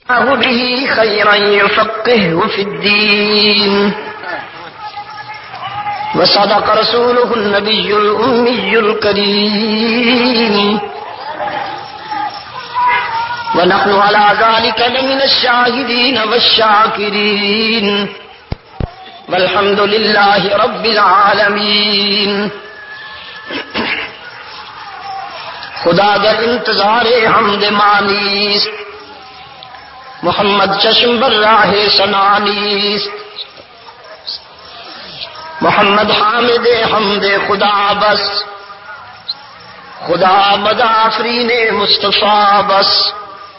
به خيرا يفقهه في الدين وصدق رسوله النبي الأمي الكريم ونحن على ذلك لمن الشاهدين والشاكرين والحمد لله رب العالمین. خدا در انتظار حمد مانیست، محمد چشم بر راہ سنانیست. محمد حامد حمد خدا بس، خدا مد آفرین مصطفیٰ بس.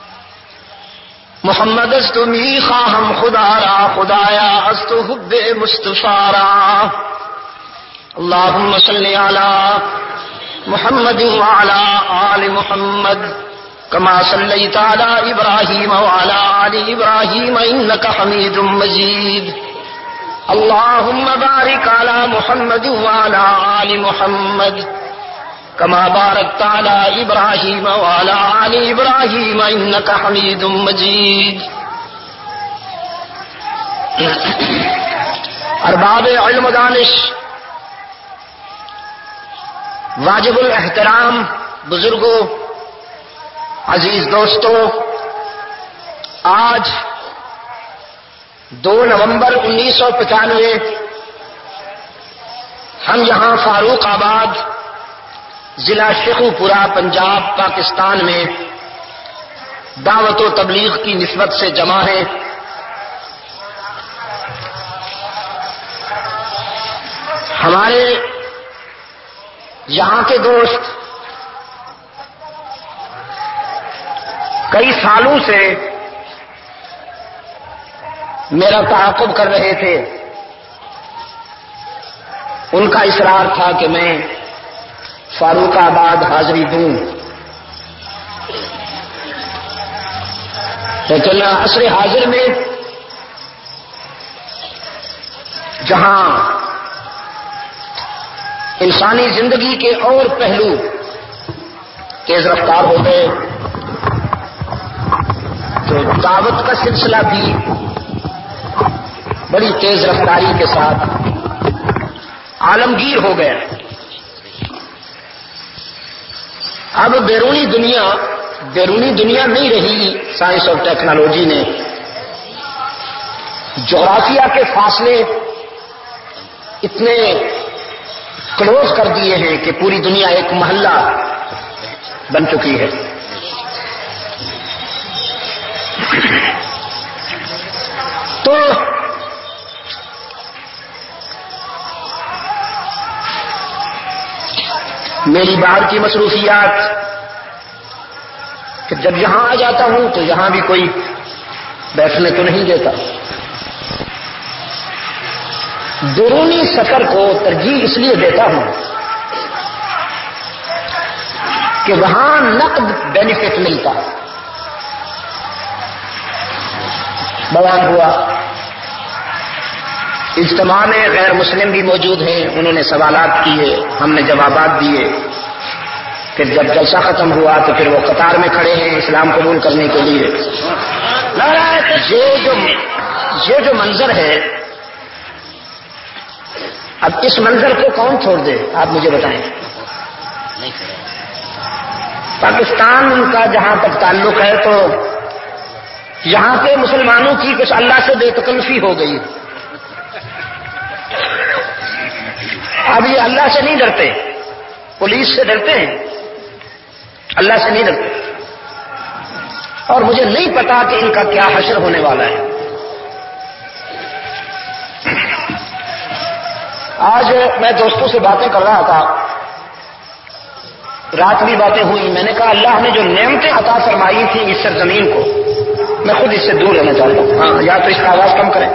محمد است می خواهم خدا را، خدایا است حب مصطفیٰ را. اللهم صل علی محمد وعلى آل محمد كما صليت على إبراهيم وعلى آل إبراهيم إنك حميد مجيد. اللهم بارك على محمد وعلى آل محمد كما باركت على إبراهيم وعلى آل إبراهيم إنك حميد مجيد. ارباب علم و دانش، واجب الاحترام بزرگوں، عزیز دوستوں، آج 2 نومبر 1995 ہم یہاں فاروق آباد ضلع شیخو پورہ پنجاب پاکستان میں دعوت و تبلیغ کی نسبت سے جمع ہیں. ہمارے یہاں کے دوست کئی سالوں سے میرا تعاقب کر رہے تھے. ان کا اصرار تھا کہ میں فاروق آباد حاضری دوں، لیکن عصر حاضر میں جہاں انسانی زندگی کے اور پہلو تیز رفتار ہو گئے تو دعوت کا سلسلہ بھی بڑی تیز رفتاری کے ساتھ عالمگیر ہو گیا. اب بیرونی دنیا نہیں رہی. سائنس اور ٹیکنالوجی نے جغرافیہ کے فاصلے اتنے کلوز کر دیے ہیں کہ پوری دنیا ایک محلہ بن چکی ہے. تو میری باہر کی مصروفیات کہ جب یہاں آ جاتا ہوں تو یہاں بھی کوئی بیٹھنے تو نہیں دیتا. بیرونی سفر کو ترجیح اس لیے دیتا ہوں کہ وہاں نقد بینیفٹ ملتا. بیان ہوا، اجتماع میں غیر مسلم بھی موجود ہیں، انہوں نے سوالات کیے، ہم نے جوابات دیے. پھر جب جلسہ ختم ہوا تو پھر وہ قطار میں کھڑے ہیں اسلام قبول کرنے کے لیے. یہ جو منظر ہے، اب اس منظر کو کون چھوڑ دے؟ آپ مجھے بتائیں. پاکستان کا جہاں تک تعلق ہے تو یہاں پہ مسلمانوں کی کچھ اللہ سے بے تکلفی ہو گئی. اب یہ اللہ سے نہیں ڈرتے، پولیس سے ڈرتے ہیں، اللہ سے نہیں ڈرتے. اور مجھے نہیں پتا کہ ان کا کیا حشر ہونے والا ہے. آج میں دوستوں سے باتیں کر رہا تھا، رات بھی باتیں ہوئی. میں نے کہا اللہ نے جو نعمتیں عطا فرمائی تھیں اس سرزمین کو، میں خود اس سے دور رہنا چاہتا ہوں. ہاں، یا تو اس کا آواز کم کریں.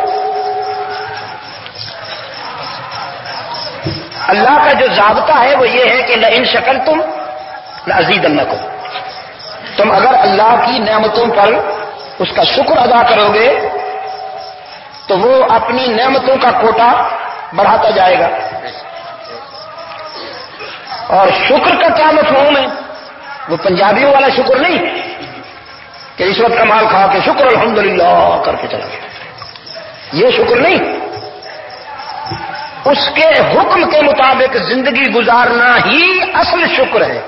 اللہ کا جو ضابطہ ہے وہ یہ ہے کہ لئن شکرتم لأزیدنکم. تم اگر اللہ کی نعمتوں پر اس کا شکر ادا کرو گے تو وہ اپنی نعمتوں کا کوٹا بڑھاتا جائے گا. اور شکر کا کیا مفہوم ہے؟ وہ پنجابیوں والا شکر نہیں، کہ رشوت کا مال کھا کے شکر الحمدللہ کر کے چلا گیا. یہ شکر نہیں، اس کے حکم کے مطابق زندگی گزارنا ہی اصل شکر ہے.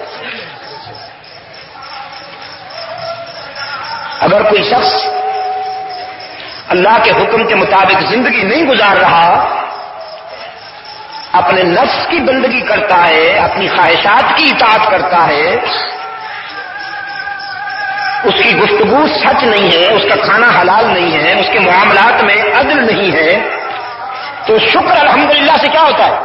اگر کوئی شخص اللہ کے حکم کے مطابق زندگی نہیں گزار رہا، اپنے نفس کی بندگی کرتا ہے، اپنی خواہشات کی اطاعت کرتا ہے، اس کی گفتگو سچ نہیں ہے، اس کا کھانا حلال نہیں ہے، اس کے معاملات میں عدل نہیں ہے، تو شکر الحمدللہ سے کیا ہوتا ہے؟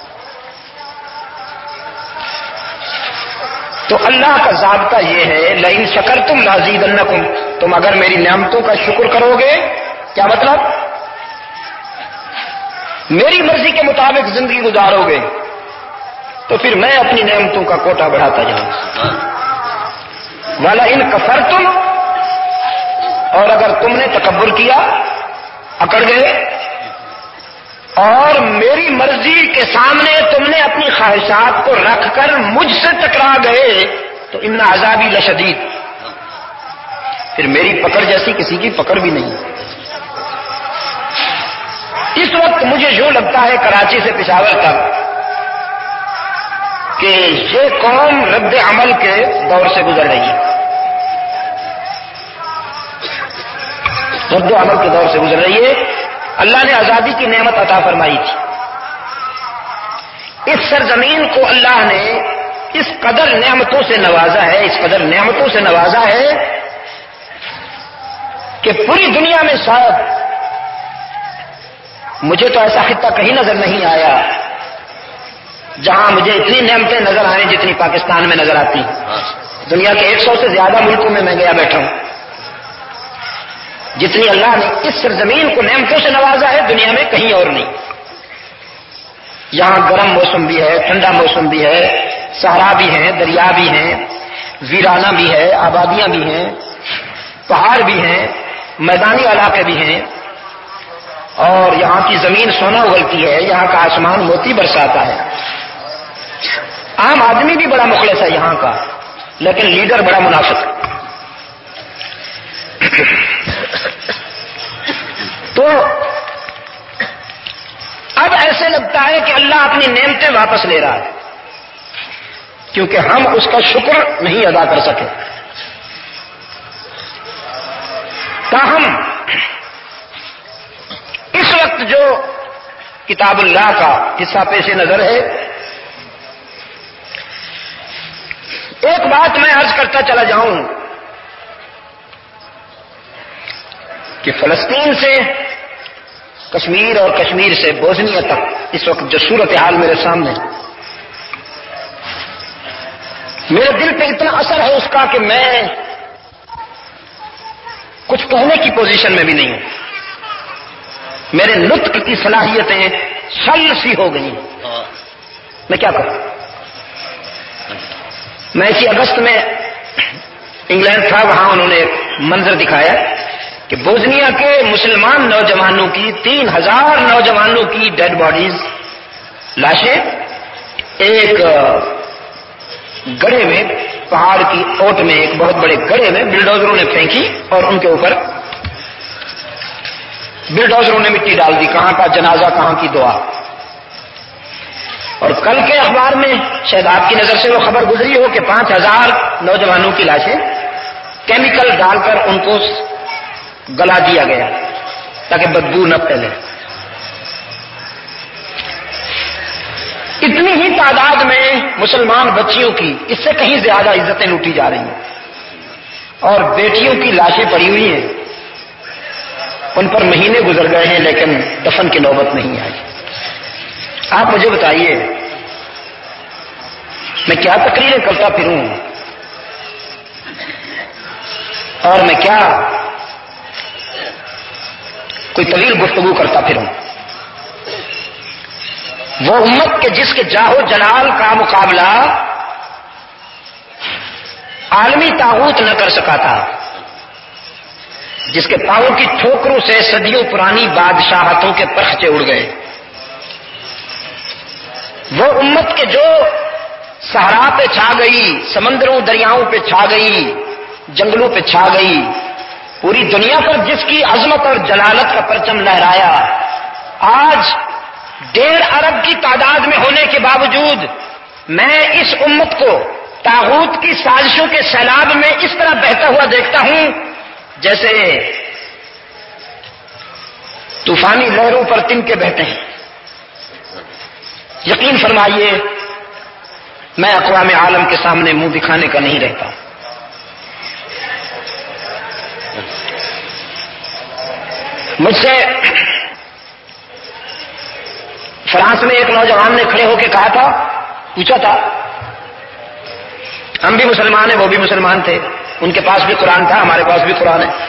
تو اللہ کا ضابطہ یہ ہے لئن شکرتم لازیدنکم، تم اگر میری نعمتوں کا شکر کرو گے، کیا مطلب؟ میری مرضی کے مطابق زندگی گزارو گے تو پھر میں اپنی نعمتوں کا کوٹا بڑھاتا جاؤں. وَلَئِن كَفَرْتُمْ، اور اگر تم نے تکبر کیا، اکڑ گئے اور میری مرضی کے سامنے تم نے اپنی خواہشات کو رکھ کر مجھ سے ٹکرا گئے، تو ان عذابی لشدید، پھر میری پکڑ جیسی کسی کی پکڑ بھی نہیں. اس وقت مجھے یوں لگتا ہے کراچی سے پشاور تک کہ یہ قوم رد عمل کے دور سے گزر رہی ہے، رد عمل کے دور سے گزر رہی ہے. اللہ نے آزادی کی نعمت عطا فرمائی تھی. اس سرزمین کو اللہ نے اس قدر نعمتوں سے نوازا ہے، اس قدر نعمتوں سے نوازا ہے کہ پوری دنیا میں شاید مجھے تو ایسا خطہ کہیں نظر نہیں آیا جہاں مجھے اتنی نعمتیں نظر آئیں جتنی پاکستان میں نظر آتی. دنیا کے 100 سے زیادہ ملکوں میں گیا بیٹھا ہوں. جتنی اللہ نے اس سرزمین کو نعمتوں سے نوازا ہے دنیا میں کہیں اور نہیں. یہاں گرم موسم بھی ہے، ٹھنڈا موسم بھی ہے، صحرا بھی ہیں، دریا بھی ہیں، ویرانہ بھی ہے، آبادیاں بھی ہیں، پہاڑ بھی ہیں، میدانی علاقے بھی ہیں، اور یہاں کی زمین سونا اگلتی ہے، یہاں کا آسمان موتی برساتا ہے. عام آدمی بھی بڑا مخلص ہے یہاں کا، لیکن لیڈر بڑا منافق. تو اب ایسے لگتا ہے کہ اللہ اپنی نعمتیں واپس لے رہا ہے کیونکہ ہم اس کا شکر نہیں ادا کر سکے. تاہم اس وقت جو کتاب اللہ کا حصہ پیش نظر ہے، ایک بات میں عرض کرتا چلا جاؤں کہ فلسطین سے کشمیر اور کشمیر سے بوسنیا تک اس وقت جو صورتحال میرے سامنے، میرے دل پہ اتنا اثر ہے اس کا کہ میں کچھ کہنے کی پوزیشن میں بھی نہیں ہوں. میرے نطق کی صلاحیتیں شل سی ہو گئی. میں کیا کروں؟ میں اسی اگست میں انگلینڈ تھا، وہاں انہوں نے ایک منظر دکھایا کہ بوسنیا کے مسلمان نوجوانوں کی 3000 نوجوانوں کی ڈیڈ باڈیز، لاشیں ایک گڑھے میں، پہاڑ کی اوٹ میں ایک بہت بڑے گڑھے میں بلڈوزروں نے پھینکی اور ان کے اوپر بلڈوزروں نے مٹی ڈال دی. کہاں کا جنازہ، کہاں کی دعا. اور کل کے اخبار میں شاید آپ کی نظر سے وہ خبر گزری ہو کہ 5000 نوجوانوں کی لاشیں کیمیکل ڈال کر ان کو گلا دیا گیا تاکہ بدبو نہ پھیلے. اتنی ہی تعداد میں مسلمان بچیوں کی اس سے کہیں زیادہ عزتیں لوٹی جا رہی ہیں اور بیٹیوں کی لاشیں پڑی ہوئی ہیں. ان پر مہینے گزر گئے ہیں لیکن دفن کی نوبت نہیں آئی. آپ مجھے بتائیے میں کیا تقریریں کرتا پھروں اور میں کیا کوئی طویل گفتگو کرتا پھروں. وہ امت کے جس کے جاہو جلال کا مقابلہ عالمی طاغوت نہ کر سکا تھا، جس کے پاؤں کی ٹھوکروں سے صدیوں پرانی بادشاہتوں کے پرخچے اڑ گئے، وہ امت کے جو صحرا پہ چھا گئی، سمندروں دریاؤں پہ چھا گئی، جنگلوں پہ چھا گئی، پوری دنیا پر جس کی عظمت اور جلالت کا پرچم لہرایا، آج 1.5 ارب کی تعداد میں ہونے کے باوجود میں اس امت کو طاغوت کی سازشوں کے سیلاب میں اس طرح بہتا ہوا دیکھتا ہوں جیسے طوفانی لہروں پر تنکے بہتے ہیں۔ یقین فرمائیے میں اقوام عالم کے سامنے منہ دکھانے کا نہیں رہتا ہوں۔ مجھ سے فرانس میں ایک نوجوان نے کھڑے ہو کے کہا تھا، پوچھا تھا، ہم بھی مسلمان ہیں، وہ بھی مسلمان تھے، ان کے پاس بھی قرآن تھا، ہمارے پاس بھی قرآن ہے،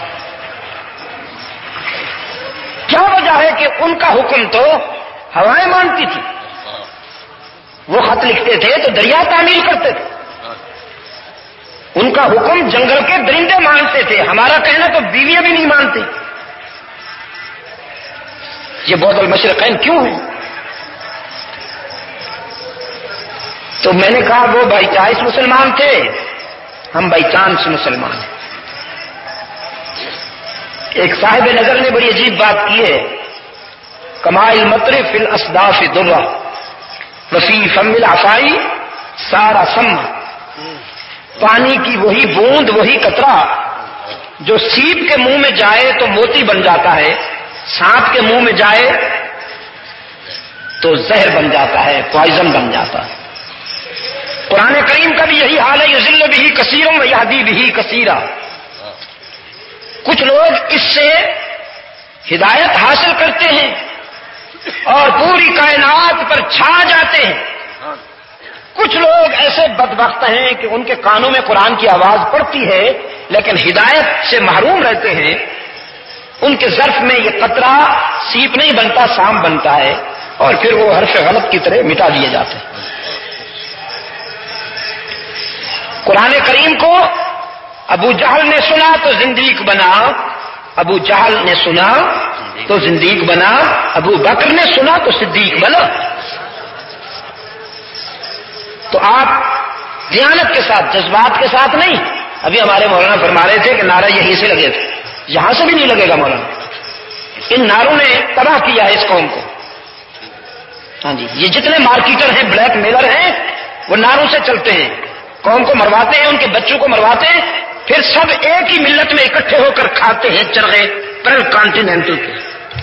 کیا وجہ ہے کہ ان کا حکم تو ہوائیں مانتی تھی، وہ خط لکھتے تھے تو دریا تعمیل کرتے تھے، ان کا حکم جنگل کے درندے مانتے تھے، ہمارا کہنا تو بیویاں بھی نہیں مانتی، یہ بعد المشرقین کیوں ہیں؟ تو میں نے کہا وہ بائی چائس مسلمان تھے، ہم بائی چانس مسلمان ہیں۔ ایک صاحب نظر نے بڑی عجیب بات کی ہے، کمائل مطر فی الاصداف درہ وفی فم العفائی سارا سم، پانی کی وہی بوند وہی قطرہ جو سیپ کے منہ میں جائے تو موتی بن جاتا ہے، سانپ کے منہ میں جائے تو زہر بن جاتا ہے، پوائزن بن جاتا ہے۔ قرآن کریم کا بھی یہی حال ہے، یضل بہ کثیرا ویہدی بہ کثیرا، کچھ لوگ اس سے ہدایت حاصل کرتے ہیں اور پوری کائنات پر چھا جاتے ہیں، کچھ لوگ ایسے بدبخت ہیں کہ ان کے کانوں میں قرآن کی آواز پڑتی ہے لیکن ہدایت سے محروم رہتے ہیں، ان کے ظرف میں یہ قطرہ سیپ نہیں بنتا، سانپ بنتا ہے، اور پھر وہ حرف غلط کی طرح مٹا دیے جاتے ہیں۔ قرآن کریم کو ابو جہل نے سنا تو زندیق بنا، ابو جہل نے سنا تو زندیق بنا، ابو بکر نے سنا تو صدیق بنا۔ تو آپ دیانت کے ساتھ، جذبات کے ساتھ نہیں۔ ابھی ہمارے مولانا فرما رہے تھے کہ نعرہ یہیں سے لگے تھے، یہاں سے بھی نہیں لگے گا مولانا، ان نعروں نے تباہ کیا ہے اس قوم کو۔ ہاں جی، یہ جتنے مارکیٹر ہیں، بلیک میلر ہیں، وہ نعروں سے چلتے ہیں، قوم کو مرواتے ہیں، ان کے بچوں کو مرواتے ہیں، پھر سب ایک ہی ملت میں اکٹھے ہو کر کھاتے ہیں چرغے پر کانٹیننٹل کے۔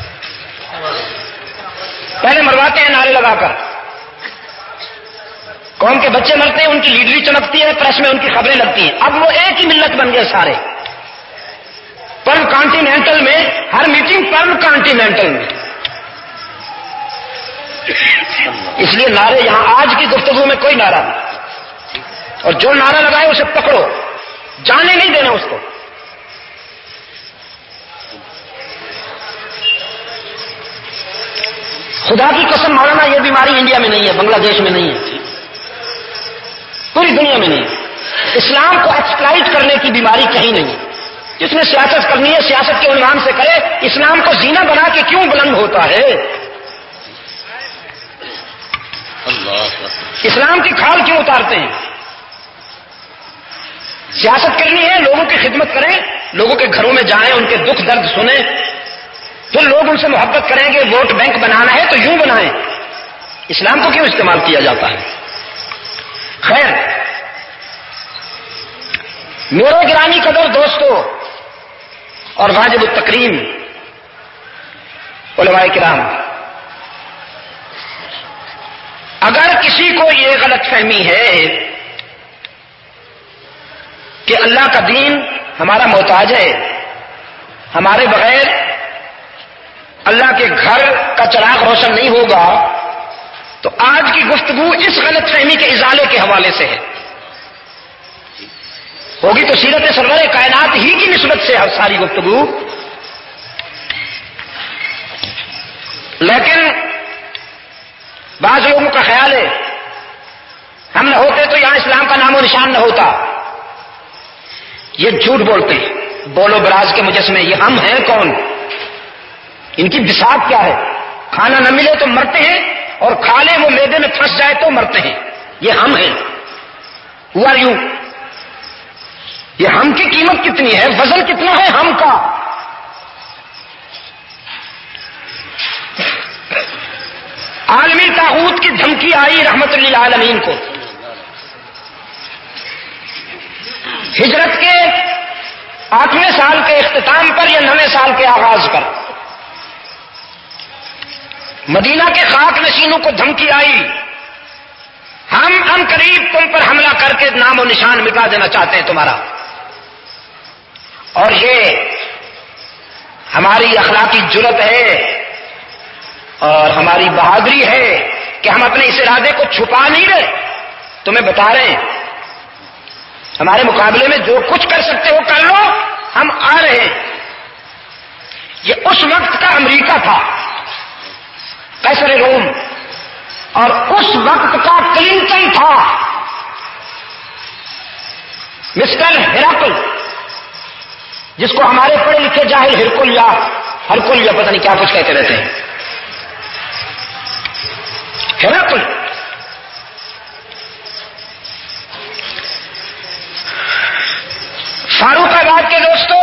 پہلے مرواتے ہیں نعرے لگا کر، قوم کے بچے مرتے ہیں، ان کی لیڈری چمکتی ہے، پریس میں ان کی خبریں لگتی ہیں، اب وہ ایک ہی ملت بن گئے سارے، پر کانٹیننٹل میں ہر میٹنگ پر کانٹیننٹل میں۔ اس لیے نعرے یہاں آج کی گفتگو میں کوئی نعرہ نہیں، اور جو نعرہ لگائے اسے پکڑو، جانے نہیں دینا اس کو۔ خدا کی قسم مولانا یہ بیماری انڈیا میں نہیں ہے، بنگلہ دیش میں نہیں ہے، پوری دنیا میں نہیں ہے۔ اسلام کو ایکسپلائٹ کرنے کی بیماری کہیں نہیں ہے۔ جس نے سیاست کرنی ہے سیاست کے عنوان سے کرے، اسلام کو زینہ بنا کے کیوں بلند ہوتا ہے؟ اسلام کی کھال کیوں اتارتے ہیں؟ سیاست کرنی ہے، لوگوں کی خدمت کریں، لوگوں کے گھروں میں جائیں، ان کے دکھ درد سنیں، پھر لوگ ان سے محبت کریں گے، ووٹ بینک بنانا ہے تو یوں بنائیں۔ اسلام کو کیوں استعمال کیا جاتا ہے؟ خیر، میرے گرامی قدر دوستو اور واجب التکریم علماء کرام، اگر کسی کو یہ غلط فہمی ہے کہ اللہ کا دین ہمارا محتاج ہے، ہمارے بغیر اللہ کے گھر کا چراغ روشن نہیں ہوگا، تو آج کی گفتگو اس غلط فہمی کے ازالے کے حوالے سے ہے۔ ہوگی تو سیرت سرور کائنات ہی کی نسبت سے ساری گفتگو، لیکن بعض لوگوں کا خیال ہے ہم نہ ہوتے تو یہاں اسلام کا نام و نشان نہ ہوتا۔ یہ جھوٹ بولتے ہیں، بولو براز کے مجسمے، یہ ہم ہیں کون؟ ان کی بساط کیا ہے؟ کھانا نہ ملے تو مرتے ہیں، اور کھا لے وہ معدے میں پھنس جائے تو مرتے ہیں، یہ ہم ہیں۔ Who are you؟ یہ ہم کی قیمت کتنی ہے، وزن کتنا ہے ہم کا. عالمی طاغوت کی دھمکی آئی رحمت للعالمین کو. ہجرت کے 8ویں سال کے اختتام پر یا 9ویں سال کے آغاز پر مدینہ کے خاک نشینوں کو دھمکی آئی، ہم ان قریب تم پر حملہ کر کے نام و نشان مٹا دینا چاہتے ہیں تمہارا. اور یہ ہماری اخلاقی جرت ہے اور ہماری بہادری ہے کہ ہم اپنے اس ارادے کو چھپا نہیں رہے، تمہیں بتا رہے ہیں ہمارے مقابلے میں جو کچھ کر سکتے ہو کر لو، ہم آ رہے ہیں. یہ اس وقت کا امریکہ تھا، قیصر روم، اور اس وقت کا کلنٹن تھا، مسٹر ہرقل، جس کو ہمارے پڑھے لکھے جاہل ہرکل یا پتہ نہیں کیا کچھ کہتے رہتے ہیں. ہرقل فاروق آباد کے دوستوں،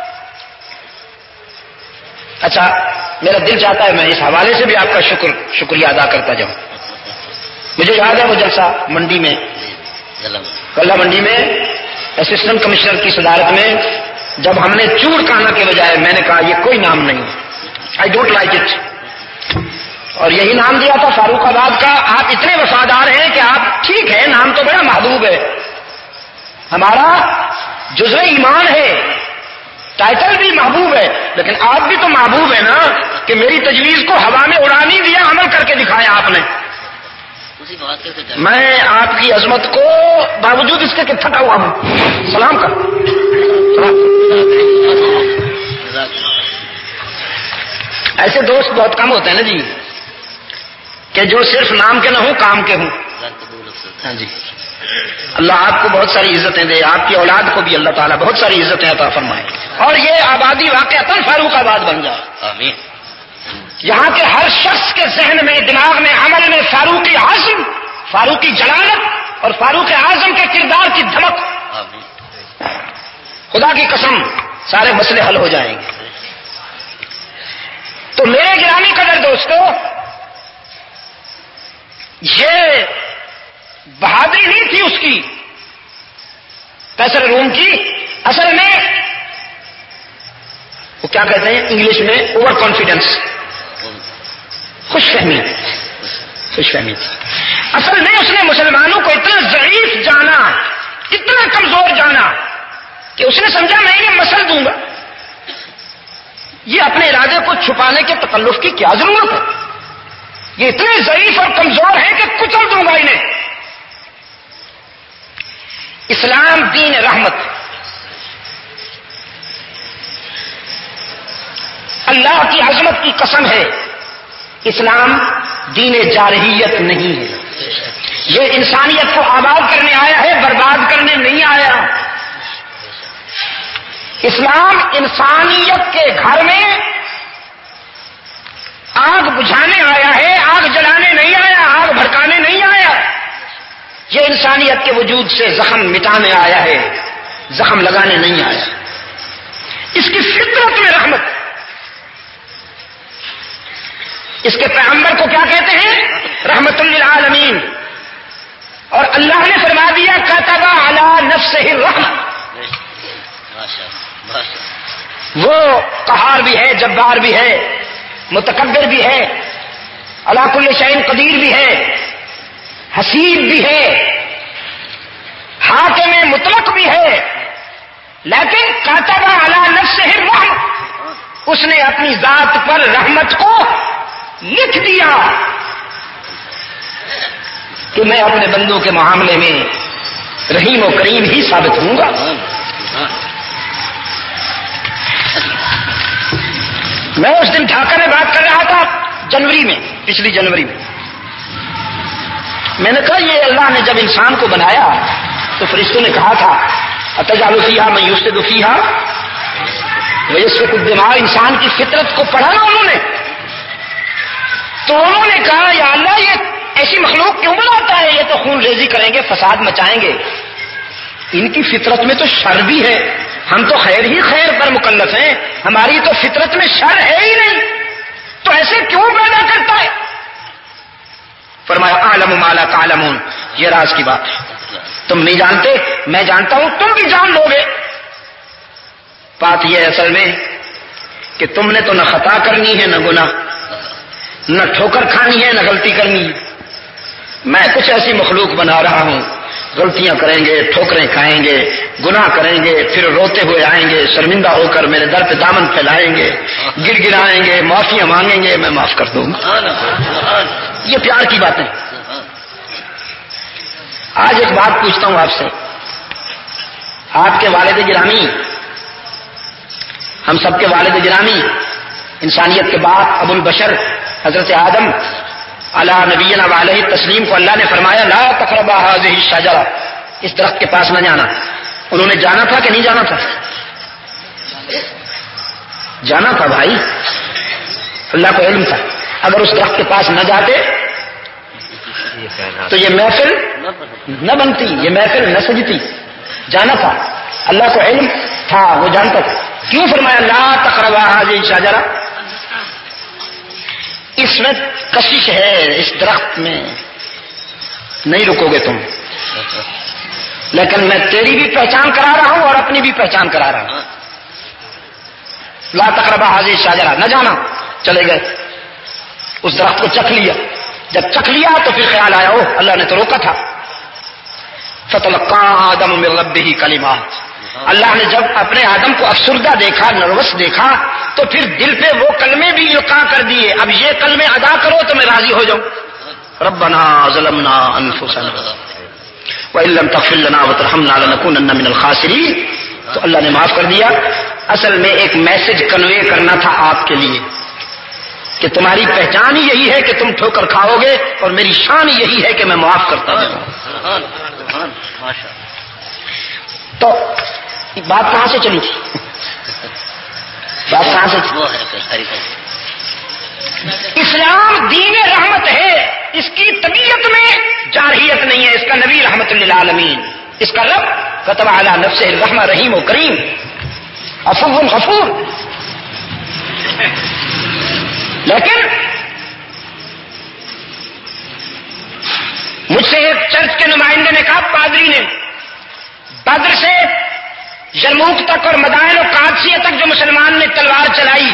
اچھا میرا دل چاہتا ہے میں اس حوالے سے بھی آپ کا شکریہ ادا کرتا جاؤں. مجھے یاد ہے وہ جلسہ منڈی میں، کلہ منڈی میں اسسٹنٹ کمشنر کی صدارت میں، جب ہم نے چوڑ کانا کے بجائے میں نے کہا یہ کوئی نام نہیں، آئی ڈونٹ لائک اٹ، اور یہی نام دیا تھا فاروق آباد کا. آپ اتنے وفادار ہیں کہ آپ ٹھیک ہے، نام تو بڑا محبوب ہے، ہمارا جزو ایمان ہے، ٹائٹل بھی محبوب ہے، لیکن آپ بھی تو محبوب ہے نا کہ میری تجویز کو ہوا میں اڑا نہیں دیا، عمل کر کے دکھایا آپ نے. میں آپ کی عظمت کو باوجود اس کے کہ تھکا ہوا ہوں سلام کر. ایسے دوست بہت کم ہوتے ہیں نا جی، کہ جو صرف نام کے نہ ہوں کام کے ہوں. ہاں جی، اللہ آپ کو بہت ساری عزتیں دے، آپ کی اولاد کو بھی اللہ تعالیٰ بہت ساری عزتیں عطا فرمائے، اور یہ آبادی واقعتاً فاروق آباد بن جائے. آمین. یہاں کے ہر شخص کے ذہن میں، دماغ میں، عمل میں فاروقی عزم، فاروقی جلالت اور فاروق اعظم کے کردار کی دھمک. آمین. خدا کی قسم سارے مسئلے حل ہو جائیں گے. تو میرے گرامی قدر دوستو، یہ بہادری نہیں تھی اس کی، قیصر روم کی، اصل میں وہ کیا کہتے ہیں انگلش میں اوور کانفیڈنس، خوش فہمی تھی. اصل میں اس نے مسلمانوں کو اتنا ضعیف جانا، اتنا کمزور جانا کہ اس نے سمجھا میں یہ مسل دوں گا، یہ اپنے ارادے کو چھپانے کے تکلف کی کیا ضرورت ہے، یہ اتنے ضعیف اور کمزور ہیں کہ کچل دوں گا انہیں. اسلام دین رحمت، اللہ کی عظمت کی قسم ہے، اسلام دین جارحیت نہیں ہے. یہ انسانیت کو آباد کرنے آیا ہے، برباد کرنے نہیں آیا. اسلام انسانیت کے گھر میں آگ بجھانے آیا ہے، آگ جلانے نہیں آیا، آگ بھڑکانے نہیں آیا. یہ انسانیت کے وجود سے زخم مٹانے آیا ہے، زخم لگانے نہیں آیا. اس کی فطرت میں رحمت. اس کے پیغمبر کو کیا کہتے ہیں؟ رحمت للعالمین. اور اللہ نے فرما دیا کتب علی نفسہ الرحمہ. وہ قہار بھی ہے، جبار بھی ہے، متکبر بھی ہے، علی کل شیء قدیر بھی ہے، حسیب بھی ہے، حاکم مطلق بھی ہے، لیکن کتب علی نفسہ الرحمہ، اس نے اپنی ذات پر رحمت کو لکھ دیا کہ میں اپنے بندوں کے معاملے میں رحیم و کریم ہی ثابت ہوں گا. میں اس دن ڈھاکہ میں بات کر رہا تھا جنوری میں، پچھلی جنوری میں نے کہا یہ اللہ نے جب انسان کو بنایا تو فرشتوں نے کہا تھا اتجعل فیہا من یفسد فیہا ویسفک الدماء. انسان کی فطرت کو پڑھا نا انہوں نے، تو انہوں نے کہا یا اللہ یہ ایسی مخلوق کیوں بناتا ہے، یہ تو خون ریزی کریں گے، فساد مچائیں گے. ان کی فطرت میں تو شر بھی ہے، ہم تو خیر ہی خیر پر مکلف ہیں، ہماری تو فطرت میں شر ہے ہی نہیں، تو ایسے کیوں پیدا کرتا ہے؟ فرمایا اعلم ما لا تعلمون، یہ راز کی بات ہے، تم نہیں جانتے، میں جانتا ہوں، تم بھی جان لو گے۔ بات یہ ہے اصل میں کہ تم نے تو نہ خطا کرنی ہے نہ گناہ، نہ ٹھوکر کھانی ہے نہ غلطی کرنی ہے، میں کچھ ایسی مخلوق بنا رہا ہوں، غلطیاں کریں گے، ٹھوکریں کھائیں گے، گناہ کریں گے، پھر روتے ہوئے آئیں گے، شرمندہ ہو کر میرے در پہ دامن پھیلائیں گے، گر گرائیں گے، معافیاں مانگیں گے، میں معاف کر دوں گا۔ یہ پیار کی باتیں۔ آج ایک بات پوچھتا ہوں آپ سے، آپ کے والد گرامی، ہم سب کے والد گرامی، انسانیت کے باپ ابو البشر حضرت آدم علی نبینا وعلیہ تسلیم کو اللہ نے فرمایا لا تقربا هذه الشجرہ، اس درخت کے پاس نہ جانا۔ انہوں نے جانا تھا کہ نہیں جانا تھا؟ جانا تھا بھائی، اللہ کو علم تھا، اگر اس درخت کے پاس نہ جاتے تو یہ محفل نہ بنتی، یہ محفل نہ سجتی، جانا تھا، اللہ کو علم تھا، وہ جانتا تھا۔ کیوں فرمایا لا تقربا هذه الشجرہ؟ اس میں کشش ہے، اس درخت میں نہیں رکو گے تم، لیکن میں تیری بھی پہچان کرا رہا ہوں اور اپنی بھی پہچان کرا رہا ہوں۔ لا تقربا هذه الشجرہ، نہ جانا، چلے گئے، اس درخت کو چکھ لیا، جب چکھ لیا تو پھر خیال آیا اوہ اللہ نے تو روکا تھا۔ فتلقى آدم من ربه کلمات، اللہ نے جب اپنے آدم کو افسردہ دیکھا، نروس دیکھا، تو پھر دل پہ وہ کلمے بھی القاء کر دیے، اب یہ کلمے ادا کرو تو میں راضی ہو جاؤں۔ ربنا ظلمنا انفسنا وان لم تغفر لنا وترحمنا لنكونن من الخاسرین، تو اللہ نے معاف کر دیا۔ اصل میں ایک میسج کنوے کرنا تھا آپ کے لیے کہ تمہاری پہچان ہی یہی ہے کہ تم ٹھوکر کھاؤ گے، اور میری شان یہی ہے کہ میں معاف کرتا ہوں۔ تو بات کہاں سے چلی تھی؟ بات کہاں سے تھی؟ اسلام دین رحمت ہے، اس کی طبیعت میں جارحیت نہیں ہے، اس کا نبی رحمت للعالمین، اس کا رب کتب علی نفسہ الرحمہ، رحیم و کریم، عفو غفور۔ لیکن مجھ سے ایک چرچ کے نمائندے نے کہا، پادری نے بدر سے یرموک تک اور مدائن و قادسیہ تک جو مسلمان نے تلوار چلائی،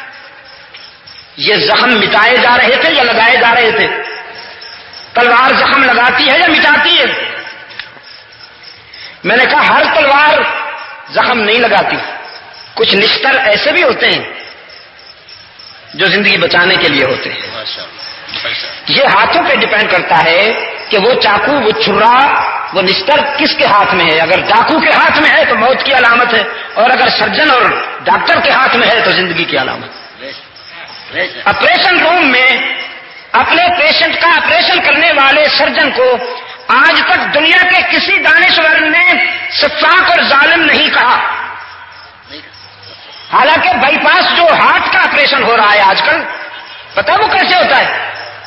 یہ زخم مٹائے جا رہے تھے یا لگائے جا رہے تھے؟ تلوار زخم لگاتی ہے یا مٹاتی ہے؟ میں نے کہا ہر تلوار زخم نہیں لگاتی، کچھ نشتر ایسے بھی ہوتے ہیں جو زندگی بچانے کے لیے ہوتے ہیں۔ یہ ہاتھوں پہ ڈیپینڈ کرتا ہے کہ وہ چاقو، وہ چھرا، وہ نشتر کس کے ہاتھ میں ہے۔ اگر ڈاکو کے ہاتھ میں ہے تو موت کی علامت ہے، اور اگر سرجن اور ڈاکٹر کے ہاتھ میں ہے تو زندگی کی علامت۔ آپریشن روم میں اپنے پیشنٹ کا آپریشن کرنے والے سرجن کو آج تک دنیا کے کسی دانشور نے سفاک اور ظالم نہیں کہا۔ حالانکہ بائی پاس جو ہارٹ کا آپریشن ہو رہا ہے آج کل، پتہ وہ کیسے ہوتا ہے؟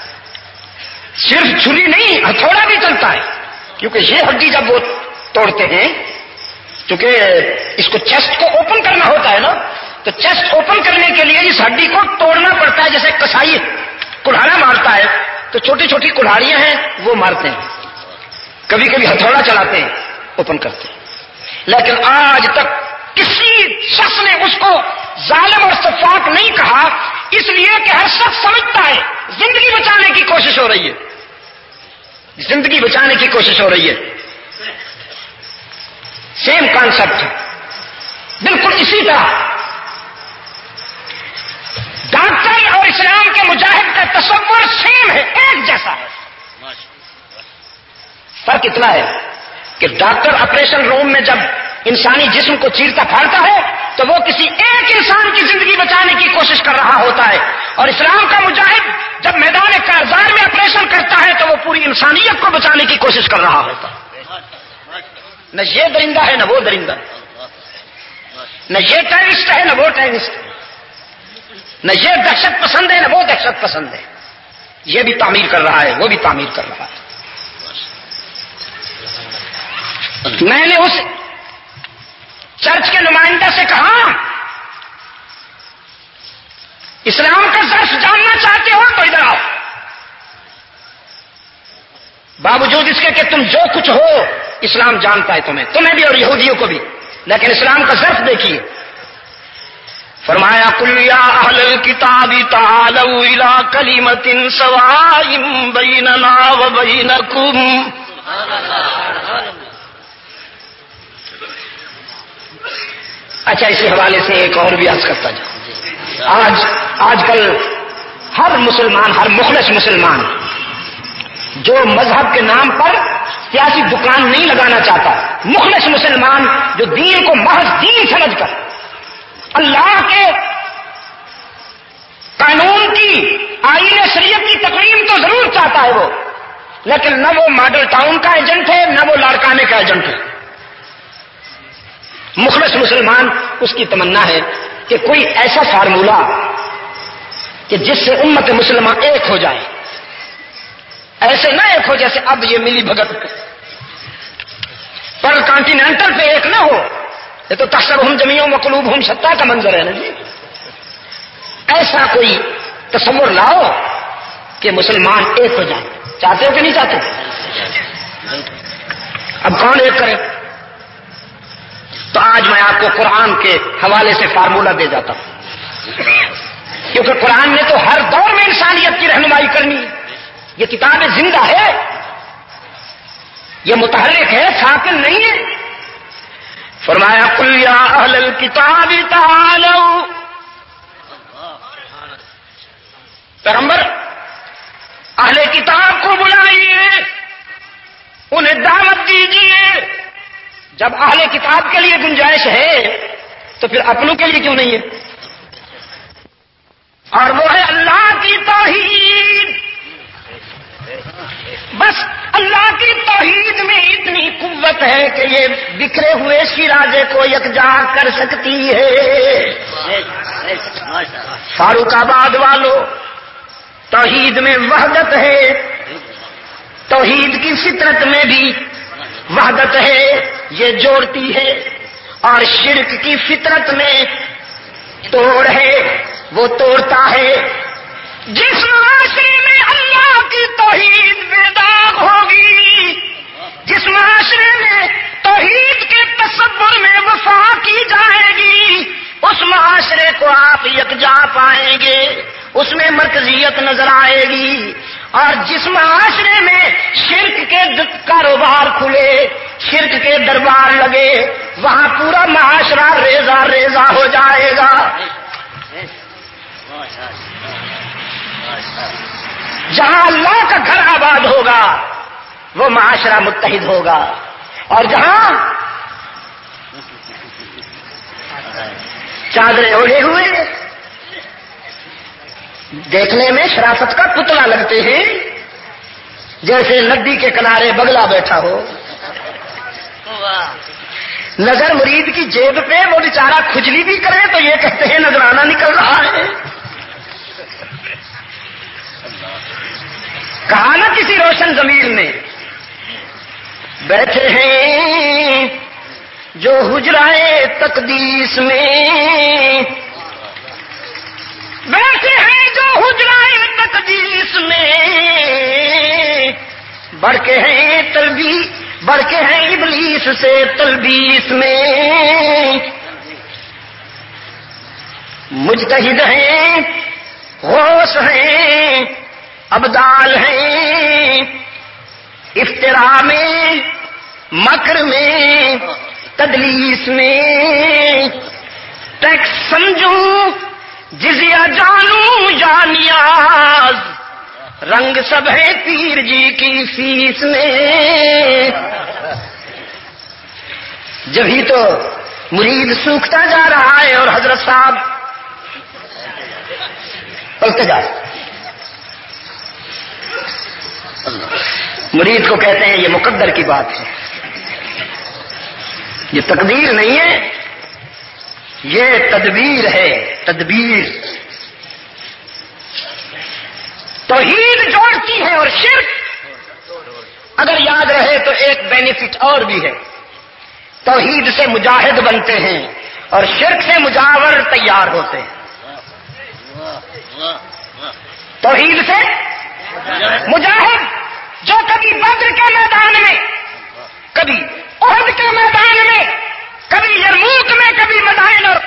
صرف چھری نہیں، ہتھوڑا بھی چلتا ہے، کیونکہ یہ ہڈی جب وہ توڑتے ہیں، کیونکہ اس کو چیسٹ کو اوپن کرنا ہوتا ہے نا، تو چیسٹ اوپن کرنے کے لیے اس ہڈی کو توڑنا پڑتا ہے، جیسے کسائی کڑھاڑا مارتا ہے تو چھوٹی چھوٹی کڑھاڑیاں ہیں وہ مارتے ہیں، کبھی کبھی ہتھوڑا چلاتے ہیں، اوپن کرتے ہیں۔ لیکن آج تک کسی شخص نے اس کو ظالم اور سفاک نہیں کہا، اس لیے کہ ہر شخص سمجھتا ہے زندگی بچانے کی کوشش ہو رہی ہے، زندگی بچانے کی کوشش ہو رہی ہے۔ سیم کانسیپٹ، بالکل اسی طرح ڈاکٹر اور اسلام کے مجاہد کا تصور سیم ہے، ایک جیسا ہے۔ فرق اتنا ہے کہ ڈاکٹر آپریشن روم میں جب انسانی جسم کو چیرتا پھاڑتا ہے تو وہ کسی ایک انسان کی زندگی بچانے کی کوشش کر رہا ہوتا ہے، اور اسلام کا مجاہد جب میدان کارزار میں آپریشن کرتا ہے تو وہ پوری انسانیت کو بچانے کی کوشش کر رہا ہوتا ہے۔ نہ یہ درندہ ہے نہ وہ درندہ، نہ یہ ٹیررسٹ ہے نہ وہ ٹیررسٹ، نہ یہ دہشت پسند ہے نہ وہ دہشت پسند ہے، یہ بھی تعمیر کر رہا ہے وہ بھی تعمیر کر رہا ہے۔ میں نے اس چرچ کے نمائندہ سے کہا اسلام کا درس جاننا چاہتے ہو تو ادھر آؤ، باوجود اس کے کہ تم جو کچھ ہو اسلام جانتا ہے تمہیں بھی اور یہودیوں کو بھی، لیکن اسلام کا درس دیکھیے۔ فرمایا قل یا اہل الکتاب تعالوا الی کلمۃ سواء بیننا وبینکم، اچھا اسی حوالے سے ایک اور بھی عرض کرتا جاؤں۔ آج کل ہر مسلمان، ہر مخلص مسلمان جو مذہب کے نام پر سیاسی دکان نہیں لگانا چاہتا، مخلص مسلمان جو دین کو محض دین سمجھ کر اللہ کے قانون کی، آئین شریعت کی تقویم تو ضرور چاہتا ہے وہ، لیکن نہ وہ ماڈل ٹاؤن کا ایجنٹ ہے نہ وہ لاڑکانے کا ایجنٹ ہے۔ مخلص مسلمان اس کی تمنا ہے کہ کوئی ایسا فارمولہ کہ جس سے امت مسلمہ ایک ہو جائے، ایسے نہ ایک ہو جیسے اب یہ ملی بھگت پر کانٹیننٹل پہ ایک نہ ہو، یہ تو تحسبهم جميعا وقلوبهم شتى کا منظر ہے نا جی۔ ایسا کوئی تصور لاؤ کہ مسلمان ایک ہو جائیں، چاہتے ہو کہ نہیں چاہتے؟ اب کون ایک کرے؟ تو آج میں آپ کو قرآن کے حوالے سے فارمولہ دے جاتا ہوں، کیونکہ قرآن نے تو ہر دور میں انسانیت کی رہنمائی کرنی ہے۔ یہ کتاب زندہ ہے، یہ متحرک ہے، ساکن نہیں ہے۔ فرمایا قل یا اہل الکتاب تعالوا، پیغمبر اہل کتاب کو بلائیے، انہیں دعوت دیجیے۔ جب اہل کتاب کے لیے گنجائش ہے تو پھر اپنوں کے لیے کیوں نہیں ہے؟ اور وہ ہے اللہ کی توحید۔ بس اللہ کی توحید میں اتنی قوت ہے کہ یہ بکھرے ہوئے شیرازے کو یکجا کر سکتی ہے۔ فاروق آباد والوں، توحید میں وحدت ہے، توحید کی فطرت میں بھی وحدت ہے، یہ جوڑتی ہے، اور شرک کی فطرت میں توڑ ہے، وہ توڑتا ہے۔ جس معاشرے میں اللہ کی توحید بے داغ ہوگی، جس معاشرے میں توحید کے تصور میں وفا کی جائے گی، اس معاشرے کو آپ یکجا پائیں گے، اس میں مرکزیت نظر آئے گی۔ اور جس معاشرے میں شرک کے کاروبار کھلے، شرک کے دربار لگے، وہاں پورا معاشرہ ریزہ ریزہ ہو جائے گا۔ جہاں اللہ کا گھر آباد ہوگا وہ معاشرہ متحد ہوگا، اور جہاں چادریں اوڑھے ہوئے دیکھنے میں شرافت کا پتلا لگتے ہیں، جیسے ندی کے کنارے بگلا بیٹھا ہو، نظر مرید کی جیب پہ وہ بیچارہ کھجلی بھی کرے تو یہ کہتے ہیں نذرانہ نکل رہا ہے۔ کہا نا کسی روشن ضمیر نے، بیٹھے ہیں جو حجرائے تقدیس میں، بیٹھے ہیں جو حجرائے تقدیس میں، بڑھ کے ہیں بڑھ کے ہیں ابلیس سے تلبیس میں، مجتہد ہیں، غوث ہیں، ابدال ہیں، افتراء میں، مکر میں، تدلیس میں، ٹیکس سمجھوں جزیہ جانوں یا نیاز، رنگ سب ہے پیر جی کی فیس میں۔ جبھی تو مرید سوکھتا جا رہا ہے اور حضرت صاحب پلتے جا رہے۔ مرید کو کہتے ہیں یہ مقدر کی بات ہے، یہ تقدیر نہیں ہے، یہ تدبیر ہے، تدبیر۔ توحید جوڑتی ہے اور شرک، اگر یاد رہے تو ایک بینیفٹ اور بھی ہے، توحید سے مجاہد بنتے ہیں اور شرک سے مجاور تیار ہوتے ہیں. توحید سے مجاہد جو کبھی بدر کے میدان میں، کبھی احد کے میدان میں، کبھی یرموک میں، کبھی مدائن اور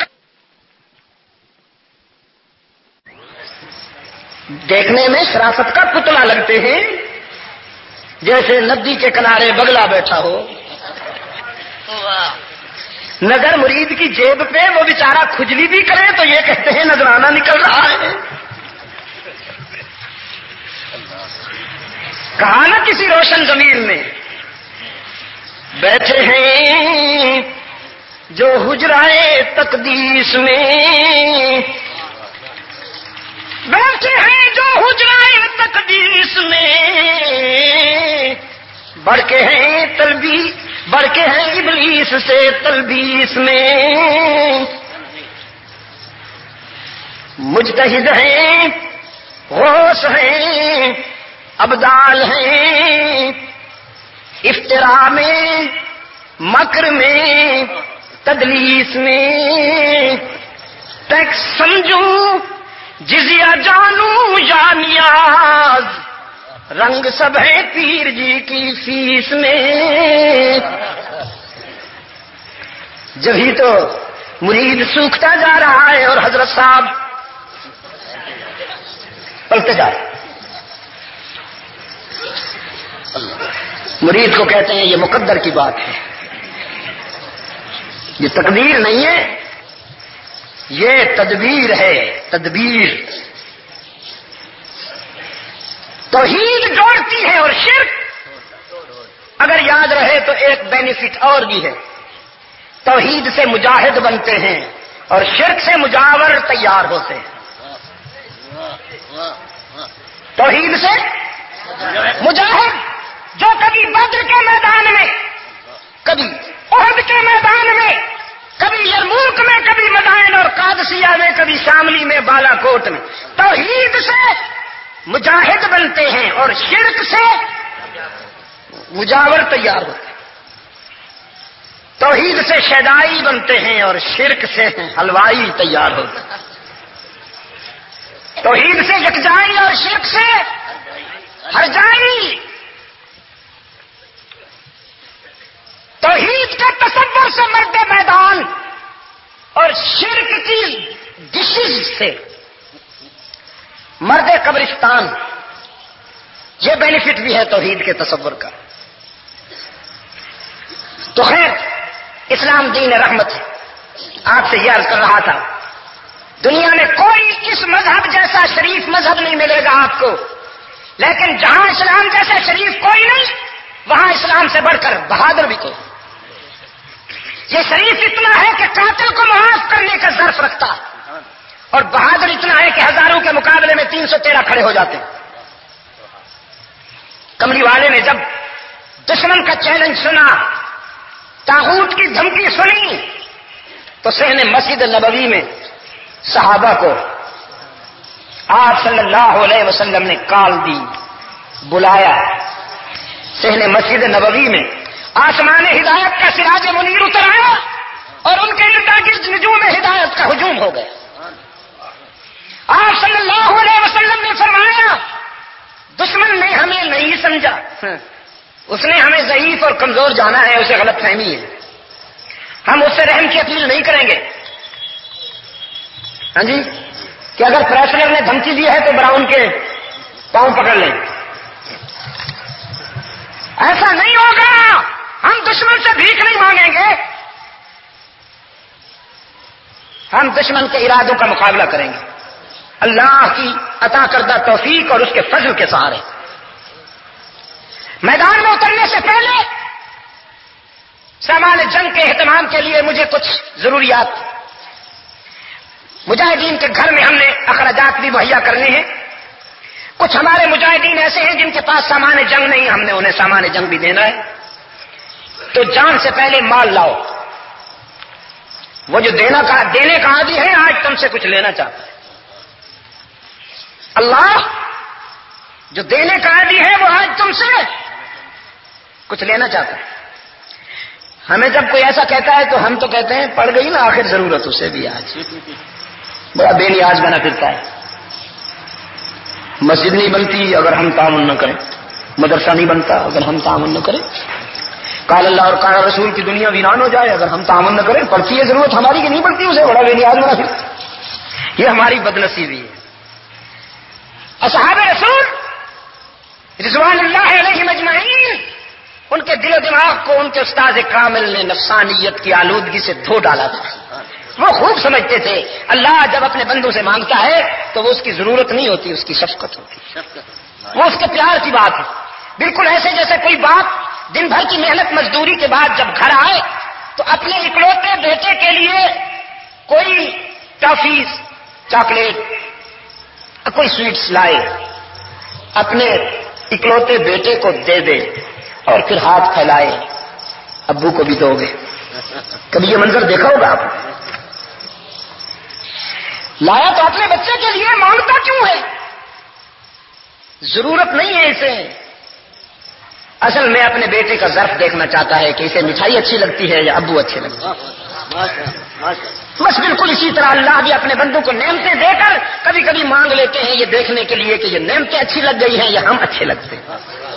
دیکھنے میں شرافت کا پتلا لگتے ہیں، جیسے ندی کے کنارے بگلا بیٹھا ہو. نظر مرید کی جیب پہ وہ بیچارہ کھجلی بھی کرے تو یہ کہتے ہیں نذرانہ نکل رہا ہے. کہا نا کسی روشن زمین میں بیٹھے ہیں جو حجرائے تقدیس میں، بیٹھے ہیں جو حجرائے تقدیس میں، بڑھ کے ہیں بڑھ کے ہیں ابلیس سے تلبیس میں. مجتہد ہیں، غوث ہیں، ابدال ہیں، افتراء میں، مکر میں، تدلیس میں. ٹیکس سمجھوں جزیہ جانوں یا نیاز، رنگ سب ہے پیر جی کی فیس میں. جبھی تو مرید سوکھتا جا رہا ہے اور حضرت صاحب پلتے جا رہے. مرید کو کہتے ہیں یہ مقدر کی بات ہے، یہ تقدیر نہیں ہے، یہ تدبیر ہے. تدبیر توحید جوڑتی ہے اور شرک اگر یاد رہے تو ایک بینیفٹ اور بھی ہے. توحید سے مجاہد بنتے ہیں اور شرک سے مجاور تیار ہوتے ہیں. توحید سے مجاہد جو کبھی بدر کے میدان میں، کبھی احد کے میدان میں، کبھی یرموک میں، کبھی مدائن اور قادسیہ میں، کبھی شاملی میں، بالا کوٹ میں، توحید سے مجاہد بنتے ہیں اور شرک سے مجاور تیار ہوتے ہیں. توحید سے شیدائی بنتے ہیں اور شرک سے حلوائی تیار ہوتے ہیں. توحید سے یکجائی اور شرک سے ہرجائی. توحید کے تصور سے مرد میدان اور شرک کی ڈشز سے مرد قبرستان. یہ بینیفٹ بھی ہے توحید کے تصور کا. تو خیر اسلام دین رحمت ہے. آپ سے یہ عرض کر رہا تھا دنیا میں کوئی اس مذہب جیسا شریف مذہب نہیں ملے گا آپ کو، لیکن جہاں اسلام جیسا شریف کوئی نہیں وہاں اسلام سے بڑھ کر بہادر بھی کوئی. یہ شریف اتنا ہے کہ قاتل کو معاف کرنے کا ظرف رکھتا اور بہادر اتنا ہے کہ ہزاروں کے مقابلے میں 313 کھڑے ہو جاتے ہیں. کملی والے نے جب دشمن کا چیلنج سنا، طاغوت کی دھمکی سنی، تو صحن مسجد نبوی میں صحابہ کو آپ صلی اللہ علیہ وسلم نے کال دی، بلایا. صحن مسجد نبوی میں آسمان ہدایت کا سراج منیر اتر آیا اور ان کے ارد گرد نجوم ہدایت کا ہجوم ہو گیا. آپ صلی اللہ علیہ وسلم نے فرمایا دشمن نے ہمیں نہیں سمجھا، اس نے ہمیں ضعیف اور کمزور جانا ہے، اسے غلط فہمی ہے. ہم اس سے رحم کی اپیل نہیں کریں گے. ہاں جی، کہ اگر پریسنر نے دھمکی دی ہے تو براؤن کے پاؤں پکڑ لیں. ایسا نہیں ہوگا. ہم دشمن سے بھیک نہیں مانگیں گے، ہم دشمن کے ارادوں کا مقابلہ کریں گے اللہ کی عطا کردہ توفیق اور اس کے فضل کے سہارے. میدان میں اترنے سے پہلے سامان جنگ کے اہتمام کے لیے مجھے کچھ ضروریات مجاہدین کے گھر میں ہم نے اخراجات بھی مہیا کرنے ہیں. کچھ ہمارے مجاہدین ایسے ہیں جن کے پاس سامان جنگ نہیں، ہم نے انہیں سامان جنگ بھی دینا ہے. تو جان سے پہلے مال لاؤ. وہ جو دینے کا عادی ہے آج تم سے کچھ لینا چاہتا ہے. اللہ جو دینے کا عادی ہے وہ آج تم سے کچھ لینا چاہتا ہے. ہمیں جب کوئی ایسا کہتا ہے تو ہم تو کہتے ہیں پڑ گئی نا آخر ضرورت اسے بھی آج. بڑا بے نیاز بنا پھرتا ہے. مسجد نہیں بنتی اگر ہم تعاون نہ کریں, مدرسہ نہیں بنتا اگر ہم تعاون نہ کریں, قال اللہ اور قال رسول کی دنیا ویران ہو جائے اگر ہم تعاون نہ کریں. پڑتی ہے ضرورت ہماری کی نہیں پڑتی اسے بڑا بے نیاز بنا پھرتا. یہ ہماری بدنصیبی ہے. اصحاب رسول رضوان اللہ علیہم اجمعین, ان کے دل و دماغ کو ان کے استاد کامل نے نفسانیت کی آلودگی سے دھو ڈالا تھا. وہ خوب سمجھتے تھے اللہ جب اپنے بندوں سے مانگتا ہے تو وہ اس کی ضرورت نہیں ہوتی, اس کی شفقت ہوتی, وہ اس کے پیار کی بات ہے. بالکل ایسے جیسے کوئی باپ دن بھر کی محنت مزدوری کے بعد جب گھر آئے تو اپنے اکلوتے بیٹے کے لیے کوئی ٹافیز, چاکلیٹ, کوئی سویٹس لائے, اپنے اکلوتے بیٹے کو دے دے اور پھر ہاتھ پھیلائے ابو کو بھی دو گے. کبھی یہ منظر دیکھا ہوگا آپ نے؟ لایا تو اپنے بچے کے لیے, مانگتا کیوں ہے؟ ضرورت نہیں ہے اسے. اصل میں اپنے بیٹے کا ظرف دیکھنا چاہتا ہے کہ اسے مٹھائی اچھی لگتی ہے یا ابو اچھے لگتے ہیں. بس بالکل اسی طرح اللہ بھی اپنے بندوں کو نعمتیں دے کر کبھی کبھی مانگ لیتے ہیں یہ دیکھنے کے لیے کہ یہ نعمتیں اچھی لگ گئی ہیں یا ہم اچھے لگتے ہیں.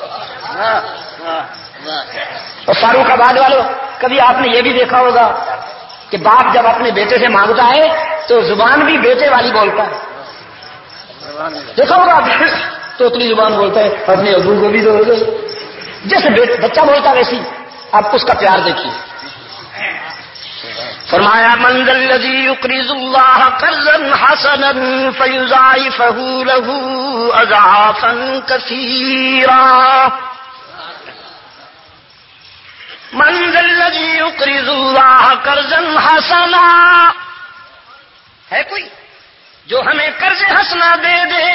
اور فاروق آباد والوں, کبھی آپ نے یہ بھی دیکھا ہوگا کہ باپ جب اپنے بیٹے سے مانگتا ہے تو زبان بھی بیٹے والی بولتا ہے. دیکھا ہوگا آپ نے, توتلی زبان بولتا ہے, اپنے ابو کو بھی دو گے. جیسے بچہ بولتا ویسی آپ اس کا پیار دیکھیے. فرمایا من ذا الذی یقرض اللہ قرضا حسنا فیضاعفہ لہ اضعافا کثیرا. من ذا الذی یقرض اللہ قرضا حسنا, ہے کوئی جو ہمیں قرض حسنا دے دے؟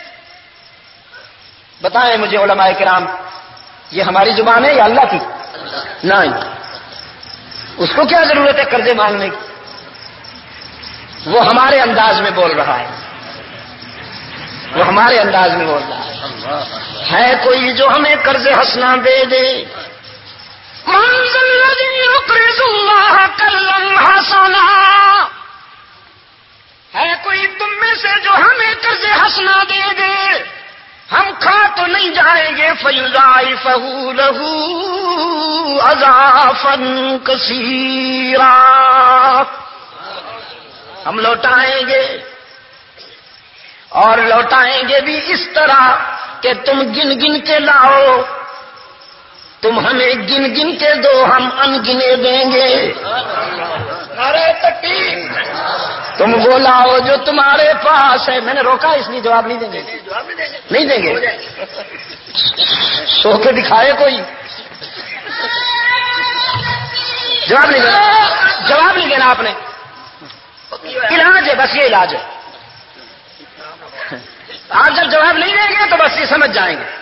بتائیں مجھے علماء کرام, یہ ہماری زبان ہے یا اللہ کی؟ نہیں. اس کو کیا ضرورت ہے قرضے مانگنے کی؟ وہ ہمارے انداز میں بول رہا ہے, وہ ہمارے انداز میں بول رہا ہے کوئی جو ہمیں قرض حسنا دے دے؟ من ذا الذی یقرض اللہ قرضا حسنا, ہے کوئی تم میں سے جو ہمیں قرض حسنا دے دے؟ ہم کھا تو نہیں جائیں گے. فیضاعفہ لہ اضعافا کثیرا, ہم لوٹائیں گے اور لوٹائیں گے بھی اس طرح کہ تم گن گن کے لاؤ, تم ہمیں گن گن کے دو, ہم ان گنے دیں گے. نعرہ تکبیر. تم وہ لاؤ جو تمہارے پاس ہے. میں نے روکا اس لیے جواب نہیں دیں گے, نہیں دیں گے. سو کے دکھائے کوئی, جواب نہیں دینا, جواب نہیں دینا آپ نے. علاج ہے, بس یہ علاج ہے. آپ جب جواب نہیں دیں گے تو بس یہ سمجھ جائیں گے,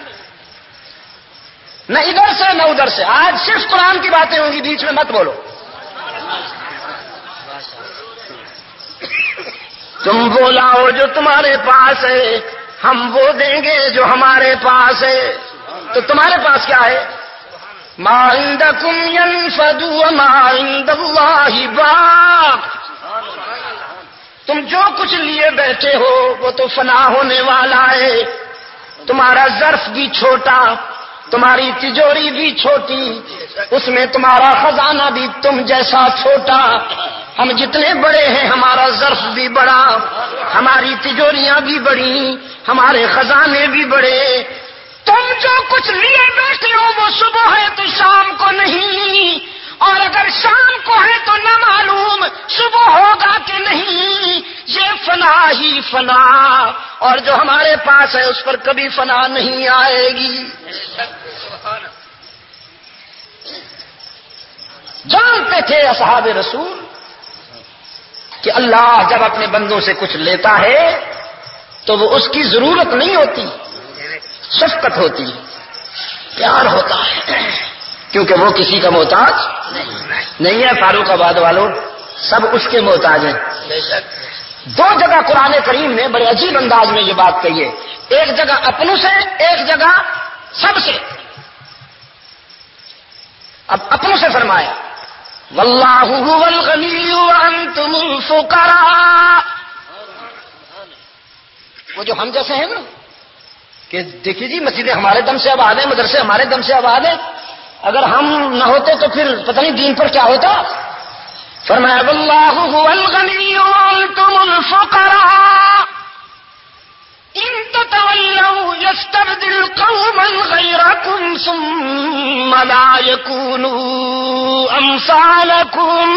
نہ ادھر سے نہ ادھر سے. آج صرف قرآن کی باتیں ہوں گی, بیچ میں مت بولو. تم وہ لاؤ جو تمہارے پاس ہے, ہم وہ دیں گے جو ہمارے پاس ہے. تو تمہارے پاس کیا ہے؟ ما عندکم ينفد وما عند اللہ باق. تم جو کچھ لیے بیٹھے ہو وہ تو فنا ہونے والا ہے. تمہارا ظرف بھی چھوٹا, تمہاری تجوری بھی چھوٹی, اس میں تمہارا خزانہ بھی تم جیسا چھوٹا. ہم جتنے بڑے ہیں ہمارا ظرف بھی بڑا, ہماری تجوریاں بھی بڑی, ہمارے خزانے بھی بڑے. تم جو کچھ لیے بیٹھے ہو وہ صبح ہے تو شام کو نہیں, اور اگر شام کو ہے تو نہ معلوم صبح ہوگا کہ نہیں. یہ فنا ہی فنا, اور جو ہمارے پاس ہے اس پر کبھی فنا نہیں آئے گی. جانتے تھے اصحاب رسول کہ اللہ جب اپنے بندوں سے کچھ لیتا ہے تو وہ اس کی ضرورت نہیں ہوتی, شفقت ہوتی ہے, پیار ہوتا ہے, کیونکہ وہ کسی کا محتاج نہیں ہے. فاروق آباد والوں سب اس کے محتاج ہیں. دو جگہ قرآن کریم نے بڑے عجیب انداز میں یہ بات کہی ہے, ایک جگہ اپنوں سے, ایک جگہ سب سے. اب اپنوں سے فرمایا واللہ هو الغنی وانتم الفقراء. وہ جو ہم جیسے ہیں نا کہ دیکھیے جی مسجدیں ہمارے دم سے آباد ہیں, مدرسے ہمارے دم سے آباد ہیں, اگر ہم نہ ہوتے تو پھر پتہ نہیں دین پر کیا ہوتا. فرمایا واللہ هو الغنی وانتم الفقراء ان تتولوا يستبدل قوما غيركم ثم لا يكونوا امثالكم.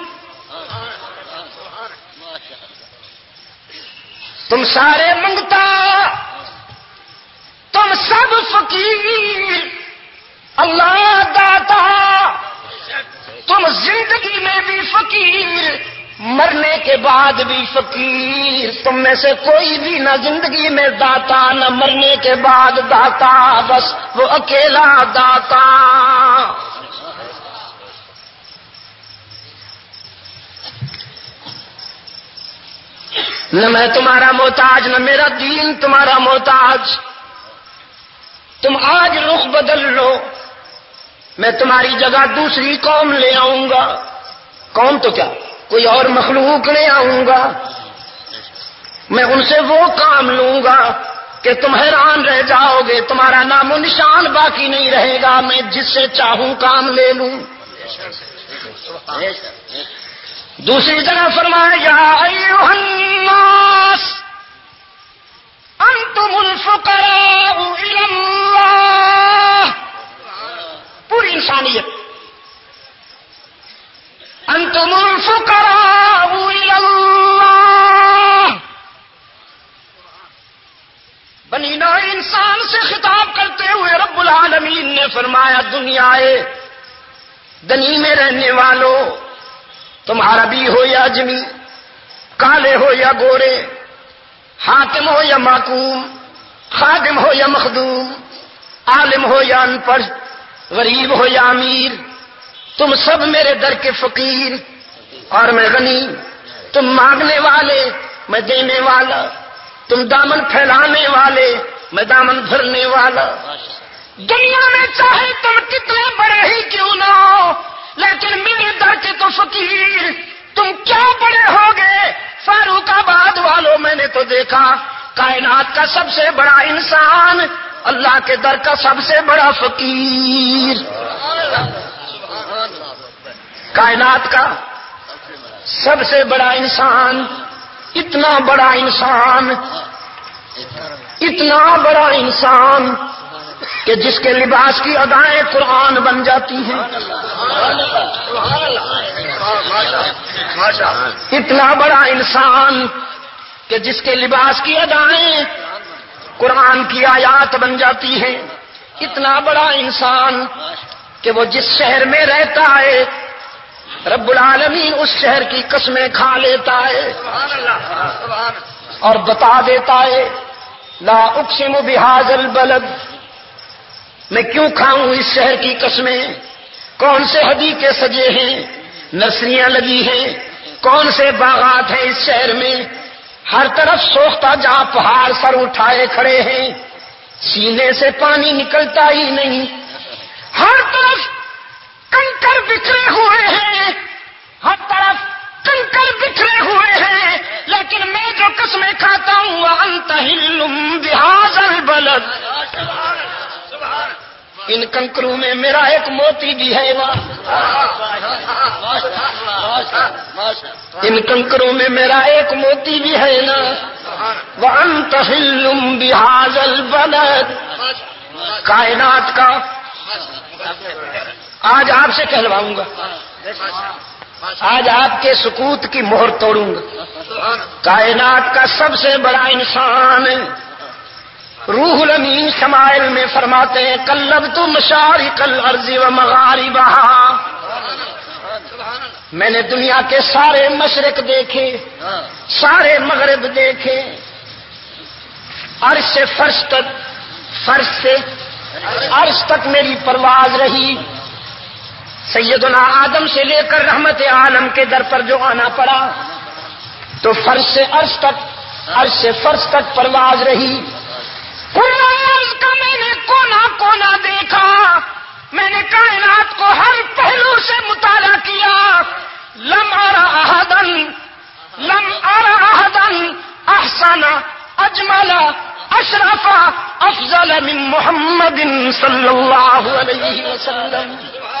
تم سارے منگتا, تم سب فقیر, اللہ داتا. تم زندگی میں بھی فقیر, مرنے کے بعد بھی فقیر. تم میں سے کوئی بھی نہ زندگی میں داتا نہ مرنے کے بعد داتا, بس وہ اکیلا داتا. نہ میں تمہارا محتاج نہ میرا دین تمہارا محتاج. تم آج رخ بدل لو, میں تمہاری جگہ دوسری قوم لے آؤں گا. قوم تو کیا, کوئی اور مخلوق لے آؤں گا. میں ان سے وہ کام لوں گا کہ تم حیران رہ جاؤ گے, تمہارا نام و نشان باقی نہیں رہے گا. میں جس سے چاہوں کام لے لوں. دوسری جگہ فرمایا یا ایھا الناس انتم الفقراء الی اللہ. پوری انسانیت انتم الفقراء الی اللہ. بنی نوع انسان سے خطاب کرتے ہوئے رب العالمین نے فرمایا دنیا دنی میں رہنے والوں, تم عربی ہو یا اجمی, کالے ہو یا گورے, حاکم ہو یا محکوم, خادم ہو یا مخدوم, عالم ہو یا ان پڑھ, غریب ہو یا امیر, تم سب میرے در کے فقیر اور میں غنی. تم مانگنے والے میں دینے والا, تم دامن پھیلانے والے میں دامن بھرنے والا. دنیا میں چاہے تم کتنے بڑے ہی کیوں نہ ہو, لیکن میرے در کے تو فقیر. تم کیا بڑے ہو گے. فاروق آباد والوں میں نے تو دیکھا کائنات کا سب سے بڑا انسان اللہ کے در کا سب سے بڑا فقیر. کائنات کا سب سے بڑا انسان, اتنا بڑا انسان, اتنا بڑا انسان کہ جس کے لباس کی ادائیں قرآن بن جاتی ہیں. اتنا بڑا انسان کہ جس کے لباس کی ادائیں قرآن کی آیات بن جاتی ہیں. اتنا بڑا انسان کہ وہ جس شہر میں رہتا ہے رب العالمین اس شہر کی قسمیں کھا لیتا ہے اور بتا دیتا ہے لا اقسم بہذا البلد, میں کیوں کھاؤں اس شہر کی قسمیں. کون سے حدیقے سجے ہیں, نرسریاں لگی ہیں, کون سے باغات ہیں اس شہر میں. ہر طرف سوختہ جا پہاڑ سر اٹھائے کھڑے ہیں, سینے سے پانی نکلتا ہی نہیں. ہر طرف کنکر بکھرے ہوئے ہیں, ہر طرف کنکر بکھرے ہوئے ہیں, لیکن میں جو قسمیں کھاتا ہوں وانت حل بہذا البلد, ان کنکروں میں میرا ایک موتی بھی ہے نا, ان کنکروں میں میرا ایک موتی بھی ہے نا. وانت حل بہذا البلد. کائنات کا آج آپ سے کہلواؤں گا, آج آپ کے سکوت کی مہر توڑوں گا. کائنات کا سب سے بڑا انسان روح الامین شمائل میں فرماتے ہیں قلبت مشارق الارض ومغاربها. میں نے دنیا کے سارے مشرق دیکھے, سارے مغرب دیکھے, عرش سے فرش تک, فرش سے عرش تک میری پرواز رہی. سیدنا آدم سے لے کر رحمت عالم کے در پر جو آنا پڑا تو فرش سے عرش تک, عرش سے فرش تک پرواز رہی. عرض کا میں نے کونا کونا دیکھا, میں نے کائنات کو ہر پہلو سے مطالعہ کیا، لم ارى احدا احسن اجمل اشرف افضل من محمد صلی اللہ علیہ وسلم۔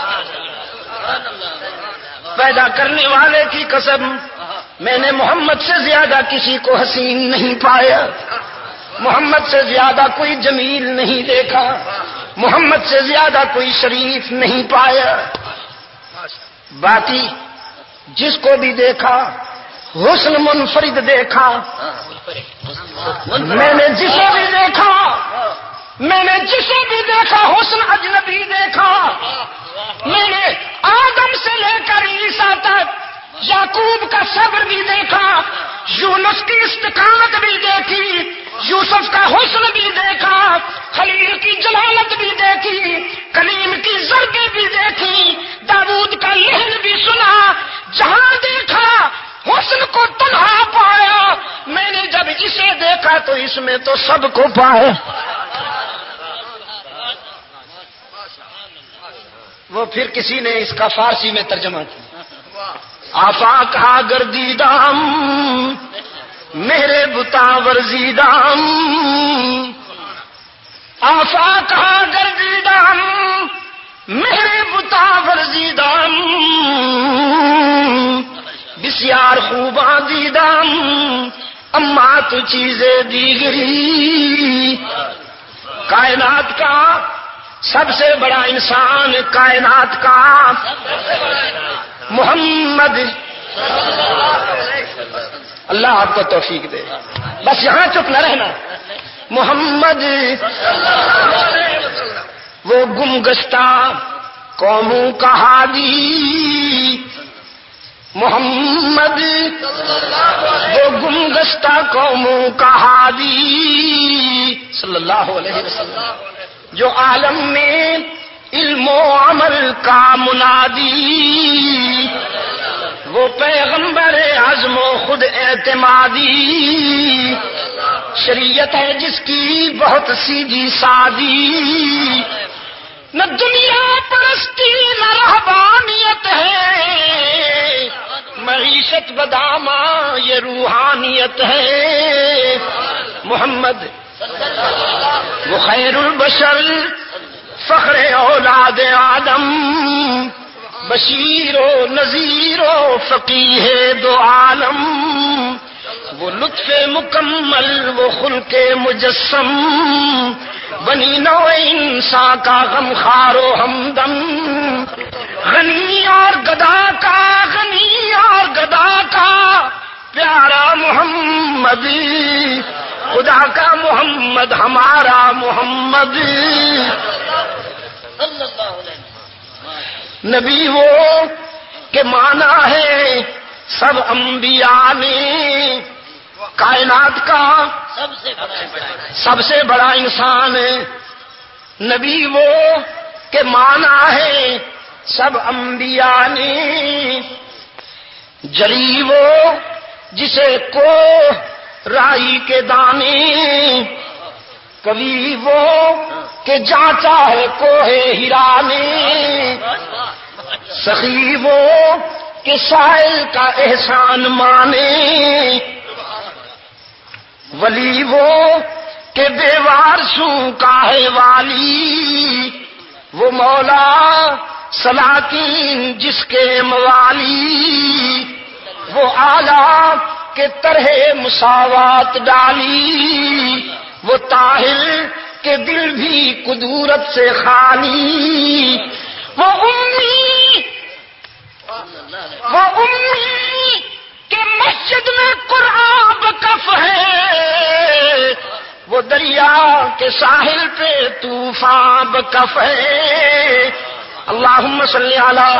پیدا کرنے والے کی قسم، میں نے محمد سے زیادہ کسی کو حسین نہیں پایا، محمد سے زیادہ کوئی جمیل نہیں دیکھا، محمد سے زیادہ کوئی شریف نہیں پایا۔ باقی جس کو بھی دیکھا حسن منفرد دیکھا، میں نے جسے بھی دیکھا حسن اجنبی دیکھا۔ میں نے آدم سے لے کر عیسیٰ تک یعقوب کا صبر بھی دیکھا، یونس کی استقامت بھی دیکھی، یوسف کا حسن بھی دیکھا، خلیل کی جلالت بھی دیکھی، کلیم کی ضربیں بھی دیکھی، داؤد کا لحن بھی سنا۔ جہاں دیکھا حسن کو تنہا پایا، میں نے جب اسے دیکھا تو اس میں تو سب کو پایا۔ وہ پھر کسی نے اس کا فارسی میں ترجمہ کیا، آفاق گردیدام میرے بتا ورزیدام، آفاق گردیدام میرے بتا ورزیدام، بسیار خوباں دیدام اما تو چیزیں دیگری۔ کائنات کا سب سے بڑا انسان، کائنات کا محمد، اللہ آپ کو توفیق دے، بس یہاں چپ نہ رہنا۔ محمد وہ گمگشتہ قوموں کا ہادی، محمد وہ گمگشتہ قوموں کا ہادی صلی اللہ علیہ وسلم، جو عالم میں علم و عمل کا منادی، وہ پیغمبر عزم و خود اعتمادی، شریعت ہے جس کی بہت سیدھی سادی، نہ دنیا پرستی نہ رہبانیت ہے، معیشت بدامہ یہ روحانیت ہے۔ محمد وہ خیر البشر فخر اولاد آدم، بشیر و نذیر و فقیہ دو عالم، وہ لطف مکمل وہ خلق مجسم، بنی نو انسان کا غمخوار و ہمدم، غنی اور گدا کا پیارا محمد، خدا کا محمد ہمارا محمد، نبی وہ کہ مانا ہے سب انبیاء نے، کائنات کا سب سے بڑا انسان ہے، نبی وہ کہ مانا ہے سب انبیاء نے، جری وہ جسے کو رائی کے دانے، کبھی وہ کہ جانچا ہے کوہ ہیرا نے، سخی وہ کہ سائل کا احسان مانے، ولی وہ کہ بے وارثوں کا ہے والی، وہ مولا سلاطین جس کے موالی، وہ آلہ کے طرح مساوات ڈالی، وہ طاہر کے دل بھی قدورت سے خالی، وہ امی کہ مسجد میں قرآن بکف ہے، وہ دریا کے ساحل پہ طوفان بکف ہے۔ اللہم صلی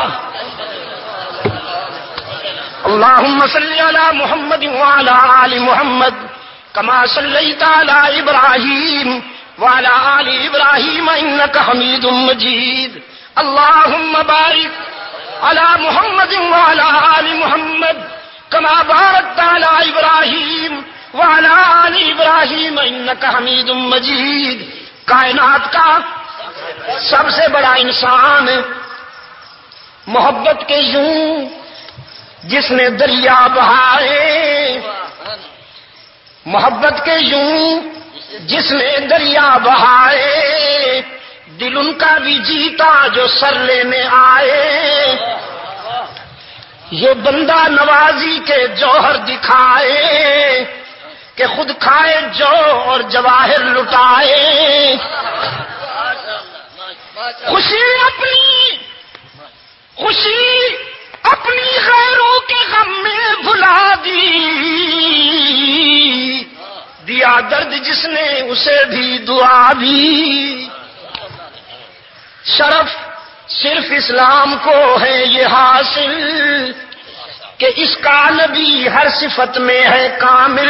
علی محمد وعلی آل محمد کما صلیت علی ابراہیم وعلی آل ابراہیم انک حمید مجید۔ اللہم بارک علی محمد وعلی آل محمد کما بارکت علی ابراہیم وعلی آل ابراہیم انک حمید مجید۔ کائنات کا سب سے بڑا انسان محبت کے یوں جس نے دریا بہائے، محبت کے یوں جس نے دریا بہائے، دل ان کا بھی جیتا جو سر لینے آئے، یہ بندہ نوازی کے جوہر دکھائے کہ خود کھائے جو اور جواہر لٹائے، خوشی اپنی غیروں کے غم میں بھلا دی، دیا درد جس نے اسے بھی دعا دی، شرف صرف اسلام کو ہے یہ حاصل کہ اس کا نبی ہر صفت میں ہے کامل،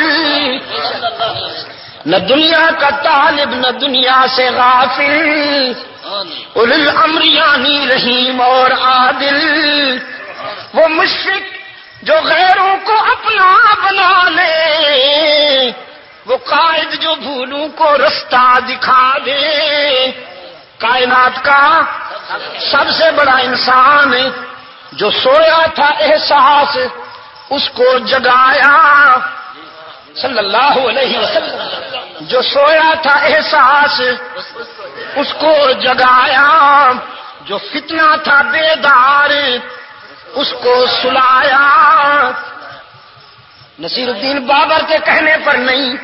نہ دنیا کا طالب نہ دنیا سے غافل، اولو الامر یعنی رحیم اور عادل، وہ مشفق جو غیروں کو اپنا بنا لے، وہ قائد جو بھولوں کو رستہ دکھا دے، کائنات کا سب سے بڑا انسان جو سویا تھا احساس اس کو جگایا، صلی اللہ علیہ وسلم، جو سویا تھا احساس اس کو جگایا، جو فتنہ تھا بیدار اس کو سلایا، نصیر الدین بابر کے کہنے پر نہیں،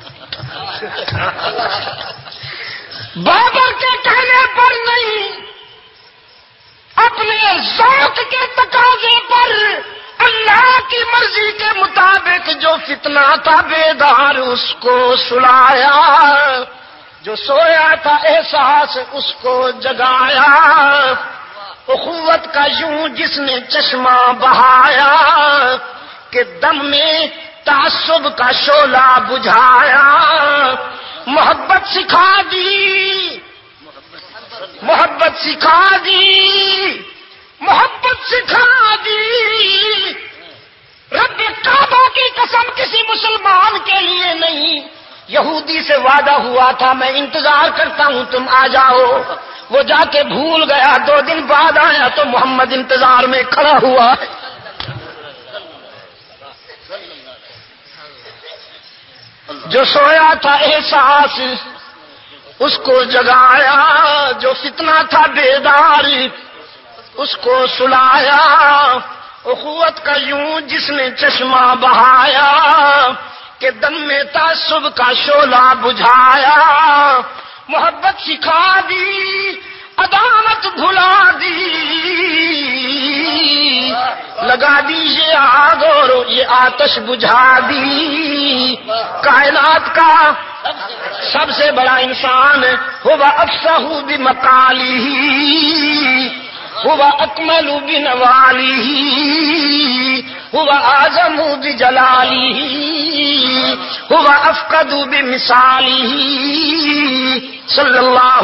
بابر کے کہنے پر نہیں، اپنے ذوق کے تقاضے پر اللہ کی مرضی کے مطابق جو فتنہ تھا بیدار اس کو سلایا، جو سویا تھا احساس اس کو جگایا، اخوت کا یوں جس نے چشمہ بہایا کہ دم میں تعصب کا شعلہ بجھایا، محبت سکھا دی، محبت سکھا دی، محبت سکھا دی، رب کعبہ کی قسم کسی مسلمان کے لیے نہیں، یہودی سے وعدہ ہوا تھا میں انتظار کرتا ہوں تم آ جاؤ، وہ جا کے بھول گیا، 2 دن بعد آیا تو محمد انتظار میں کھڑا ہوا، جو سویا تھا احساس اس کو جگایا، جو فتنہ تھا بیدار اس کو سلایا، اخوت کا یوں جس نے چشمہ بہایا کہ دم میں تعصب کا شعلہ بجھایا، محبت سکھا دی، عداوت بھلا دی، لگا دی یہ آگ اور یہ آتش بجھا دی، کائنات کا سب سے بڑا انسان ہوا افصح بمقالہ، ہوا اکمل بنوالہ، ہوا اعظم بجلالہ، ہوا افقد بمثالہ، صلی اللہ،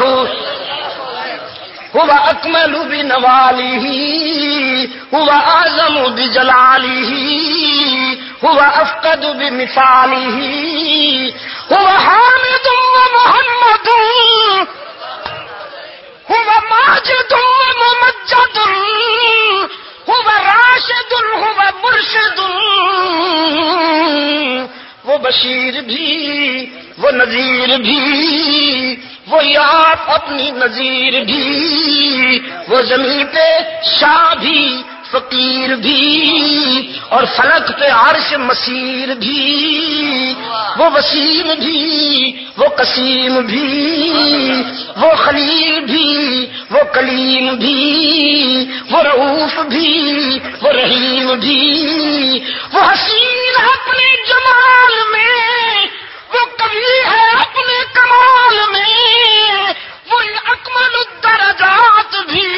ہوا اکمل بنوالہ، ہوا اعظم بجلالہ، ہوا افقد بمثالہ، هو حامد ومحمد، هو ماجد وممجد، هو راشد هو مرشد، وہ بشیر بھی وہ نذیر بھی، وہی آپ اپنی نذیر بھی، وہ زمین پہ شاہ بھی فقیر بھی اور فلک پہ عرش مسیر بھی، وہ وسیم بھی وہ قسیم بھی، وہ خلیل بھی وہ کلیم بھی، وہ رؤوف بھی وہ رحیم بھی، وہ حسین اپنے جمال میں، وہ قوی ہے اپنے کمال میں، وہی اکمل الدرجات بھی،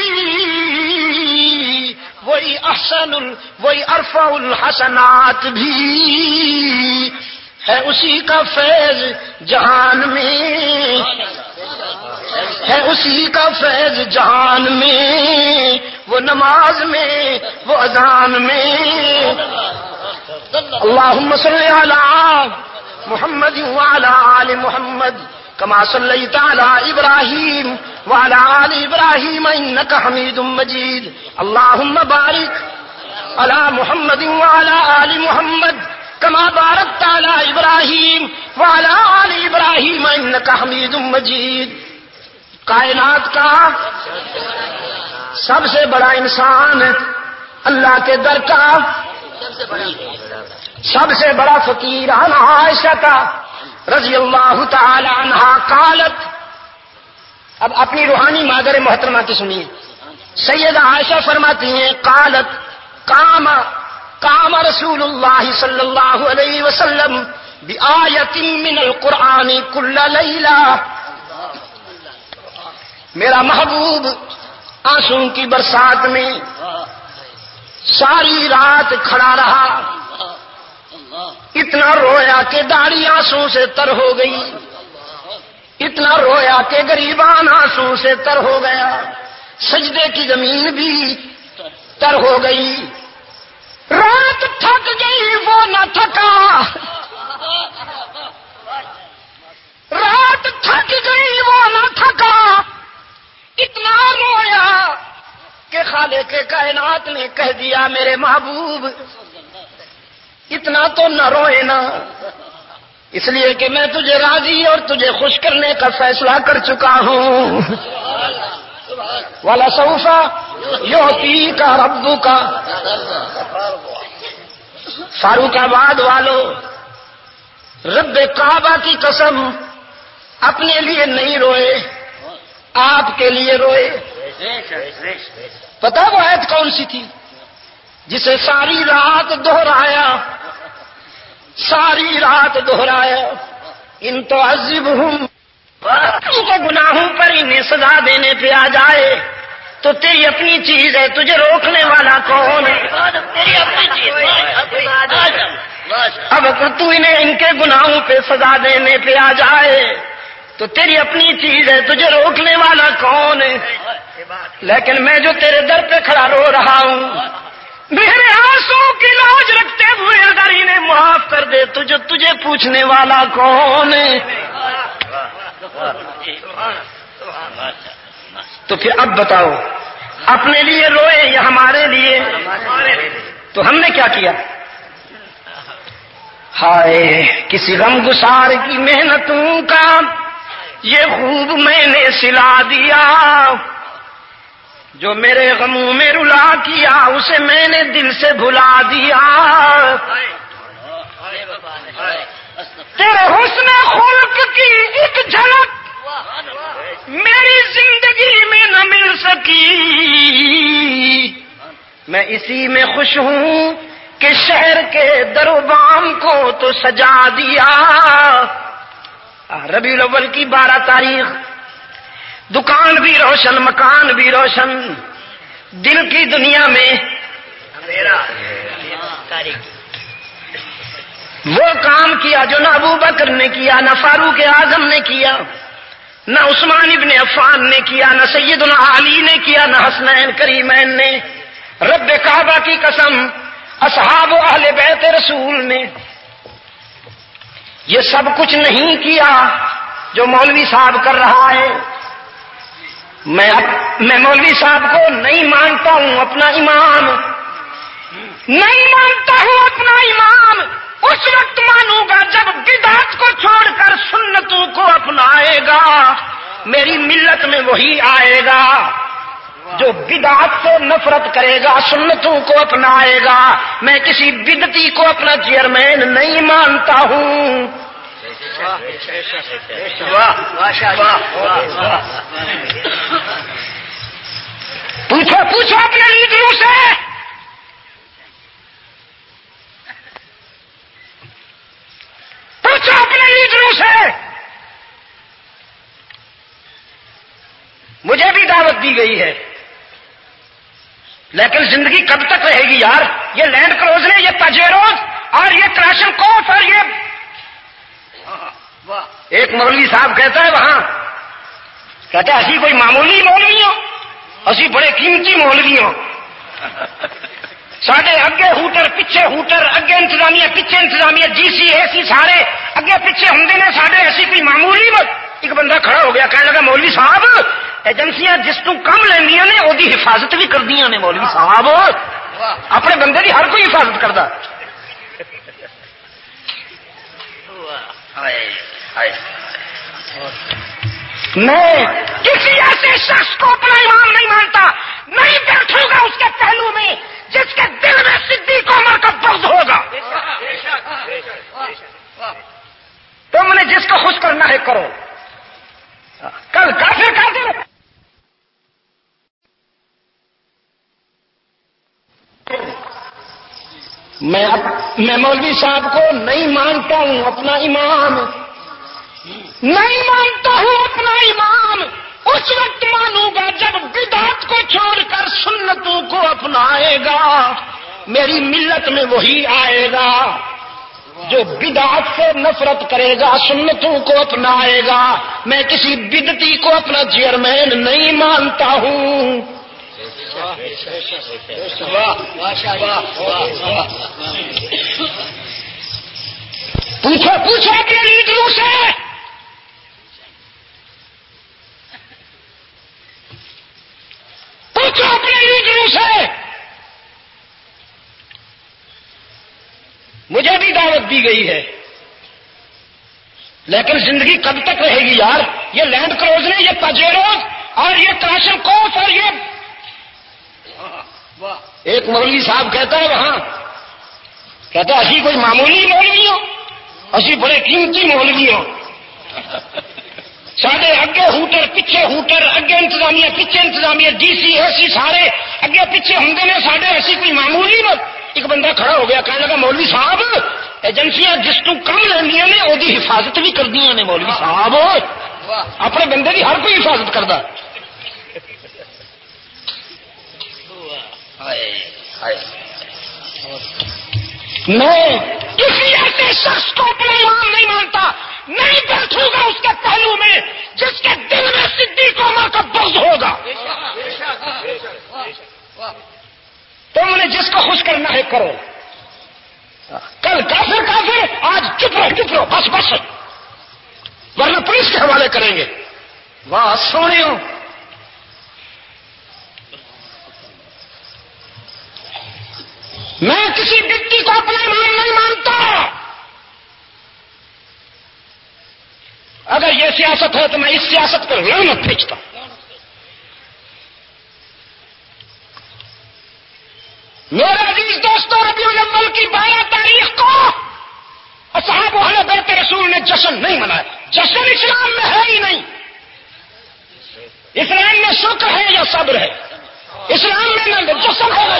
وہی ارفع الحسنات بھی، ہے اسی کا فیض جہان میں، ہے اسی کا فیض جہان میں، وہ نماز میں وہ اذان میں، اللہم صلی علی محمد وعلی آل محمد كما صليت على إبراهيم وعلى آل إبراهيم إنك حميد مجيد اللهم بارك على محمد وعلى آل محمد كما باركت على إبراهيم وعلى آل إبراهيم إنك حميد مجيد. کائنات کا سب سے بڑا انسان اللہ کے در کا سب سے بڑا فقیر عن عائشہ رضی اللہ تعالی عنہا قالت. اب اپنی روحانی مادر محترمہ کی سنیے. سیدہ عائشہ فرماتی ہیں قالت قام رسول اللہ صلی اللہ علیہ وسلم بآیت من القرآن کل لیلہ. میرا محبوب آنسوں کی برسات میں ساری رات کھڑا رہا. اتنا رویا کہ داڑھی آنسوں سے تر ہو گئی. اتنا رویا کہ غریبان آنسوں سے تر ہو گیا. سجدے کی زمین بھی تر ہو گئی. رات تھک گئی وہ نہ تھکا. رات تھک گئی وہ نہ تھکا. اتنا رویا کہ خالق کائنات نے کہہ دیا میرے محبوب اتنا تو نہ روئے نا، اس لیے کہ میں تجھے راضی اور تجھے خوش کرنے کا فیصلہ کر چکا ہوں. وَلَسَوْفَ يُعْطِيكَ رَبُّكَ. فاروق آباد والو، رب کعبہ کی قسم اپنے لیے نہیں روئے، آپ کے لیے روئے. پتہ وہ آیت کون سی تھی جسے ساری رات دہرایا، ساری رات دہرایا. ان تعذبہم، ان کو گناہوں پر انہیں سزا دینے پہ آ جائے تو تیری اپنی چیز ہے، تجھے روکنے والا کون ہے؟ تیری اپنی چیز. اب اگر تو انہیں ان کے گناہوں پہ سزا دینے پہ آ جائے تو تیری اپنی چیز ہے، تجھے روکنے والا کون ہے؟ لیکن میں جو تیرے در پہ کھڑا رو رہا ہوں، میرے آنسوں کی لاج رکھتے ہوئے اگر انہیں معاف کر دے تجھے پوچھنے والا کون ہے؟ تو پھر اب بتاؤ، اپنے لیے روئے یا ہمارے لیے؟ تو ہم نے کیا کیا؟ ہائے کسی غم گسار کی محنتوں کا یہ خوب میں نے سلا دیا، جو میرے غموں میں رلا کیا اسے میں نے دل سے بھلا دیا. تیرے حسن خلق کی ایک جھلک میری زندگی میں نہ مل سکی، میں اسی میں خوش ہوں کہ شہر کے در و بام کو تو سجا دیا. ربیع الاول کی 12 تاریخ، دکان بھی روشن مکان بھی روشن، دل کی دنیا میں وہ کام کیا جو نہ ابو بکر نے کیا، نہ فاروق اعظم نے کیا، نہ عثمان ابن عفان نے کیا، نہ سیدنا علی نے کیا، نہ حسنین کریمین نے. رب کعبہ کی قسم اصحاب و اہل بیت رسول نے یہ سب کچھ نہیں کیا جو مولوی صاحب کر رہا ہے. میں مولوی صاحب کو نہیں مانتا ہوں اپنا امام، نہیں مانتا ہوں اپنا امام. اس وقت مانوں گا جب بدعت کو چھوڑ کر سنتوں کو اپنائے گا. میری ملت میں وہی آئے گا جو بدعت سے نفرت کرے گا، سنتوں کو اپنائے گا. میں کسی بدعتی کو اپنا چیئرمین نہیں مانتا ہوں. پوچھو اپنے لیڈروں سے، پوچھو اپنے لیڈروں سے. مجھے بھی دعوت دی گئی ہے، لیکن زندگی کب تک رہے گی یار؟ یہ لینڈ کروزر، یہ پجیروز اور یہ کراشن کوف اور یہ ایک مولوی صاحب کہتا ہے وہاں، کہتا ہے اسی کوئی معمولی مولوی ہو، اسی بڑے قیمتی مولوی ہو. ساڈے اگے ہوٹر پیچھے ہوٹر، اگے انتظامیہ پیچھے انتظامیہ، جی سی اے سی سارے اگے پیچھے ہوندے نے، ساڈے اسی کوئی معمولی کہنے لگا مولوی صاحب ایجنسیاں جس کو کم لیندیاں نے وہ حفاظت بھی کردیاں نے مولوی صاحب اپنے بندے کی ہر کوئی حفاظت کرتا میں کسی ایسے شخص کو اپنا امام نہیں مانتا نہیں بیٹھوں گا اس کے پہلو میں جس کے دل میں صدیق عمر کا بغض ہوگا تم نے جس کو خوش کرنا ہے کرو کل کافر کافر میں مولوی صاحب کو نہیں مانتا ہوں اپنا امام نہیں مانتا ہوں اپنا امام اس وقت مانوں گا جب بدعت کو چھوڑ کر سنتوں کو اپنائے گا میری ملت میں وہی آئے گا جو بدعت سے نفرت کرے گا سنتوں کو اپنائے گا میں کسی بدعتی کو اپنا چیئرمین نہیں مانتا ہوں پوچھو اپنے لیڈروں سے پوچھو اپنے لیڈروں سے مجھے بھی دعوت دی گئی ہے لیکن زندگی کب تک رہے گی یار یہ لینڈ کروزر یہ پجیروز اور یہ کراشن کوف اور یہ ایک مولوی صاحب کہتا ہے وہاں کہتا ہے اسی کوئی معمولی مولوی ہو اسی بڑے قیمتی مولوی ہو سارے اگے ہوٹر پیچھے ہوٹر اگے انتظامیہ پیچھے انتظامیہ ڈی سی اے سی سارے اگے پیچھے ہوں نے سارے ایسی کوئی معمولی ہو ایک بندہ کھڑا ہو گیا کہنے لگا مولوی صاحب ایجنسیاں جس کو کم لینیاں نے وہ حفاظت بھی کردیاں نے مولوی صاحب اپنے بندے کی ہر کوئی حفاظت کرتا میں کسی ایسے شخص کو اپنا امام نہیں مانتا نہیں بیٹھوں گا اس کے پہلو میں جس کے دل میں صدیق عمر کا بغض ہوگا تم نے جس کو خوش کرنا ہے کرو کل کافر کافر آج چپ رہو بس بس ورنہ پولیس کے حوالے کریں گے واہ سونے ہو میں کسی ویکتی کو اپنا امام نہیں مانتا اگر یہ سیاست ہے تو میں اس سیاست پر لعنت بھیجتا ہوں میرے عزیز دوستوں ربیع الاول کی 12 تاریخ کو اصحاب اہل بیت رسول نے جشن نہیں منایا جشن اسلام میں ہے ہی نہیں اسلام میں شکر ہے یا صبر ہے اسلام میں نہ جشن ہے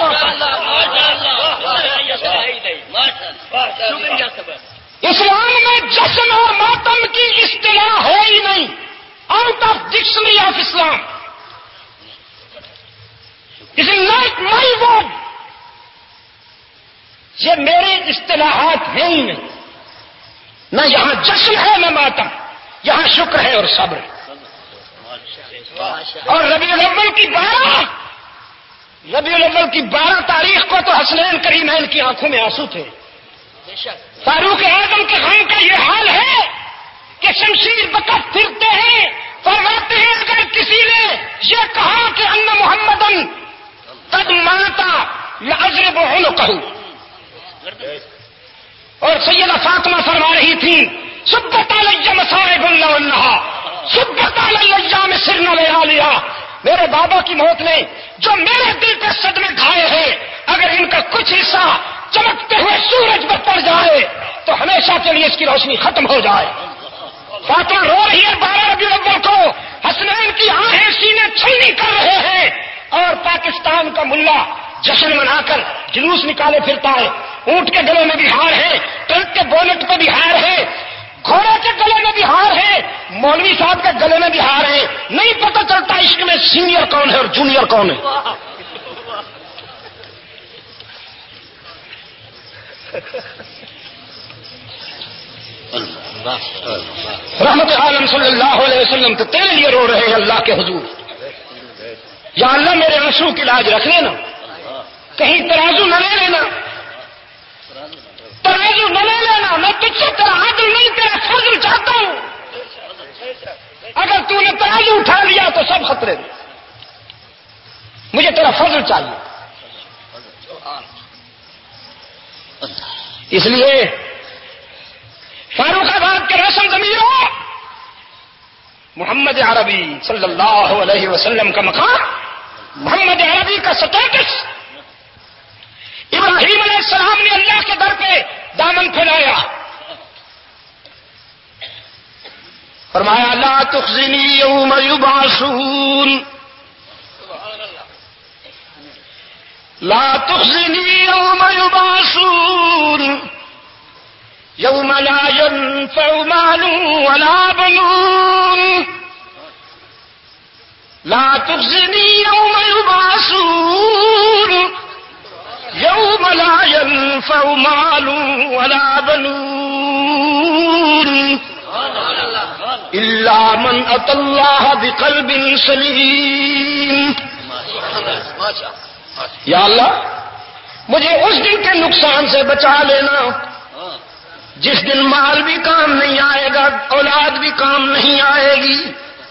اسلام میں جشن اور ماتم کی اصطلاح ہے ہی نہیں out of dictionary of Islam it is not my word یہ میرے اصطلاحات ہیں ہی نہیں نہ یہاں جشن ہے نہ ماتم یہاں شکر ہے اور صبر اور ربیع الاول کی 12 تاریخ کو تو حسنین کریمین کی آنکھوں میں آنسو تھے فاروق اعظم کے غم کا یہ حال ہے کہ شمشیر بکت پھرتے ہیں فرماتے ہیں اگر کسی نے یہ کہا کہ ان محمدن قد ماتا لاضرب عنقہ اور سیدہ فاطمہ فرما رہی تھی سبت علی مصائب اللہ سبت علی الايام سرنا لیالیا میرے بابا کی موت نے جو میرے دل پہ صدمے کھائے ہیں اگر ان کا کچھ حصہ چمکتے ہوئے سورج پر پڑ جائے تو ہمیشہ کے لیے اس کی روشنی ختم ہو جائے فاطمہ رو رہی ہے 12 ربیع الاول کو حسنین کی آہیں سینے چھلنی کر رہے ہیں اور پاکستان کا ملا جشن منا کر جلوس نکالے پھرتا ہے اونٹ کے گلے میں بھی ہار ہے ٹرک کے بونٹ پہ بھی ہار ہے گھوڑے کے گلے میں بھی ہار ہے مولوی صاحب کے گلے میں بھی ہار ہے نہیں پتہ چلتا عشق میں سینئر کون ہے اور جونیئر کون ہے رحمت عالم صلی اللہ علیہ وسلم تو تیرے لیے رو رہے ہیں اللہ کے حضور یا اللہ میرے آنسو کی لاج رکھ لینا کہیں ترازو نہ لے لینا ترازو نہ لے لینا میں تجھ سے تیرا عدل نہیں تیرا فضل چاہتا ہوں اگر تو نے قطرے بھی، مجھے تیرا فضل چاہیے. اس لیے فاروق آباد کے روشن ضمیروں، محمد عربی صلی اللہ علیہ وسلم کا مقام، محمد عربی کا سٹیٹس، ابراہیم علیہ السلام نے اللہ کے در پہ دامن پھیلایا، فرمایا لا تخزنی یوم یبعثون، لا تخزنی یوم یبعثون یوم لا ينفع مال ولا بنون، لا تخزنی یوم یبعثون یوم لا ينفع مال ولا بنون الا من اتى الله بقلب سلیم. یا اللہ مجھے اس دن کے نقصان سے بچا لینا جس دن مال بھی کام نہیں آئے گا، اولاد بھی کام نہیں آئے گی،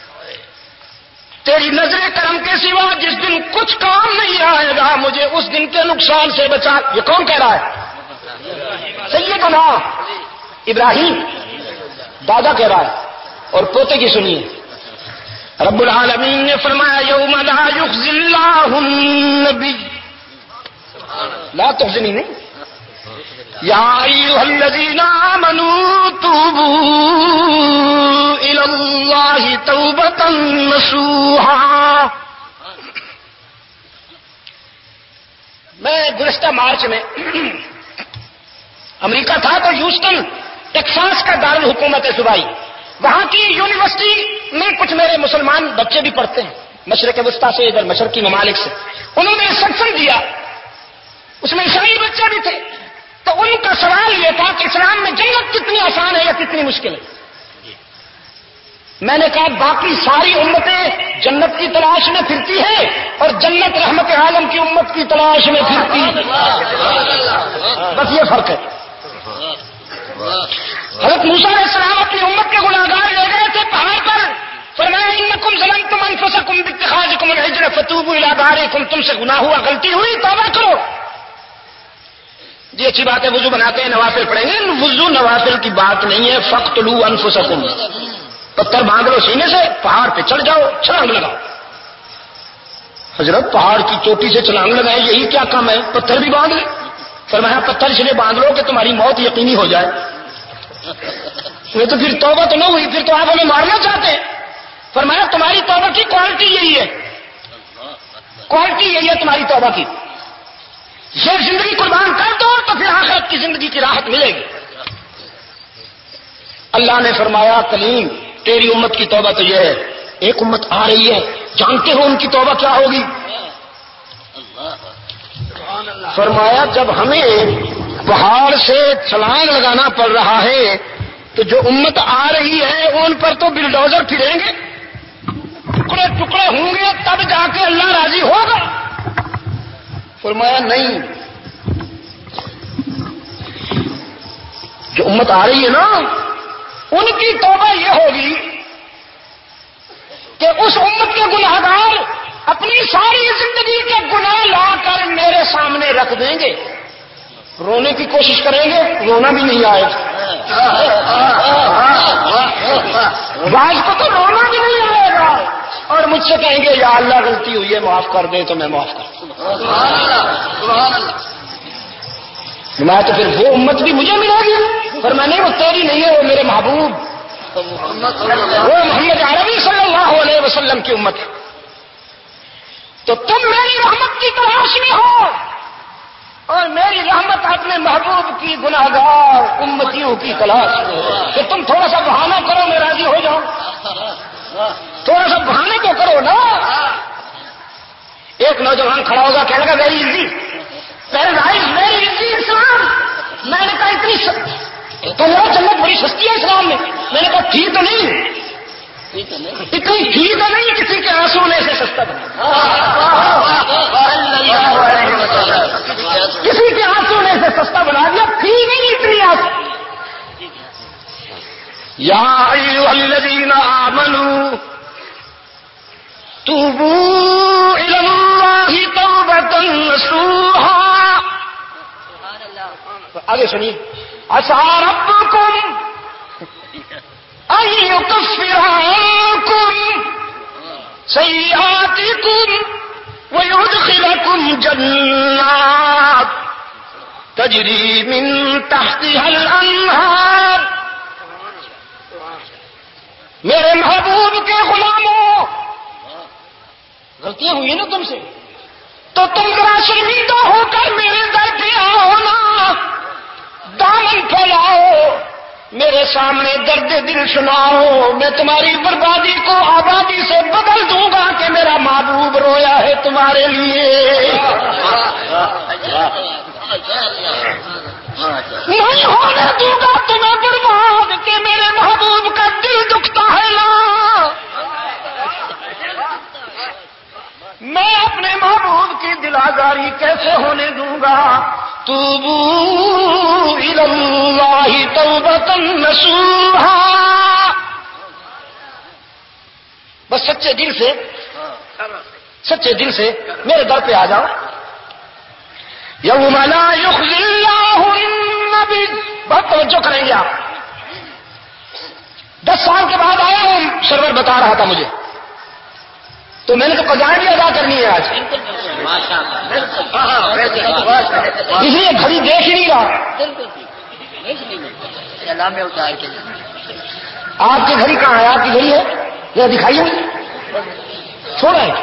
تیری نظر کرم کے سوا جس دن کچھ کام نہیں آئے گا، مجھے اس دن کے نقصان سے بچا. یہ کون کہہ رہا ہے؟ سیدنا ابراہیم دادا کہہ رہا ہے، اور پوتے کی سنیے. رب العالمین نے فرمایا یوم لا یخزی اللہ النبی، لا تخزنی نہیں، یا ایھا الذین آمنوا توبوا الی اللہ توبۃ نصوحا. میں گزشتہ مارچ میں امریکہ تھا تو ہیوسٹن ٹیکساس کا دارالحکومت ہے صوبائی، وہاں کی یونیورسٹی میں کچھ میرے مسلمان بچے بھی پڑھتے ہیں، مشرق وسطیٰ سے، ادھر مشرقی ممالک سے. انہوں نے سیکشن دیا، اس میں عیسائی بچے بھی تھے، تو ان کا سوال یہ تھا کہ اسلام میں جنت کتنی آسان ہے یا کتنی مشکل ہے. میں نے کہا باقی ساری امتیں جنت کی تلاش میں پھرتی ہے اور جنت رحمت عالم کی امت کی تلاش میں پھرتی ہے، بس یہ فرق ہے. حضرت موسیٰ علیہ السلام اپنی امت کے گناہگار لے گئے تھے پہاڑ پر، فرمایا انکم ظلمتم انفسکم باتخاذکم العجل فتوبوا الی بارئکم، تم سے گناہ ہوا، غلطی ہوئی، توبہ کرو. جی اچھی بات ہے، وضو بناتے ہیں، نوافل پڑھیں گے، وضو نوافل کی بات نہیں ہے. فقتلوا انفسکم، پتھر باندھ لو سینے سے، پہاڑ پہ چڑھ جاؤ، چھلانگ لگاؤ. حضرت پہاڑ کی چوٹی سے چھلانگ لگائے، یہی کیا کام ہے؟ پتھر بھی باندھ لے. فرمایا پتھر اس لیے باندھ لو کہ تمہاری موت یقینی ہو جائے. یہ تو پھر توبہ تو نہ ہوئی، پھر تو آپ ہمیں مارنا چاہتے ہیں. فرمایا تمہاری توبہ کی کوالٹی یہی ہے، کوالٹی یہی ہے تمہاری توبہ کی. یہ زندگی قربان کر دو تو پھر آخرت کی زندگی کی راحت ملے گی. اللہ نے فرمایا کلیم تیری امت کی توبہ تو یہ ہے. ایک امت آ رہی ہے، جانتے ہو ان کی توبہ کیا ہوگی؟ فرمایا جب ہمیں پہاڑ سے چھلانگ لگانا پڑ رہا ہے تو جو امت آ رہی ہے ان پر تو بلڈوزر پھریں گے، ٹکڑے ٹکڑے ہوں گے، تب جا کے اللہ راضی ہوگا. فرمایا نہیں، جو امت آ رہی ہے نا ان کی توبہ یہ ہوگی کہ اس امت کے گناہگار اپنی ساری زندگی کے گناہ لا کر میرے سامنے رکھ دیں گے، رونے کی کوشش کریں گے، رونا بھی نہیں آئے گا. بعض کو تو رونا بھی نہیں آئے گا، اور مجھ سے کہیں گے یا اللہ غلطی ہوئی ہے معاف کر دے، تو میں معاف کر دوں. میں تو پھر وہ امت بھی مجھے ملے گی. پر میں نہیں، وہ تیری نہیں ہے، وہ میرے محبوب وہ محمد عربی صلی اللہ علیہ وسلم کی امت ہے. تو تم میری رحمت کی تلاش میں ہو اور میری رحمت اپنے محبوب کی گناہگار امتیوں کی تلاش میں ہو. کہ تم تھوڑا سا بہانہ کرو میں راضی ہو جاؤں، تھوڑا سا بہانے تو کرو نا. ایک نوجوان کھڑا ہوگا کہنے لگا very easy, very easy Islam. میں نے کہا اتنی تو وہ جنت بڑی سستی ہے اسلام میں. میں نے کہا تھی تو نہیں، اتنی تھی تو نہیں کسی کے آنسو ہونے سے سستا بنا، کسی کے آنسو ہونے سے سستا بنا دیا، تھی نہیں اتنی آنسو. یا ایھا الذین آمنوا توبوا إلى الله توبة نصوحا. آگے سنیے. عسى ربكم أن يكفر عنكم سيئاتكم ويدخلكم جنات تجری من تحتها الانہار. میرے محبوب کے غلاموں، غلطیاں ہوئی نا تم سے تو تم ذرا شرمندہ ہو کر میرے در پہ آؤ نا، دامن پھیلاؤ، میرے سامنے درد دل سناؤ. میں تمہاری بربادی کو آبادی سے بدل دوں گا کہ میرا محبوب رویا ہے تمہارے لیے. نہیں ہونے دوں گا تمہیں برباد کہ میرے محبوب کا دل دکھتا ہے نا. میں اپنے محبوب کی دل آزاری کیسے ہونے دوں گا. توبوا الی اللہ توبۃ نصوحا. بس سچے دل سے میرے در پہ آ جاؤ. یوم لا یخزی اللہ النبی. بہت توجہ کریں گے آپ. 10 سال کے بعد آیا ہوں، سرور بتا رہا تھا مجھے، تو میں نے تو قضائیں بھی ادا کرنی ہے آج. اس لیے گھڑی دیکھ نہیں رہا. آپ کی گھڑی کہاں ہے؟ آپ کی گھڑی ہے یہ دکھائیے مجھے. چھوڑا ہے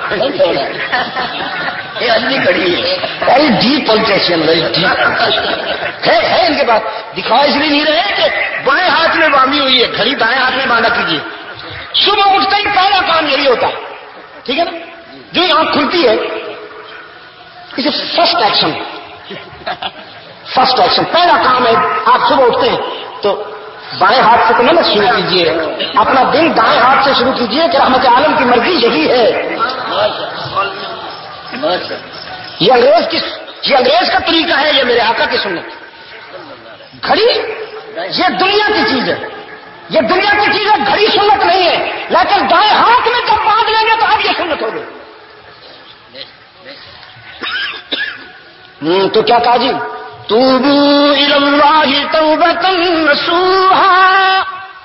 یہ اجلی گھڑی ہے. Very deep politician, very deep ہے ان کے پاس. دکھا اس لیے نہیں رہے کہ بائیں ہاتھ میں باندھی ہوئی ہے، گھڑی دائیں ہاتھ میں باندھا کیجیے. صبح اٹھتے ہی پہلا کام یہی ہوتا ہے، ٹھیک ہے نا. جو آنکھ کھلتی ہے اسے فرسٹ ایکشن پہلا کام ہے. آپ صبح اٹھتے ہیں تو بائیں ہاتھ سے تو نہ شروع کیجیے، اپنا دن دائیں ہاتھ سے شروع کیجیے کہ رحمت عالم کی مرضی یہی ہے. یہ انگریز کا طریقہ ہے، یہ میرے آقا کی سنت. گھڑی یہ دنیا کی چیز ہے، یہ دنیا کی چیز ہے. گھڑی سنت نہیں ہے، لیکن دائیں ہاتھ میں جب باندھ لیں گے تو اب یہ سنت ہوگی. تو کیا کہا جی؟ توبوا الی اللہ توبۃ نصوحا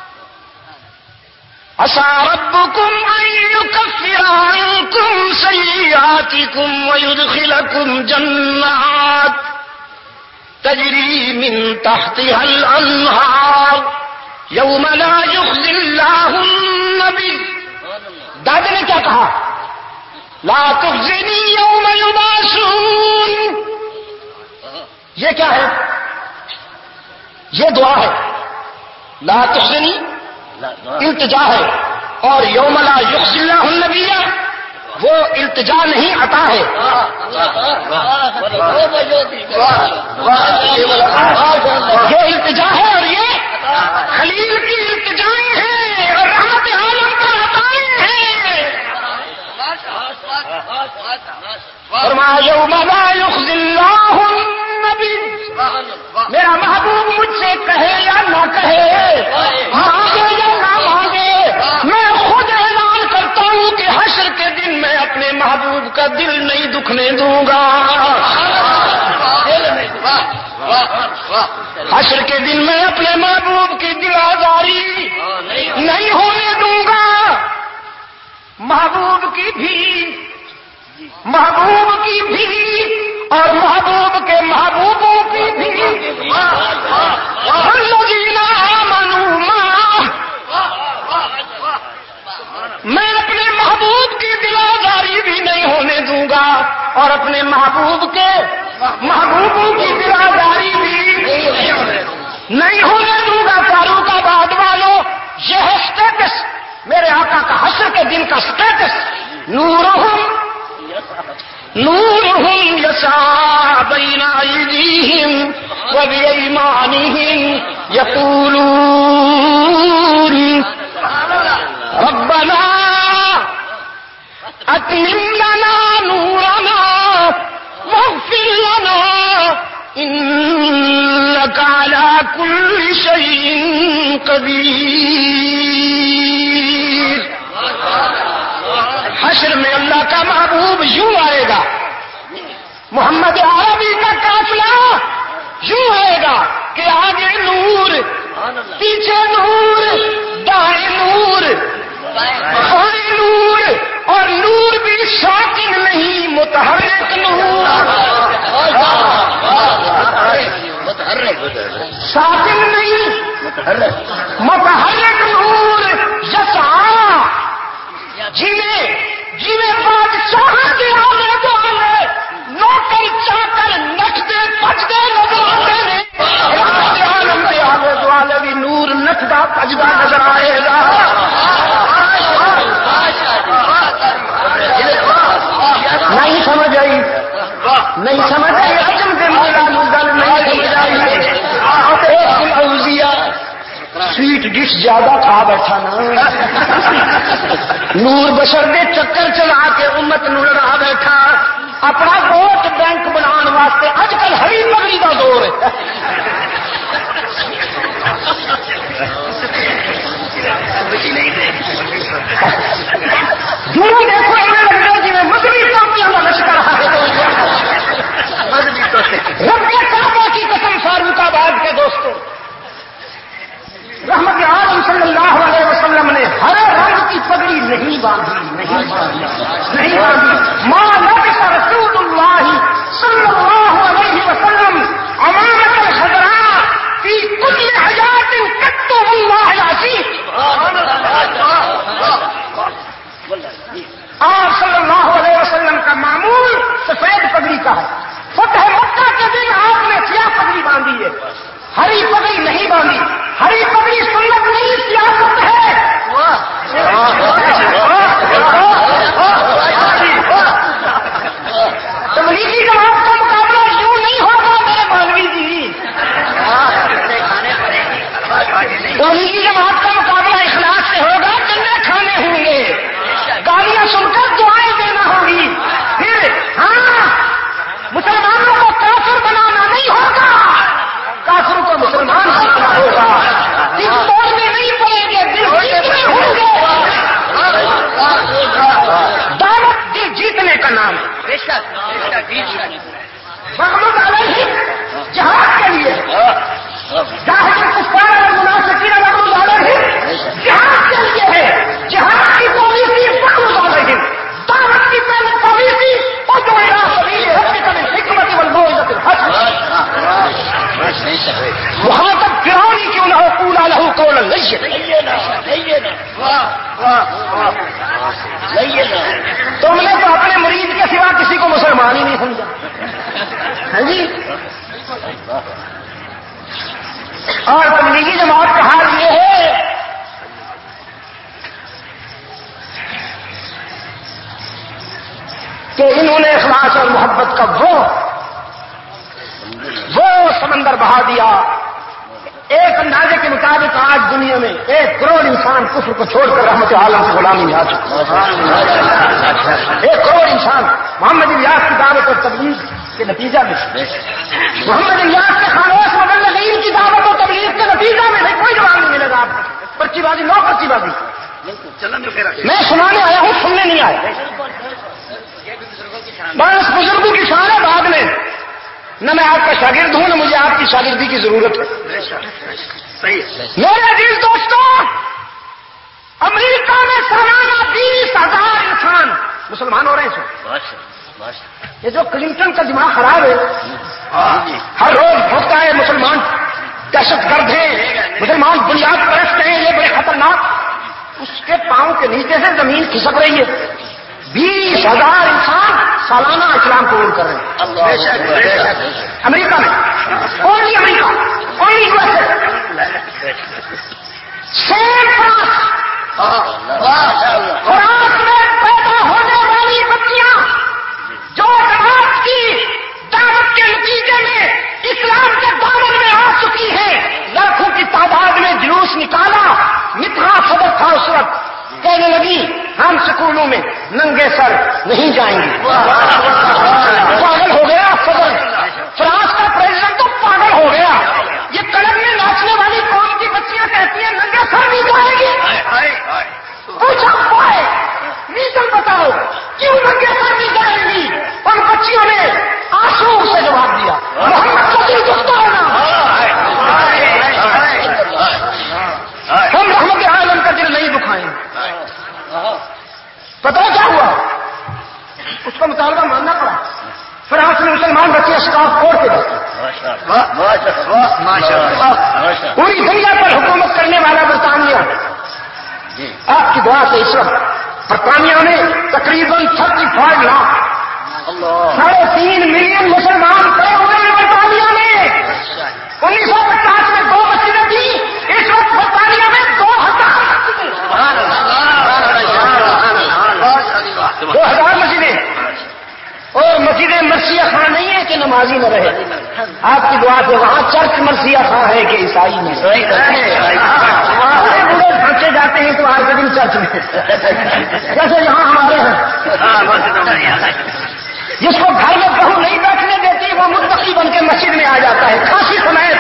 عسى ربكم ان يكفر عنكم سيئاتكم ويدخلكم جنات تجری من تحتها الانہار یوم لا یخزی اللہ النبی. دادا نے کیا کہا؟ لا تخزنی یوم یبعثون. یہ کیا ہے؟ یہ دعا ہے. لا تخزنی التجا ہے، اور یوم لا یخزی اللہ النبی وہ التجا نہیں، عطا ہے. یہ التجا ہے اور یہ خلیل کی التجائیں ہیں اور رحمت عالم کا عطائیں ہیں. فرمایا یوم لا یخزی اللہ النبی. میرا محبوب مجھ سے کہے یا نہ کہے، مانگے یا نہ مانگے، میں خود اعلان کرتا ہوں کہ حشر کے دن میں اپنے محبوب کا دل نہیں دکھنے دوں گا. حشر کے دن میں اپنے محبوب کی دل آزاری نہیں ہونے دوں گا. محبوب کی بھی اور محبوب کے محبوبوں کی بھی. الذین آمنوا معه. میں اپنے محبوب کی دل آزاری بھی نہیں ہونے دوں گا اور اپنے محبوب کے محبوبوں کی دل آزاری بھی نہیں ہونے دوں گا. فاروق آباد والوں، یہ ہے اسٹیٹس میرے آقا کا حشر کے دن کا اسٹیٹس. نورهم يسعى بين أيديهم وبأيمانهم يقولون ربنا أتمم لنا نورنا واغفر لنا إنك على كل شيء قدير. پیچھے نور، دائیں نور، بائیں نور، اور نور بھی ساکن نہیں متحرک نور، ساکن نہیں متحرک نور، یسعا جیویں بادشاہ کے آلے دوالے نوکر چاکر نچدے پجدے نظر آتے ہیں، عالم کے آلے دوالے بھی نور نچدا پجدا نظر آئے گا۔ نہیں سمجھ آئی، نہیں سمجھ آئی، عجم کے مولا گل نہیں سمجھ آئی۔ ایک دن اوزیا سویٹ ڈش زیادہ کھا بیٹھا نا، نور بشر دے چکر چلا کے امت نو لڑا بیٹھا، اپنا ووٹ بینک بنان واسطے اج کل ہری پگڑی کا دور ہے۔ دور دیکھو ایسے لگتا ہے جی مذہبی کامیوں کا لشکر ہے۔ رب کعبہ کی قسم فاروق آباد کے دوستوں، رحمت عالم صلی اللہ علیہ وسلم نے ہر رنگ کی پگڑی نہیں باندھی، نہیں باندھی، نہیں باندھی۔ ما لبس رسول اللہ صلی اللہ علیہ وسلم عمامۃ الخضراء فی کل حیات قط واللہ العظیم۔ آپ صلی اللہ علیہ وسلم کا معمول سفید پگڑی کا ہے۔ فتح مکہ کے دن آپ نے سیاہ پگڑی باندھی ہے، ہری پگڑی نہیں باندھی۔ ہری پگڑی سنت نہیں، سیاست ہے۔ تبلیغی جماعت کا مقابلہ یوں نہیں ہوگا میرے مولوی جی، تبلیغی جماعت کا مقابلہ اخلاص سے ہوگا، گنے کھانے ہوں گے، گالیاں سن کر دعائیں دینا ہوگی، پھر ہاں مسلمانوں کو کافر بنانا نہیں ہوگا، کافروں کو مسلمان بنانا ہوگا۔ دل توڑنے نہیں پڑیں گے، دل جیتنے ہوں گے۔ دعوت دل جیتنے کا نام ہے۔ محمد علیہ جہاد کے لیے جاہد الکفار والمنافقین محمد علیہ جہاد کے لیے ہے۔ جہاد کی پالیسی محمد علیہ، دعوت کی پہلے پالیسی ادعو الی سبیل ربک بالحکمۃ والموعظۃ الحسنہ۔ مخاطب فرعون ہی کیوں نہ ہو، قولا لہ قولا لینا۔ تم نے تو اپنے مرید کے سوا کسی کو مسلمان ہی نہیں سمجھا، ہے جی۔ اور تبلیغی جماعت کا حال یہ ہے کہ انہوں نے اخلاص اور محبت کا وہ سمندر بہا دیا۔ ایک اندازے کے مطابق آج دنیا میں 1 کروڑ انسان کفر کو چھوڑ کر رحمت عالم کی غلامی میں آ چکا ہے۔ 1 کروڑ انسان محمد الیاس کی دعوت اور تبلیغ کے نتیجہ میں، محمد الیاس کے خانوش مبلغین کی دعوت اور تبلیغ کے نتیجہ میں کوئی جواب نہیں ملے گا آپ کو۔ پرچی بازی، نو پرچی بازی، میں سنانے آیا ہوں، سننے نہیں آیا۔ بس بزرگوں کی شان ہے، بعد میں نہ میں آپ کا شاگرد ہوں نہ مجھے آپ کی شاگردی کی ضرورت ہے۔ میرے عزیز دوستوں، امریکہ میں سالانہ 20,000 انسان مسلمان ہو رہے ہیں۔ یہ جو کلنٹن کا دماغ خراب ہے، ہر روز بھوکتا ہے مسلمان دہشت گرد ہیں، مسلمان بنیاد پرست ہیں، یہ بڑے خطرناک، اس کے پاؤں کے نیچے سے زمین کھسک رہی ہے۔ 20,000 انسان سالانہ اسلام قبول کر رہے ہیں امریکہ میں، only America, only U S A. Same France میں پیدا ہونے والی بچیاں جو جماعت کی دعوت کے نتیجے میں اسلام کے دامن میں آ چکی ہیں، لاکھوں کی تعداد میں جلوس نکالا۔ مترا صدر تھا اس وقت، کہنے لگی ہم سکولوں میں ننگے سر نہیں جائیں گے۔ پاگل ہو گیا صدر، فرانس کا پریزیڈنٹ تو پاگل ہو گیا۔ یہ کلب میں ناچنے والی قوم کی بچیاں کہتی ہیں ننگے سر نہیں جائیں گی۔ پوچھا پائے ریزن بتاؤ کیوں ننگے سر نہیں جائیں گی؟ ان بچیوں نے آنسو سے جواب دیا، محمد کا دل دکھتا ہے نا، پتہ کیا ہوا؟ اس کا مطالبہ ماننا پڑا. فرانس میں مسلمان بچے اسکارف کوڑ کے بیٹھے. پوری دنیا پر حکومت کرنے والا برطانیہ. آپ کی دعا سے اس وقت برطانیہ میں تقریباً 35 لاکھ 3.5 ملین مسلمان کھڑے ہوئے ہیں. برطانیہ میں 1950 میں 2 مسجدیں تھیں، اس وقت برطانیہ میں 2000 مسجدیں. اور مسجدیں مرثیہ خاں نہیں ہے کہ نمازی نہ رہے. آپ کی دعا سے وہاں چرچ مرثیہ خاں ہے کہ عیسائی میں بوڑھے پھنسے جاتے ہیں تو آج کے دن چرچ میں، جیسے یہاں ہمارے ہیں. جس کو گھر میں بہو نہیں بیٹھنے دیتی وہ متقی بن کے مسجد میں آ جاتا ہے کھانسی سمیت.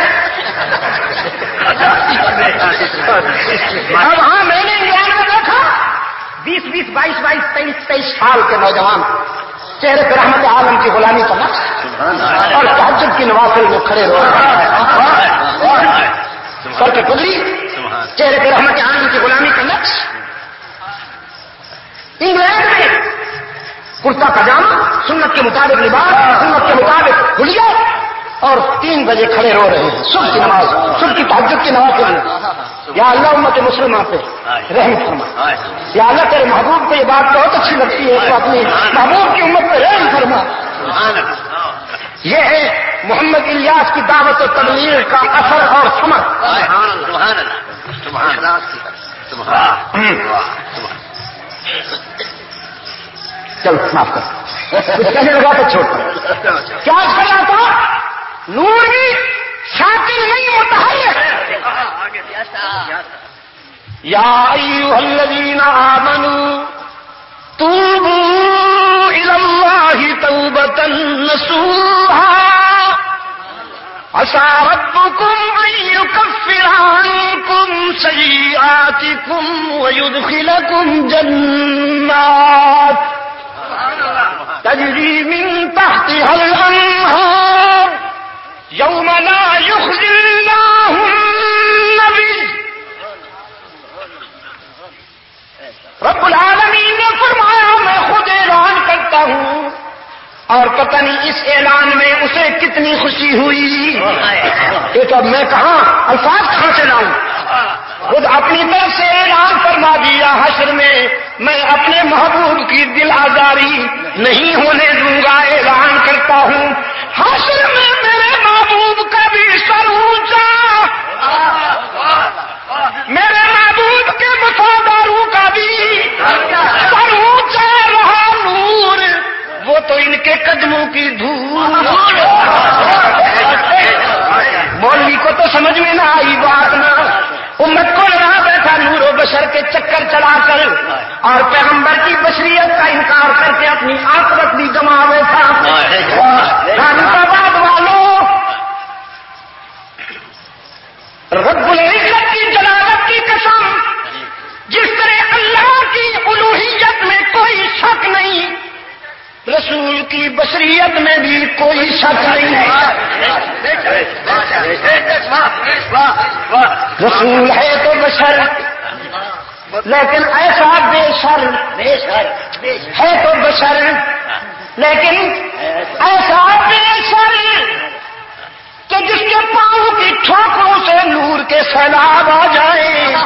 اور وہاں میں نے انگلینڈ میں دیکھا 20, 22, 23 سال کے نوجوان چہرے پہ رحمت عالم کی غلامی کا نقش اور تہجد کی نوافل میں کھڑے رہے ہیں. سر پہ پگڑی، چہرے پہ رحمت عالم کی غلامی کا نقش. انگلینڈ میں کرتا پاجامہ، سنت کے مطابق لباس، سنت کے مطابق حلیہ، اور 3 بجے کھڑے رو رہے ہیں صبح کی نماز، صبح کی تہجد کی نوافل میں. یا اللہ امت مسلمہ پہ رحم فرما. یا اللہ تیرے محبوب کو یہ بات بہت اچھی لگتی ہے تو اپنی محبوب کی امت پہ رحم فرما. یہ ہے محمد الیاس کی دعوت و تبلیغ کا اثر اور ثمر. چلو معاف کر، کچھ کہنے لگا تو چھوڑ کر. کیا کر رہا تھا؟ نور بھی شاکر نہیں متحرک. یا ایھا الذین آمنوا توبوا الی اللہ توبۃ نصوحا عسى ربكم ان يكفر عنكم سيئاتكم ويدخلكم جنات تجری من تحتها الانہار یوم لا یخزی اللہ النبی. رب العالمین نے فرمایا میں خود اعلان کرتا ہوں اور پتہ نہیں اس اعلان میں اسے کتنی خوشی ہوئی. یہ تو اب میں کہاں الفاظ کہاں سے لاؤں؟ خود اپنی طرف سے اعلان فرما دیا حشر میں اپنے محبوب کی دل آزاری نہیں ہونے دوں گا. اعلان کرتا ہوں حشر میں میرے محبوب کا بھی سر اونچا، میرے محبوب کے وفاداروں کا بھی سر اونچا رہا. نور وہ تو ان کے قدموں کی دھول. مولوی کو تو سمجھ میں نہ آئی بات نہ، امت کو لگا بیٹھا نور و بشر کے چکر چلا کر اور پیغمبر کی بشریت کا انکار کر کے اپنی عاقبت بھی گما بیٹھا. آباد والوں، رب العزت کی جلالت کی قسم، جس طرح اللہ کی الوہیت میں کوئی شک نہیں، رسول کی بشریت میں بھی کوئی شک نہیں. رسول ہے تو بشر لیکن ایسا بے شر ہے تو بشر لیکن ایسا بے شر کہ جس کے پاؤں کی ٹھوکروں سے نور کے سیلاب آ جائے.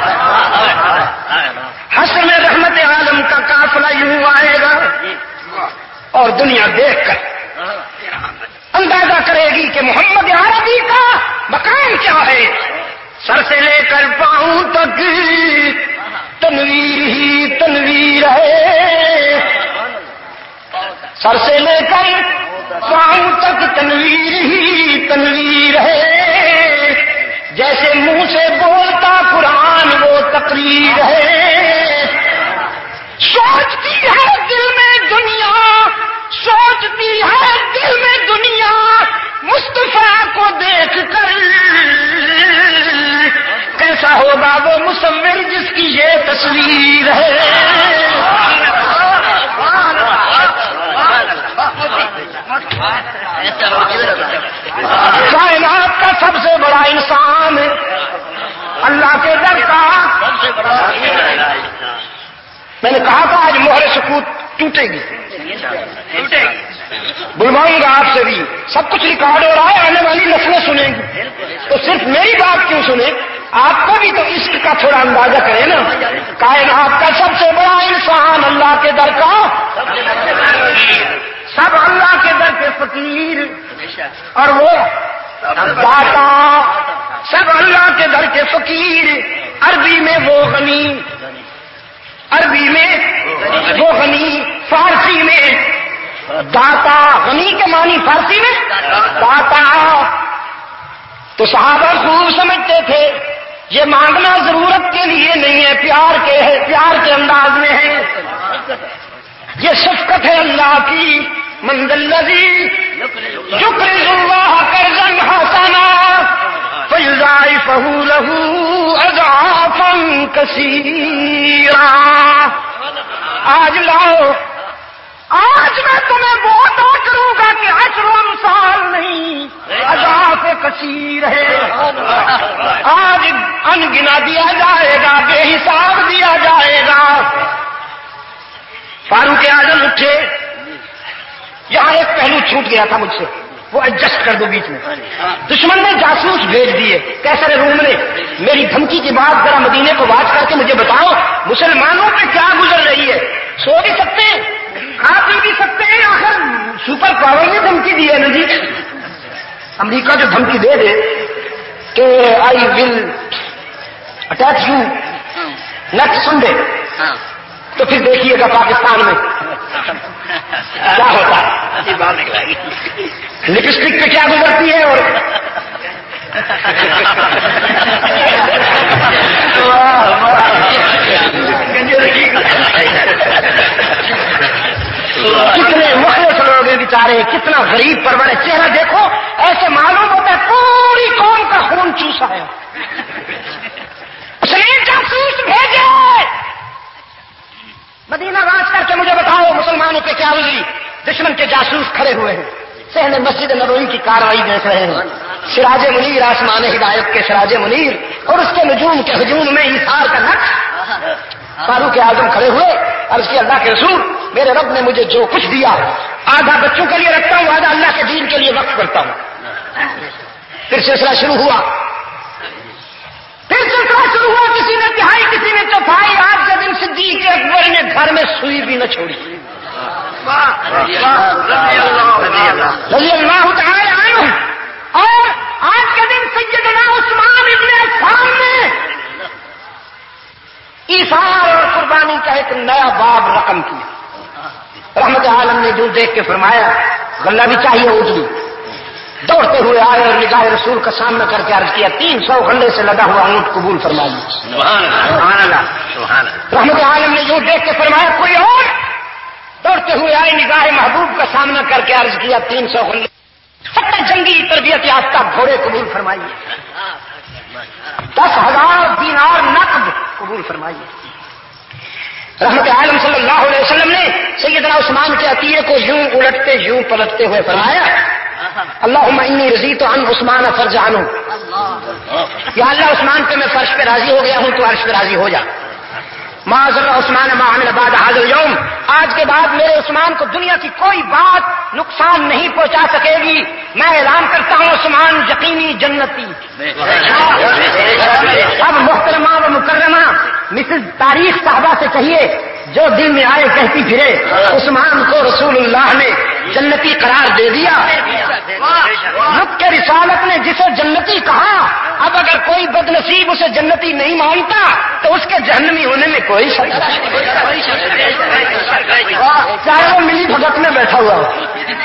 حشر میں رحمت عالم کا قافلہ یوں آئے گا اور دنیا دیکھ کر اندازہ کرے گی کہ محمد عربی کا مقام کیا ہے. سر سے لے کر پاؤں تک تنویر ہی تنویر ہے، سر سے لے کر پاؤں تک تنویر ہی تنویر ہے. جیسے منہ سے بولتا قرآن وہ تقریر ہے. سوچتی ہے دل میں دنیا، سوچتی ہے دل میں دنیا مصطفیٰ کو دیکھ کر کیسا ہوگا وہ مصور جس کی یہ تصویر ہے. کائنات کا سب سے بڑا انسان اللہ کے در کا. میں نے کہا تھا آج مہر محفوظ ٹوٹے گی، بلواؤں گا آپ سے بھی، سب کچھ ریکارڈ ہو رہا ہے، آنے والی نسلیں سنیں گی، تو صرف میری بات کیوں سنیں؟ آپ کو بھی تو عشق کا تھوڑا اندازہ کریں نا۔ کائنات کا سب سے بڑا انسان اللہ کے در کا، سب اللہ کے در کے فقیر، اور وہ داتا، سب اللہ کے در کے فقیر، عربی میں وہ غنی، عربی میں وہ غنی، فارسی میں داتا، غنی کے معنی فارسی میں داتا۔ تو صحابہ خوب سمجھتے تھے یہ مانگنا ضرورت کے لیے نہیں ہے، پیار کے ہے، پیار کے انداز میں ہے، یہ شفقت ہے اللہ کی۔ من ذا الذی یقرض اللہ قرضا حسنا فیضاعفہ لہ اضعافا کثیرا۔ آج لاؤ، آج میں تمہیں وہ عطا کروں گا کہ عشر امثال نہیں، اضعاف کثیر ہے۔ آج ان گنا دیا جائے گا، بے حساب دیا جائے گا۔ فاروق اعظم اٹھے، یہاں ایک پہلو چھوٹ گیا تھا مجھ سے، وہ ایڈجسٹ کر دو بیچ میں۔ دشمن نے جاسوس بھیج دیے، کیسر روم نے، میری دھمکی کی بات ذرا مدینے کو واچ کر کے مجھے بتاؤ مسلمانوں پہ کیا گزر رہی ہے۔ سو بھی سکتے ہیں، کھا پی بھی سکتے ہیں، آخر سپر پاور نے دھمکی دی ہے نا جی۔ امریکہ جو دھمکی دے دے کہ I will attack you next Sunday, تو پھر دیکھیے گا پاکستان میں کیا ہوتا ہے۔ لپسٹک پہ کیا گزرتی ہے اور کتنے مخلص لوگ ہیں بیچارے، کتنا غریب پرور ہے، چہرہ دیکھو ایسے معلوم ہوتا ہے پوری قوم کا خون چوسا ہے۔ اس نے جاسوس بھیجے، مدینہ راج کر کے مجھے بتاؤ مسلمانوں پہ کیا گزری۔ دشمن کے جاسوس کھڑے ہوئے ہیں، صحن مسجد نبوی کی کارروائی دیکھ رہے ہیں، سراج منیر، آسمان ہدایت کے سراج منیر اور اس کے نجوم کے ہجوم میں ایثار کا نقش۔ فاروق اعظم کھڑے ہوئے، عرض کی اللہ کے رسول میرے رب نے مجھے جو کچھ دیا آدھا بچوں کے لیے رکھتا ہوں، آدھا اللہ کے دین کے لیے وقف کرتا ہوں۔ پھر سلسلہ شروع ہوا، کسی نے تہائی، کسی نے چوتھائی۔ آج کے دن صدیق اکبر نے گھر میں سوئی بھی نہ چھوڑی، رضی اللہ تعالی عنہ۔ اور آج کے دن سیدنا عثمان ابن عفان نے ایثار اور قربانی کا ایک نیا باب رقم کیا۔ رحمت عالم نے جو دیکھ کے فرمایا غلہ بھی چاہیے، اونٹ بھی۔ دوڑتے ہوئے آئے اور نگاہ رسول کا سامنا کر کے عرض کیا 300 غلے سے لدا ہوا اونٹ قبول فرمائیے۔ سبحان اللہ۔ رحمت عالم نے جو دیکھ کے فرمایا کوئی اور؟ دوڑتے ہوئے آئے، نگاہ محبوب کا سامنا کر کے عرض کیا 300 غلے 70 جنگی تربیت یافتہ گھوڑے قبول فرمائیے، 10,000 دینار نقد قبول فرمائیے۔ رحمت عالم صلی اللہ علیہ وسلم نے سیدنا عثمان کے عطیے کو یوں الٹتے یوں پلٹتے ہوئے فرمایا اللہم انی رضیت عن عثمان فرج عنہ، یا اللہ عثمان پہ میں فرش پہ راضی ہو گیا ہوں، تو عرش پہ راضی ہو جا۔ ما ضر عثمان ما عمل بعد هذا اليوم، آج کے بعد میرے عثمان کو دنیا کی کوئی بات نقصان نہیں پہنچا سکے گی۔ میں اعلان کرتا ہوں عثمان یقینی جنتی۔ اب محترمہ و مکرمہ مسز تاریخ صاحبہ سے کہیے جو دل میں آئے کہتی پھرے عثمان کو رسول اللہ نے جنتی قرار دے دیا۔ ملک کے رسالت نے جسے جنتی کہا، اب اگر کوئی بد نصیب اسے جنتی نہیں مانتا تو اس کے جہنمی ہونے میں کوئی شک نہیں، چاہے وہ ملی بھگت میں بیٹھا ہوا ہو۔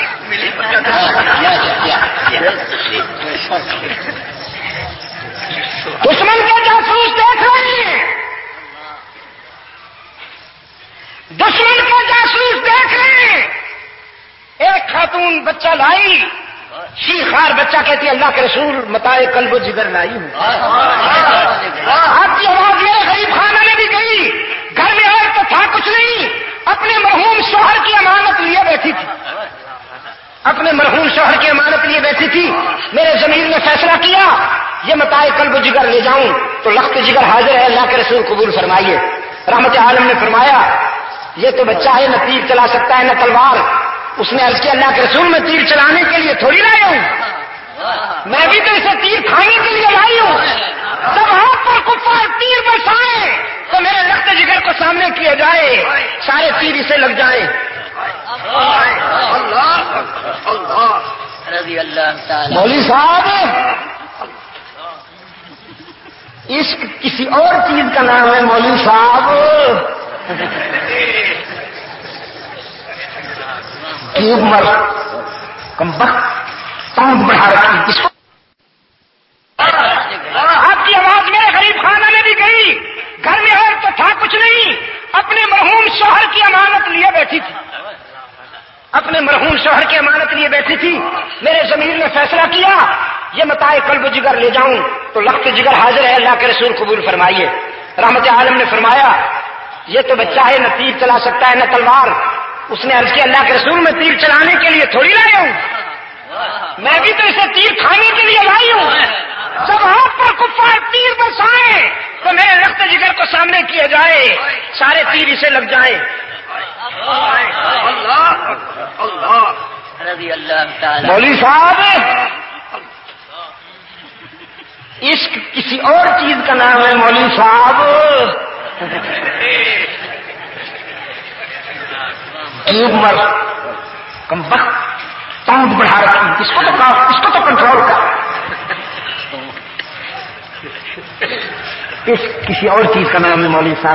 دشمن کے جاسوس دیکھ رہے ہیں، دشمن کے جاسوس دیکھ رہے ہیں۔ ایک خاتون بچہ لائی، شیخار بچہ کہتی ہے اللہ کے رسول متاع قلب و جگر لائی ہوں۔ آپ کی آواز میرے غریب خانہ میں بھی گئی، گھر میں آئے تو تھا کچھ نہیں، اپنے مرحوم شوہر کی امانت لیے بیٹھی تھی، اپنے مرحوم شوہر کی امانت لیے بیٹھی تھی۔ میرے ضمیر نے فیصلہ کیا یہ متاع قلب و جگر لے جاؤں، تو لخت جگر حاضر ہے، اللہ کے رسول قبول فرمائیے۔ رحمت عالم نے فرمایا یہ تو بچہ ہے، نہ تیر چلا سکتا ہے نہ تلوار. اس نے عرض کیا اللہ کے رسول میں تیر چلانے کے لیے تھوڑی لائی ہوں، میں بھی تو اسے تیر کھانے کے لیے لائی ہوں. جب ہاتھ پر کفار تیر برسائیں تو میرے رخت جگر کو سامنے کیا جائے، سارے تیر اسے لگ جائیں. مولوی صاحب، عشق کسی اور چیز کا نام ہے مولوی صاحب. کی عمر کم وقت ساؤنڈ بڑھا رکھی اس کو. آپ کی آواز میرے غریب خانہ میں بھی گئی. گھر میں اور تو تھا کچھ نہیں، اپنے مرحوم شوہر کی امانت لیے بیٹھی تھی، اپنے مرحوم شوہر کی امانت لیے بیٹھی تھی. میرے ضمیر نے فیصلہ کیا یہ متاع قلب و جگر لے جاؤں تو لخت جگر حاضر ہے، اللہ کے رسول قبول فرمائیے. رحمت عالم نے فرمایا یہ تو بچہ ہے، نہ تیر چلا سکتا ہے نہ تلوار. اس نے عرض کیا اللہ کے رسول میں تیر چلانے کے لیے تھوڑی لائی ہوں، میں بھی تو اسے تیر کھانے کے لیے لائی ہوں. جب ہاتھ پر کفار تیر برسائیں تو میرے رخت جگر کو سامنے کیا جائے، سارے تیر اسے لگ جائیں. مولوی صاحب، عشق کسی اور چیز کا نام ہے مولوی صاحب. کی عمر کم وقت ساؤنڈ بڑھا رکھی اس کو تو کنٹرول کر. کسی اور چیز کا نام ہے مولوی صاحب.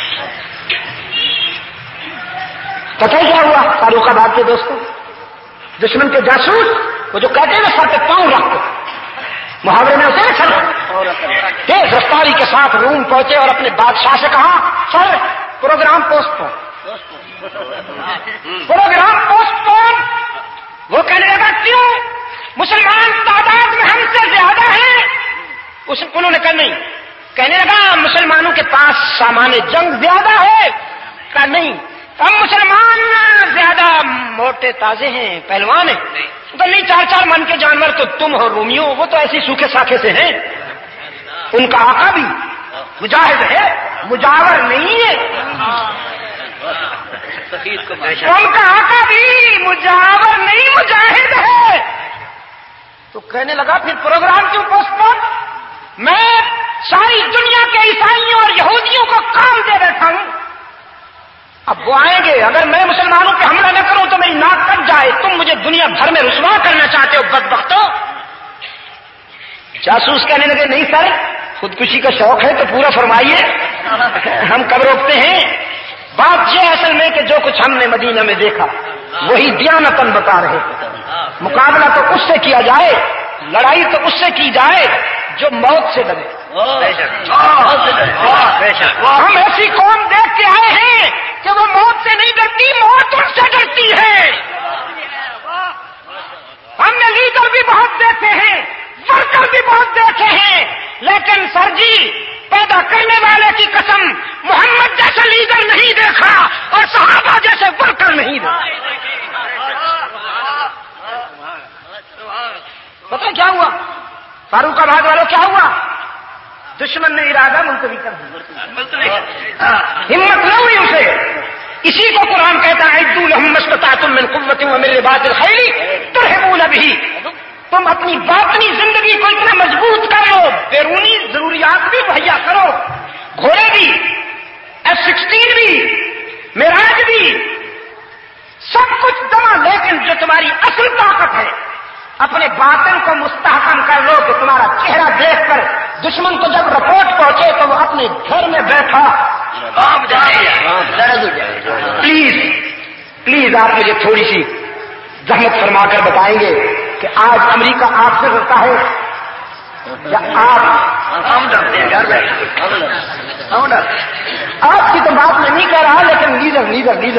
پتہ کیا ہوا فاروق آباد کے دوستوں؟ دشمن کے جاسوس وہ جو کہتے ہیں نا سر پہ پاؤں رکھ دو، محاورے میں ہوتے ہیں سر تیز رفتاری کے ساتھ روم پہنچے اور اپنے بادشاہ سے کہا sir programme postpone. Programme postpone. وہ کہنے لگا کیوں؟ مسلمان تعداد میں ہم سے زیادہ ہیں. انہوں نے کہا نہیں. کہنے لگا مسلمانوں کے پاس سامان جنگ زیادہ ہے. کہا نہیں، ہم مسلمان زیادہ موٹے تازے ہیں، پہلوان ہیں. تو نہیں، 4-4 من کے جانور تو تم ہو رومیوں، وہ تو ایسی سوکھے ساکھے سے ہیں. ان کا آقا بھی مجاہد ہے، مجاور نہیں ہے. ان کا آقا بھی مجاور نہیں، مجاہد ہے. تو کہنے لگا پھر پروگرام کیوں پوسٹ پون؟ میں ساری دنیا کے عیسائیوں اور یہودیوں کو کام دے بیٹھا ہوں. اب وہ آئیں گے، اگر میں مسلمانوں پہ حملہ نہ کروں تو میری ناک کٹ جائے. تم مجھے دنیا بھر میں رسوا کرنا چاہتے ہو بدبختو. جاسوس کہنے لگے نہیں سر، خودکشی کا شوق ہے تو پورا فرمائیے، ہم کب روکتے ہیں. بات یہ اصل میں کہ جو کچھ ہم نے مدینہ میں دیکھا وہی دیانتاً بتا رہے. مقابلہ تو اس سے کیا جائے، لڑائی تو اس سے کی جائے جو موت سے ڈرے. ہم ایسی قوم دیکھ کے آئے ہیں کہ وہ موت سے نہیں ڈرتی، موت ان سے ڈرتی ہے. ہم نے لیڈر بھی بہت دیکھے ہیں، ورکر بھی بہت دیکھے ہیں، لیکن سر جی پیدا کرنے والے کی قسم محمد جیسا لیڈر نہیں دیکھا اور صحابہ جیسے ورکر نہیں دیکھا. پتہ کیا ہوا فاروق آباد والوں؟ کیا ہوا؟ دشمن نے ارادہ ملتوی کر دیا، ہمت نہ ہوئی اسے. اسی کو قرآن کہتا ہے اعدوا لهم ما استطعتم من قوة ومن رباط الخيل ترهبون به. تم اپنی باطنی زندگی کو اتنا مضبوط کر لو، بیرونی ضروریات بھی مہیا کرو، گھوڑے بھی، F-16 بھی، معراج بھی، سب کچھ دما. لیکن جو تمہاری اصل طاقت ہے اپنے باطن کو مستحکم کر لو کہ تمہارا چہرہ دیکھ کر دشمن کو جب رپورٹ پہنچے تو وہ اپنے گھر میں بیٹھا پلیز آپ مجھے تھوڑی سی زحمت فرما کر بتائیں گے کہ آج امریکہ آپ سے ڈرتا ہے یا آپ کی تو بات میں نہیں کہہ رہا، لیکن لیڈر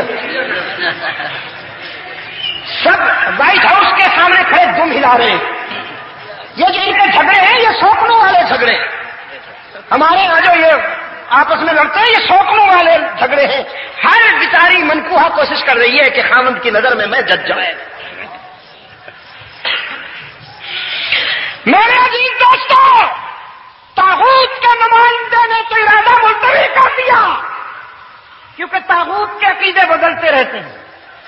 سب وائٹ ہاؤس کے سامنے کھڑے دم ہلا رہے ہیں. یہ جو ان کے جھگڑے ہیں یہ سوکنوں والے جھگڑے ہیں. ہمارے یہاں جو یہ آپس میں لڑتے ہیں یہ سوکنوں والے جھگڑے ہیں. ہر بیچاری منکوہا کوشش کر رہی ہے کہ خاوند کی نظر میں جج جاؤں. میرے عزیز دوستوں، طاغوت کے نمائندے نے تو ارادہ ملتوی کر دیا. کیونکہ طاغوت کے عقیدے بدلتے رہتے ہیں،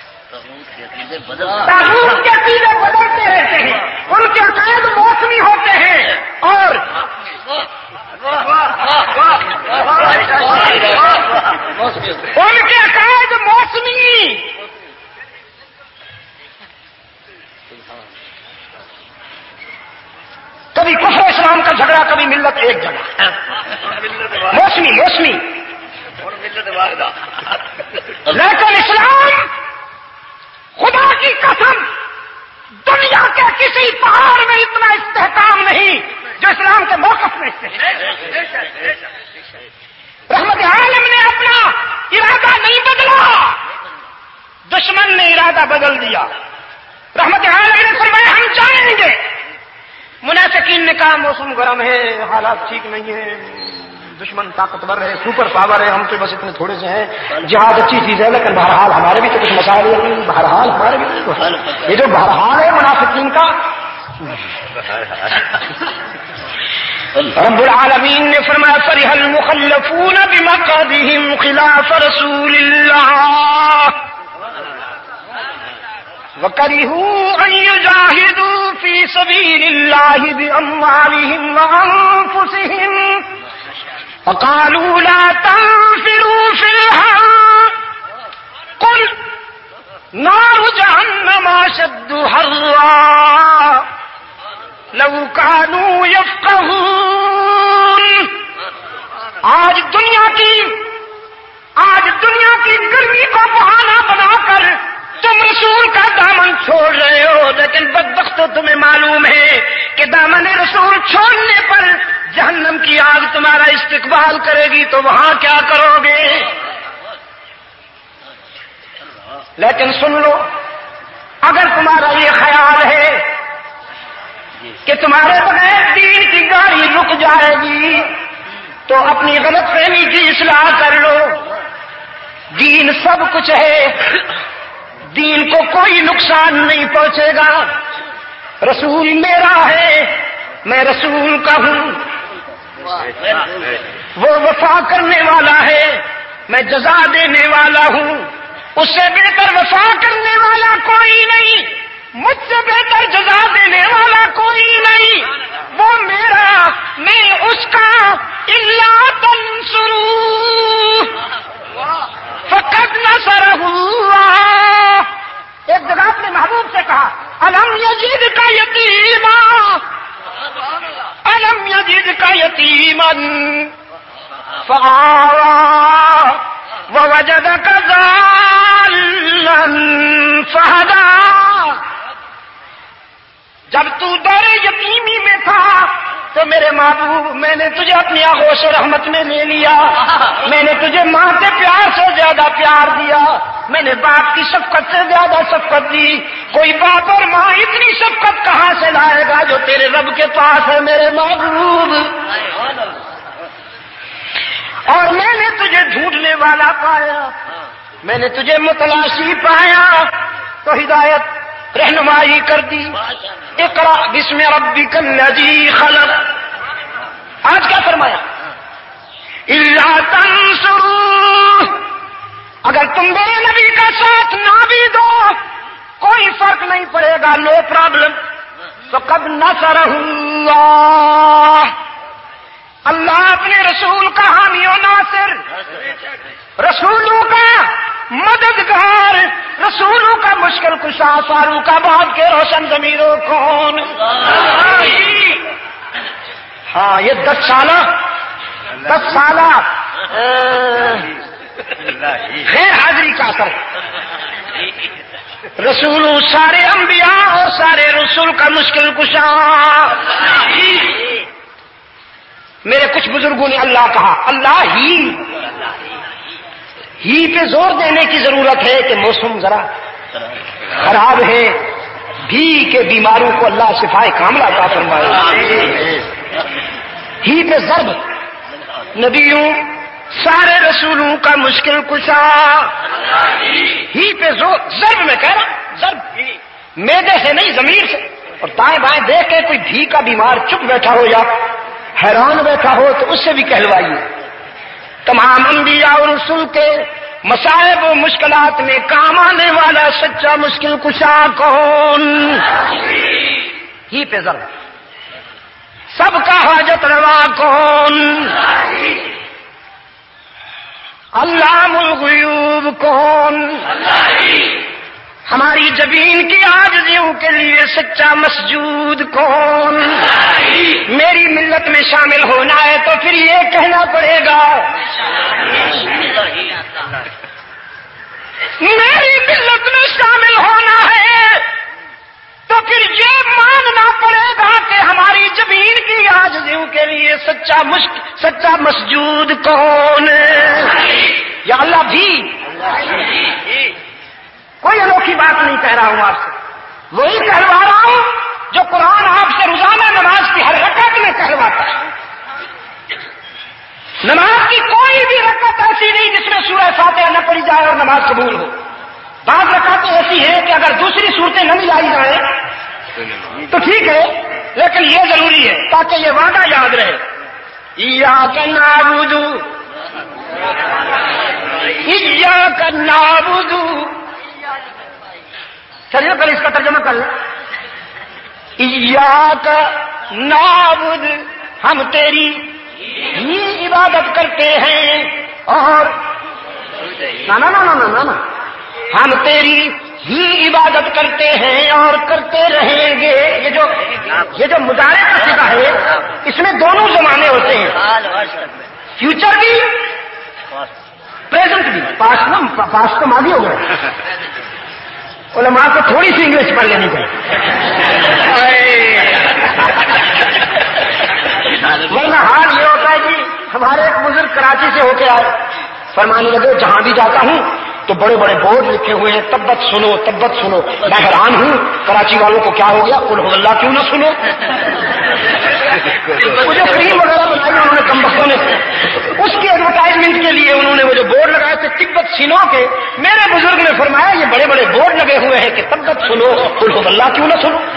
طاغوت کے عقیدے بدلتے رہتے ہیں، ان کے عقائد موسمی ہوتے ہیں اور ان کے عقائد موسمی، کبھی کفر اسلام کا جھگڑا، کبھی ملت ایک جگہ، موسمی موسمی۔ لیکن اسلام خدا کی قسم دنیا کے کسی پہاڑ میں اتنا استحکام نہیں جو اسلام کے موقف میں رحمت عالم نے اپنا ارادہ نہیں بدلا، دشمن نے ارادہ بدل دیا۔ رحمت عالم نے فرمایا ہم جائیں گے، منافقین نے کہا موسم گرم ہے، حالات ٹھیک نہیں ہے، دشمن طاقتور ہے، سپر پاور ہے، ہم تو بس اتنے تھوڑے سے ہیں، جہاد اچھی چیز ہے لیکن بہرحال ہمارے بھی تو کچھ مسائل ہیں، بہرحال ہمارے بھی یہ جو بہرحال ہے منافقین کا۔ رب العالمین نے فرمایا فرح المخلفون بمقعدهم خلاف رسول اللہ وَكَرِهُوا أَن يُجَاهِدُوا فِي سَبِيلِ اللَّهِ بِأَمْوَالِهِمْ وَأَنفُسِهِمْ فَقَالُوا لَا تَنفِرُوا فِي الْحَرِّ قُلْ نَارُ جَهَنَّمَ أَشَدُّ حَرًّا لَوْ كَانُوا يَفْقَهُونَ۔ آج دنیا کی گرمی کو بہانہ بنا کر تم رسول کا دامن چھوڑ رہے ہو، لیکن بدبختو تمہیں معلوم ہے کہ دامن رسول چھوڑنے پر جہنم کی آگ تمہارا استقبال کرے گی، تو وہاں کیا کرو گے؟ لیکن سن لو، اگر تمہارا یہ خیال ہے کہ تمہارے بغیر دین کی گاڑی رک جائے گی تو اپنی غلط فہمی کی اصلاح کر لو۔ دین سب کچھ ہے، دین کو کوئی نقصان نہیں پہنچے گا، رسول میرا ہے، میں رسول کا ہوں، وہ وفا کرنے والا ہے، میں جزا دینے والا ہوں، اس سے بہتر وفا کرنے والا کوئی نہیں، مجھ سے بہتر جزا دینے والا کوئی نہیں، وہ میرا، میں اس کا، الا تنصروہ فقد نصرہ اللہ۔ ایک جگہ اپنے محبوب سے کہا الم یجدک یتیما، الم یجدک یتیما فآوی ووجدک ضالا فہدی۔ جب تو دور یتیمی میں تھا تو میرے محبوب میں نے تجھے اپنی آغوش و رحمت میں لے لیا، میں نے تجھے ماں کے پیار سے زیادہ پیار دیا، میں نے باپ کی شفقت سے زیادہ شفقت دی، کوئی باپ اور ماں اتنی شفقت کہاں سے لائے گا جو تیرے رب کے پاس ہے میرے محبوب۔ اور میں نے تجھے ڈھونڈنے والا پایا، میں نے تجھے متلاشی پایا تو ہدایت رہنمائی کر دی۔ اقرأ بسم ربک الذی خلق۔ آج کیا فرمایا؟ الا تنصروہ، اگر تم میرے نبی کا ساتھ نہ بھی دو کوئی فرق نہیں پڑے گا، نو پرابلم۔ فقد نصرہ اللہ، اللہ اپنے رسول کا حامی و ناصر، رسولوں کا مددگار، رسولوں کا مشکل کشا، فاروق آباد کے روشن ضمیروں کون؟ ہاں یہ 10 سالہ غیر حاضری کا اثر، رسولوں سارے انبیاء اور سارے رسول کا مشکل کشا۔ میرے کچھ بزرگوں نے اللہ کہا، اللہ ہی پہ زور دینے کی ضرورت ہے کہ موسم ذرا خراب ہے، بھی کے بیماروں کو اللہ شفائے کاملہ عطا فرمائے۔ ہی پہ ضرب، نبیوں سارے رسولوں کا مشکل کشا، ہی پہ زور، ضرب میں کہہ رہا، ضرب میدے سے نہیں ضمیر سے۔ اور دائیں بائیں دیکھ کے کوئی بھی کا بیمار چپ بیٹھا ہو یا حیران بیٹھا ہو تو اس سے بھی کہلوائیے۔ تمام انبیاء اور رسول کے مصائب و مشکلات میں کام آنے والا سچا مشکل کشا کون؟ ہی پہ ضرب. سب کا حاجت روا کون؟ علام الغیوب کون؟ ہماری جبین کی عاجزیوں کے لیے سچا مسجود کون؟ میری ملت میں شامل ہونا ہے تو پھر یہ کہنا پڑے گا میری ملت میں شامل ہونا ہے تو پھر یہ ماننا پڑے گا کہ ہماری جبین کی عاجزیوں کے لیے سچا مسجود کون؟ یا اللہ بھی کوئی انوکھی بات نہیں کہہ رہا ہوں آپ سے، وہی کہلوا رہا ہوں جو قرآن آپ سے روزانہ نماز کی ہر رکعت میں کہلواتا ہے. نماز کی کوئی بھی رکعت ایسی نہیں جس میں سورہ فاتحہ نہ پڑھی جائے اور نماز قبول ہو. بعض رکعتیں ایسی ہیں کہ اگر دوسری صورتیں نہ ملائی جائیں تو ٹھیک ہے، لیکن یہ ضروری ہے تاکہ یہ وعدہ یاد رہے. ایاک نعبد ایاک نعبد. چلیے پہلے اس کا ترجمہ کر لیں. ایاک نعبد، ہم تیری ہی عبادت کرتے ہیں، اور نا ہم تیری ہی عبادت کرتے ہیں اور کرتے رہیں گے. یہ جو مضارع کا صیغہ ہے اس میں دونوں زمانے ہوتے ہیں، فیوچر بھی پریزنٹ بھی. پاسٹ تو ماضی ہو گیا. علماء کو تھوڑی سی انگلش پڑھ لینی چاہیے، ورنہ حال یہ ہوتا ہے کہ ہمارے ایک بزرگ کراچی سے ہو کے آئے، فرمانے لگے جہاں بھی جاتا ہوں تو بڑے بڑے بورڈ لکھے ہوئے ہیں تبت سنو تبت سنو. میں حیران ہوں کراچی والوں کو کیا ہو گیا، قل هو اللہ کیوں نہ سنو. مجھے کریم وغیرہ بنائی انہوں نے کم بختوں نے، اس کی ایڈورٹائزمنٹ کے لیے انہوں نے وہ جو بورڈ لگائے تھے تبت سنو کے. میرے بزرگ نے فرمایا یہ بڑے بڑے بورڈ لگے ہوئے ہیں کہ تبت سنو قل هو اللہ کیوں نہ سنو.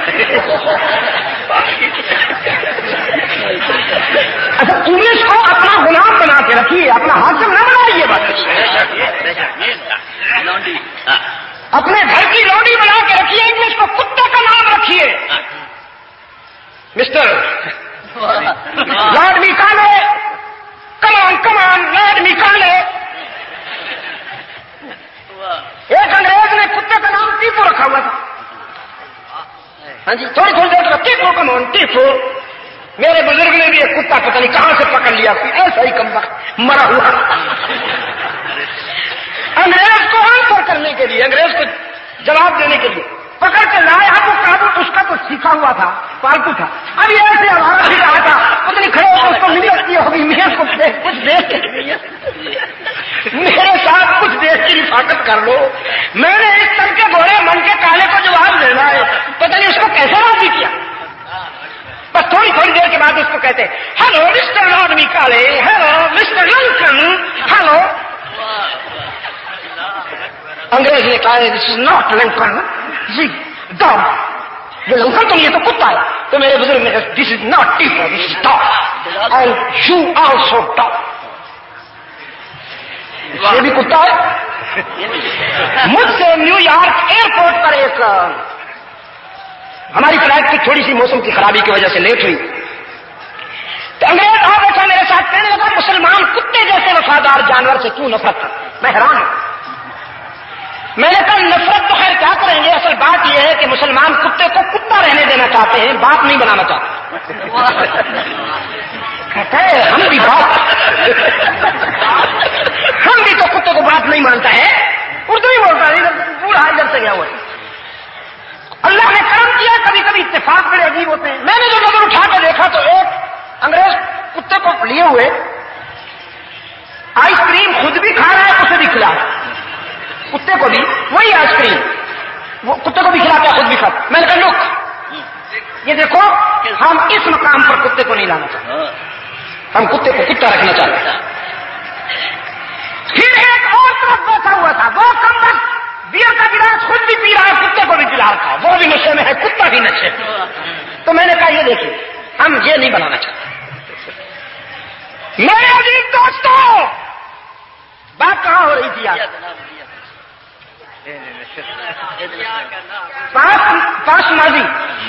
اچھا انگلش کو اپنا غلام بنا کے رکھیے، اپنا حاکم نہ بنائیے. بات اپنے گھر کی لوڈی بنا کے رکھیے، انگلش کو کتے کا نام رکھیے. مسٹر لارڈ میکالے، کمان لارڈ میکالے. ایک انگریز نے کتے کا نام ٹیپو رکھا ہوا تھا. ہاں جی تھوڑی دیر تک ٹیپو کمان ٹیپو. میرے بزرگ نے بھی ایک کتا پتہ نہیں کہاں سے پکڑ لیا، ایسا ہی کم وقت مرا ہوا انگریز کو آنسر کرنے کے لیے، انگریز کو جواب دینے کے لیے پکڑ کے لایا. وہ قابو اس کا تو سیکھا ہوا تھا، پالتو تھا. اب یہ ایسے ہمارا بھی رہا تھا، پتہ نہیں کھڑے ہو اس کو ملت کی ہوگی میرے کو کچھ دیش میرے ساتھ کچھ دیش کی رفاقت کر لو. میں نے اس طرح کے گھوڑے من کے کالے کو جواب دینا ہے، پتہ نہیں اس کو کیسے راضی کیا. بس تھوڑی دیر کے بعد اس کو کہتے hello mister lord Macaulay, hello mister Lincoln, hello. انگریز نے کہا دس از ناٹ لنکن، جی ڈاگ. یہ لنکن تو یہ تو کتا ہے. تو میرے بزرگ نے کہا this is not Tipu, this is dog and you also dog. یہ بھی کتا ہے. مجھ سے نیو یارک ایئرپورٹ پر ایک ہماری فلائٹ کی تھوڑی سی موسم کی خرابی کی وجہ سے لیٹ ہوئی تو انگریز آ بیٹھا میرے ساتھ، کہنے لگا مسلمان کتے جیسے وفادار جانور سے کیوں نفرت کرتا. میں حیران ہوں. میں نے کہا نفرت تو خیر کیا کریں گے، اصل بات یہ ہے کہ مسلمان کتے کو کتا رہنے دینا چاہتے ہیں، باپ نہیں بنانا چاہتے. کہتا ہے ہم بھی تو کتے کو باپ نہیں مانتا ہے. اردو ہی بولتا ہے، پورا ادھر سے گیا ہوا. اللہ نے کرم کیا، کبھی کبھی اتفاق بڑے عجیب ہوتے ہیں. میں نے جو نظر اٹھا کے دیکھا تو ایک انگریز کتے کو لیے ہوئے آئس کریم خود بھی کھا رہا ہے، اسے بھی کھلا رہا ہے. کتے کو بھی وہی آئس کریم وہ کتے کو بھی کھلاتا ہے، خود بھی کھاتا. میں نے کہا لوگ یہ دیکھو ہم اس مقام پر کتے کو نہیں لانا چاہتے، ہم کتے کو کتا رکھنا چاہتے ہیں. پھر ایک اور طرف بیٹھا ہوا تھا، وہ کم وقت بیئر کا گلاس خود بھی پی رہا ہے، کتے کو بھی پلا رکھا ہے، وہ بھی نشے میں ہے، کتا بھی نشے میں. تو میں نے کہا یہ دیکھیے ہم یہ نہیں بنانا چاہتے. میرے عزیز دوستوں، بات کہاں ہو رہی تھی یار؟ پاس ماضی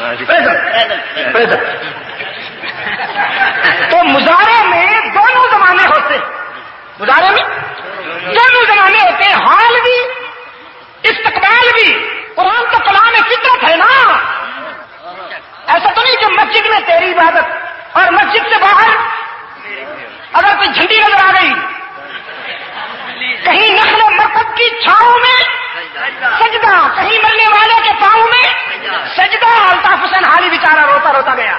تو مظاہرے میں دونوں زمانے ہوتے ہیں، مظاہرے میں دونوں زمانے ہوتے ہیں، حال بھی استقبال بھی۔ قرآن تو کلام فطرت ہے نا، ایسا تو نہیں کہ مسجد میں تیری عبادت اور مسجد سے باہر اگر کوئی جھنڈی نظر آ گئی، کہیں نخل مرکب کی چھاؤں میں سجدہ، کہیں مرنے والے کے پاؤں میں سجدہ۔ الطاف حسین حالی بیچارہ روتا روتا گیا۔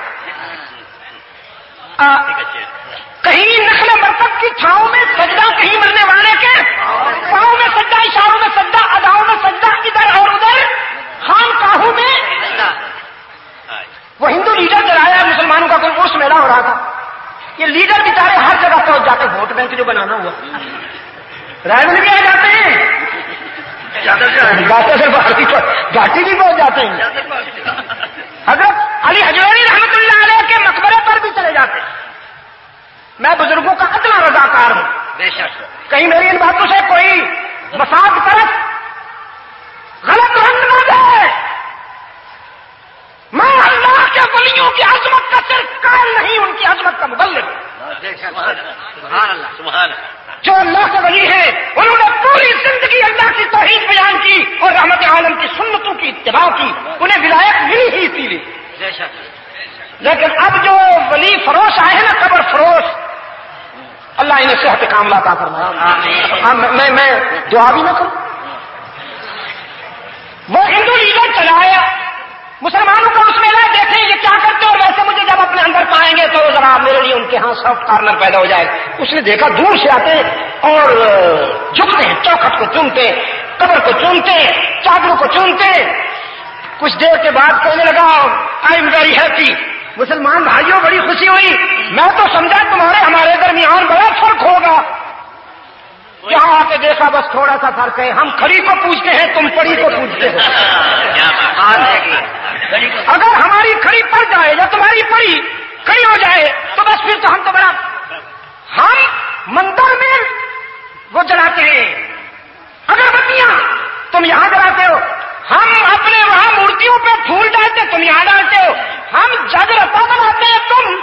کہیں نخل مرکب کی چھاؤں میں سجدہ، کہیں مرنے والے کے پاؤں میں سجدہ، اشاروں میں سجدہ، اداؤں میں سجدہ، ادھر اور ادھر خانقاہوں میں۔ وہ ہندو لیڈر چلایا ہے مسلمانوں کا، کوئی عرس میلہ ہو رہا تھا، یہ لیڈر بیچارے ہر جگہ پہنچ جاتے، ووٹ بینک جو بنانا ہوا رائے مل کے آ جاتے ہیں، گھاٹی بھی پہنچ جاتے ہیں، حضرت علی حجویری رحمت اللہ علیہ کے مقبرے پر بھی چلے جاتے ہیں۔ میں بزرگوں کا اتنا رضاکار ہوں، بے شک کہیں میری ان باتوں سے کوئی مفاد پرست غلط رنگ نہ دے۔ میں اللہ کے ولیوں کی عظمت کا صرف قائل نہیں، ان کی عظمت کا مبلغ۔ سبحان اللہ، سبحان اللہ۔ جو اللہ کے ولی ہیں انہوں نے پوری زندگی اللہ کی توحید بیان کی اور رحمت عالم کی سنتوں کی اتباع کی، انہیں ولایت ملی ہی اسی لیے۔ لیکن اب جو ولی فروش آئے ہیں نا، قبر فروش، اللہ انہیں صحت کاملہ عطا فرمائے۔ میں دعا بھی نہ کروں۔ وہ ہندو لیڈر چلایا مسلمانوں کا اس میلہ، دیکھیں یہ کیا کرتے، اور ویسے مجھے جب اپنے اندر پائیں گے تو ذرا میرے لیے ان کے ہاں سافٹ کارنر پیدا ہو جائے۔ اس نے دیکھا دور سے آتے اور جھکتے ہیں، چوکھٹ کو چومتے، قبر کو چومتے، چادروں کو چومتے۔ کچھ دیر کے بعد کہنے لگا آئی ایم ویری ہیپی۔ مسلمان بھائیوں بڑی خوشی ہوئی، میں تو سمجھا تمہارے ہمارے درمیان بڑا فرق ہوگا، یہاں آ کے دیکھا بس تھوڑا سا فرق ہے، ہم کھڑی کو پوچھتے ہیں، تم پڑی کو پوچھتے ہو۔ اگر ہماری کھڑی پڑ جائے یا تمہاری پڑی کھڑی ہو جائے تو بس پھر تو ہم تو بڑا، ہم مندر میں وہ جلاتے ہیں اگربتیاں، تم یہاں جلاتے ہو، ہم اپنے وہاں مورتیوں پہ پھول ڈالتے، تم یہاں ڈالتے ہو، ہم جگرتا بناتے ہیں، تم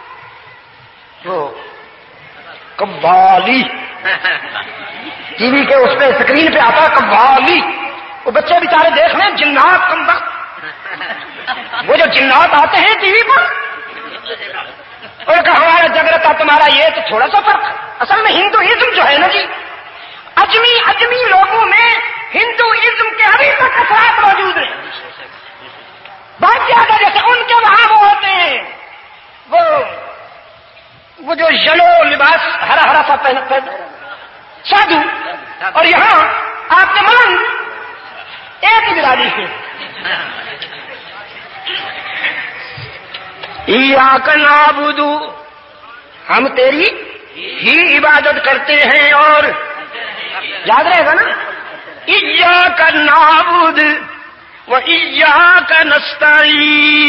قوالی ٹی وی کے اس پہ اسکرین پہ آتا ہے قوالی، وہ بچے بیچارے دیکھ رہے ہیں، جنات کم وقت، وہ جو جنات آتے ہیں ٹی وی پر، اور کہ ہمارا جگرتا تمہارا یہ تو تھوڑا سا فرق ہے۔ اصل میں ہندوازم جو ہے نا جی، اجمی لوگوں میں ہندوازم کے ابھی تک اثرات موجود ہیں، بہت زیادہ۔ جیسے ان کے وہاں وہ ہوتے ہیں وہ جو یلو لباس ہرا ہرا سا پہنتے سادھو، اور یہاں آپ کے ملنگ ایک ہی برادری ہے۔ ایاک نعبد، ہم تیری ہی عبادت کرتے ہیں، اور یاد رہے گا نا، ایاک نعبد و ایاک نستعین،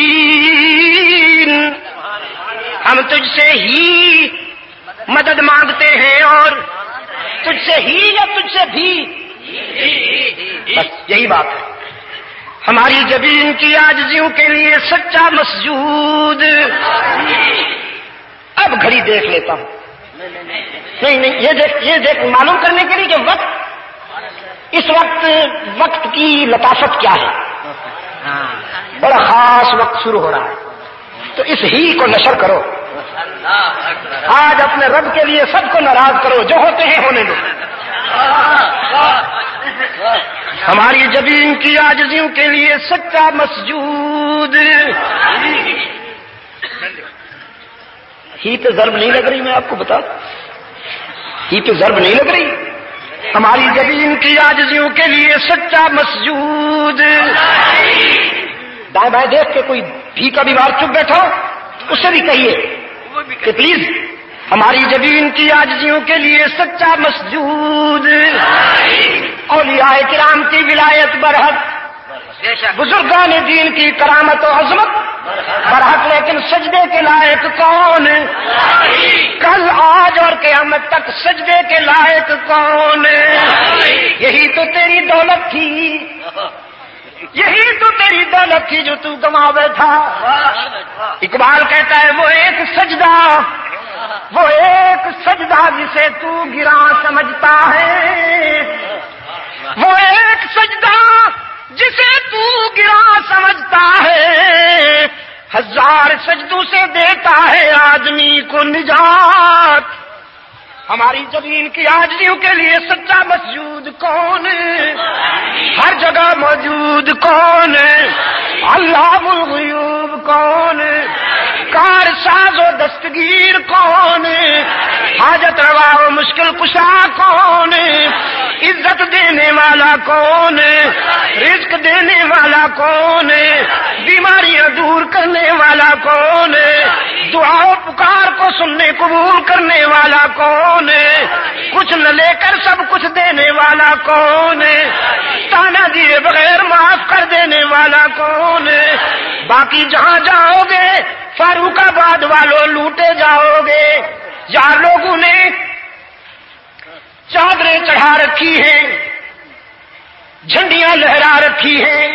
ہم تجھ سے ہی مدد مانگتے ہیں اور تجھ سے ہی یا تجھ سے بھی، بس یہی بات ہے۔ ہماری جبین کی عاجزیوں کے لیے سچا مسجود۔ اب گھڑی دیکھ لیتا ہوں، نہیں یہ دیکھ معلوم کرنے کے لیے کہ اس وقت کی لطافت کیا ہے، بڑا خاص وقت شروع ہو رہا ہے، تو اس ہی کو نشر کرو۔ آج اپنے رب کے لیے سب کو ناراض کرو، جو ہوتے ہیں ہونے دو۔ ہماری جبین کی عاجزیوں کے لیے سچا مسجود۔ ہی پہ ضرب نہیں لگ رہی، میں آپ کو بتا، ہی پہ ضرب نہیں لگ رہی۔ ہماری جبین کی عاجزیوں کے لیے سچا مسجود۔ دائیں بائیں دیکھ کے کوئی بھی کا بیمار چپ بیٹھا اس سے بھی کہیے کہ پلیز ہماری جبین کی عاجزیوں کے لیے سچا مسجود۔ اولیاء کرام کی ولایت برحق، بزرگان دین کی کرامت و عظمت برحق لیکن سجدے کے لائق کون؟ کل آج اور قیامت تک سجدے کے لائق کون؟ یہی تو تیری دولت تھی، یہی تو تیری دولت تھی جو تو گنوا بیٹھا۔ اقبال کہتا ہے وہ ایک سجدہ، وہ ایک سجدہ جسے تو گراں سمجھتا ہے، وہ ایک سجدہ جسے تو گراں سمجھتا ہے، ہزار سجدوں سے دیتا ہے آدمی کو نجات۔ ہماری زمین کی عاجزیوں کے لیے سچا مسجود کون؟ ہر جگہ موجود کون؟ علام الغیوب کون؟ کار ساز و دستگیر کون؟ حاجت روا و مشکل کشا کون؟ عزت دینے والا کون؟ رزق دینے والا کون؟ بیماریاں دور کرنے والا کون؟ دعا و پکار کو سننے قبول کرنے والا کون؟ کچھ نہ لے کر سب کچھ دینے والا کون؟ تانا دیے بغیر معاف کر دینے والا کون؟ باقی جہاں جاؤ گے فاروق آباد والوں لوٹے جاؤ گے۔ یار لوگوں نے چادریں چڑھا رکھی ہیں، جھنڈیاں لہرا رکھی ہیں،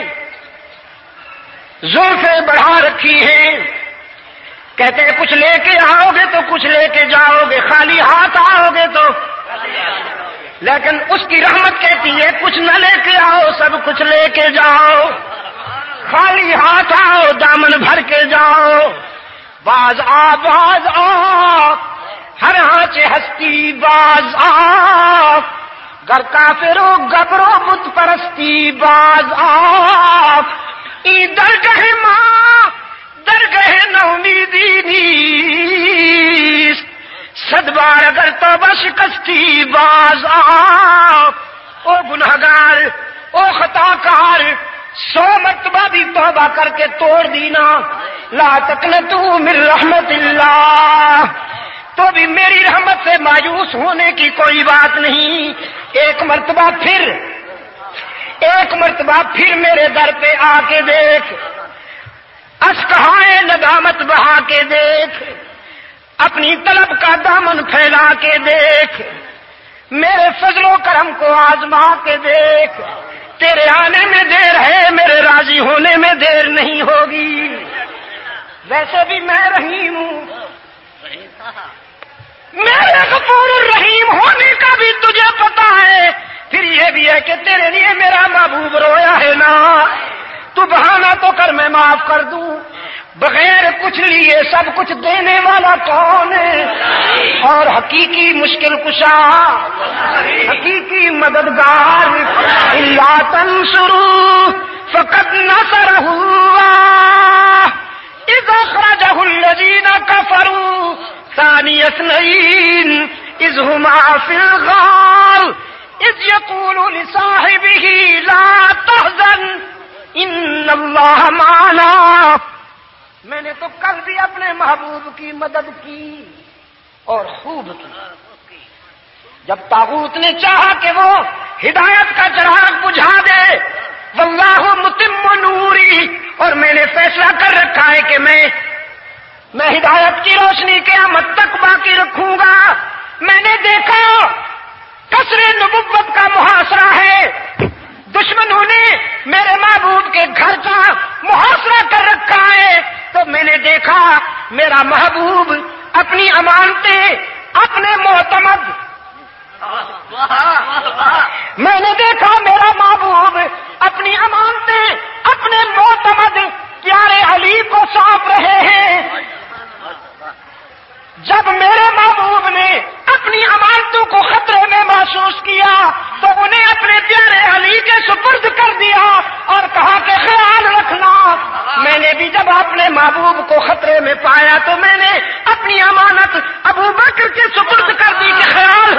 زلفیں بڑھا رکھی ہیں، کہتے ہیں کچھ لے کے آؤ گے تو کچھ لے کے جاؤ گے، خالی ہاتھ آؤ گے تو، لیکن اس کی رحمت کہتی ہے کچھ نہ لے کے آؤ سب کچھ لے کے جاؤ، خالی ہاتھ آؤ دامن بھر کے جاؤ۔ باز آ باز آ ہر ہانچ ہستی باز آ، گر کافرو گبرو بت پرستی باز آ، ای درگہ ماں درگہ نومیدی نیست، صد بار اگر توبہ شکستی باز آ۔ او گنہگار، او خطاکار، 100 مرتبہ بھی توبہ کر کے توڑ دینا، لا تقنطوا من رحمت اللہ، تو بھی میری رحمت سے مایوس ہونے کی کوئی بات نہیں۔ ایک مرتبہ پھر میرے در پہ آ کے دیکھ، اسکہائے ندامت بہا کے دیکھ، اپنی طلب کا دامن پھیلا کے دیکھ، میرے فضل و کرم کو آزما کے دیکھ، تیرے آنے میں دیر ہے میرے راضی ہونے میں دیر نہیں ہوگی۔ ویسے بھی میں رحیم ہوں، میرے غفور الرحیم ہونے کا بھی تجھے پتا ہے، پھر یہ بھی ہے کہ تیرے لیے میرا محبوب رویا ہے نا، تو بہانہ تو کر میں معاف کر دوں۔ بغیر کچھ لیے سب کچھ دینے والا کون ہے؟ اور حقیقی مشکل کشا، حقیقی مددگار، الا تنصروا فقد نصرہ اللہ اذ اخرجہ الذین کفروا ثانی اثنین اذ ہما فی الغار اذ یقول لصاحبہ لا تحزن ان اللہ معنا۔ میں نے تو کل بھی اپنے محبوب کی مدد کی اور خوب کی۔ جب طاغوت نے چاہا کہ وہ ہدایت کا چراغ بجھا دے، واللہ متم نوری، اور میں نے فیصلہ کر رکھا ہے کہ میں ہدایت کی روشنی قیامت تک باقی رکھوں گا۔ میں نے دیکھا قصر نبوت کا محاصرہ ہے، دشمنوں نے میرے محبوب کے گھر کا محاصرہ کر رکھا ہے، تو میں نے دیکھا میرا محبوب اپنی امانتیں اپنے معتمد، میں نے دیکھا میرا محبوب اپنی امانتیں اپنے معتمد پیارے علی کو سونپ رہے ہیں۔ جب میرے محبوب نے اپنی امانتوں کو خطرے میں محسوس کیا تو انہیں اپنے پیارے علی کے سپرد کر دیا اور کہا کہ خیال رکھنا۔ میں نے بھی جب اپنے محبوب کو خطرے میں پایا تو میں نے اپنی امانت ابو بکر کے سپرد کر دی کہ خیال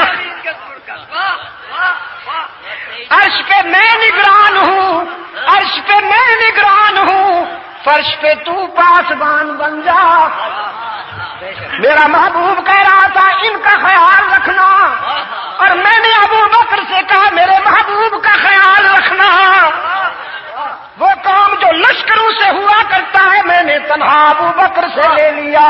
عرش پہ میں نگران ہوں، عرش پہ میں نگران ہوں، فرش پہ تو پاسبان بن جا۔ میرا محبوب کہہ رہا تھا ان کا خیال رکھنا، اور میں نے ابو بکر سے کہا میرے محبوب کا خیال رکھنا۔ وہ قوم جو لشکروں سے ہوا کرتا ہے میں نے تنہا دیا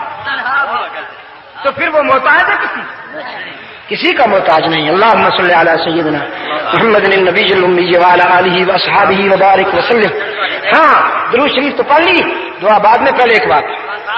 تو پھر وہ محتاج ہے کسی کا محتاج نہیں. اللہم صلی علی سیدنا محمد النبی الامی وعلی آلہ واصحابہ وبارک وسلم. ہاں درود شریف تو پڑھ لی, دعا بعد میں. پہلے ایک بات,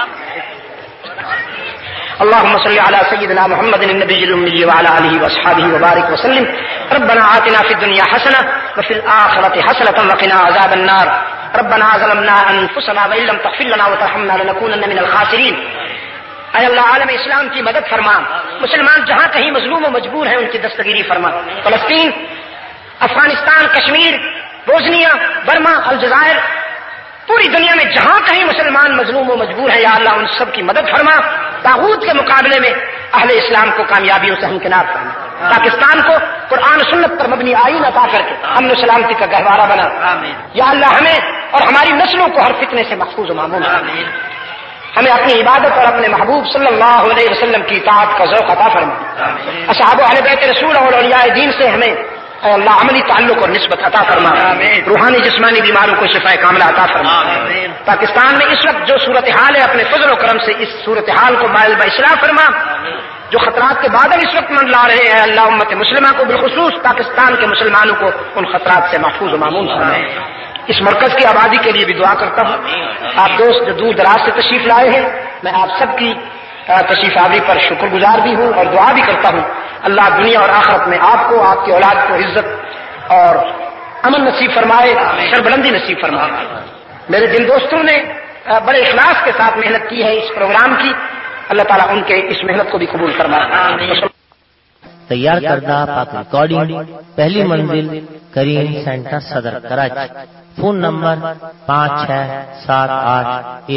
اللهم صل على سيدنا محمد النبي الأمي وعلى آله وأصحابه وبارك وسلم. ربنا آتنا في الدنيا حسنة وفي الآخرة حسنة وقنا عذاب النار. ربنا ظلمنا أنفسنا وإن لم تغفر لنا وترحمنا لنكونن من الخاسرين. اے اللہ عالم اسلام کی مدد فرما, مسلمان جہاں کہیں مظلوم و مجبور ہیں ان کی دستگیری فرما. فلسطین, افغانستان, کشمیر, بوسنیا, برما, الجزائر, پوری دنیا میں جہاں کہیں مسلمان مظلوم و مجبور ہیں یا اللہ ان سب کی مدد فرما. طاغوت کے مقابلے میں اہل اسلام کو کامیابیوں سے ہمکنار فرما. پاکستان کو قرآن و سنت پر مبنی آئین عطا کر کے امن و سلامتی کا گہوارہ بنا. یا اللہ ہمیں اور ہماری نسلوں کو ہر فتنے سے محفوظ و معمون. ہمیں اپنی عبادت اور اپنے محبوب صلی اللہ علیہ وسلم کی اطاعت کا ذوق عطا فرما. اصحاب و اہل بیت رسول اور اولیاء دین سے ہمیں اے اللہ عملی تعلق اور نسبت عطا فرما. روحانی جسمانی بیماروں کو شفاء کاملہ عطا فرما. پاکستان میں اس وقت جو صورتحال ہے اپنے فضل و کرم سے اس صورتحال کو مائل باصلاح فرما. جو خطرات کے بادل اس وقت منڈلا رہے ہیں اللہ امت مسلمہ کو بالخصوص پاکستان کے مسلمانوں کو ان خطرات سے محفوظ و معمون فرما. اس مرکز کی آبادی کے لیے بھی دعا کرتا ہوں. آپ دوست جو دور دراز سے تشریف لائے ہیں, میں آپ سب کی تشریف آوری پر شکر گزار بھی ہوں اور دعا بھی کرتا ہوں. اللہ دنیا اور آخرت میں آپ کو, آپ کی اولاد کو عزت اور امن نصیب فرمائے, سربلندی نصیب فرمائے. میرے دل دوستوں نے بڑے اخلاص کے ساتھ محنت کی ہے اس پروگرام کی. اللہ تعالیٰ ان کے اس محنت کو بھی قبول فرمائے. تیار کردہ پاک ریکارڈنگ, پہلی منزل کریم سینٹر صدر کراچی. Phone number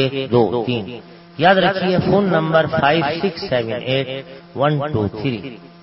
56788123. یاد رکھیے فون نمبر 56781223.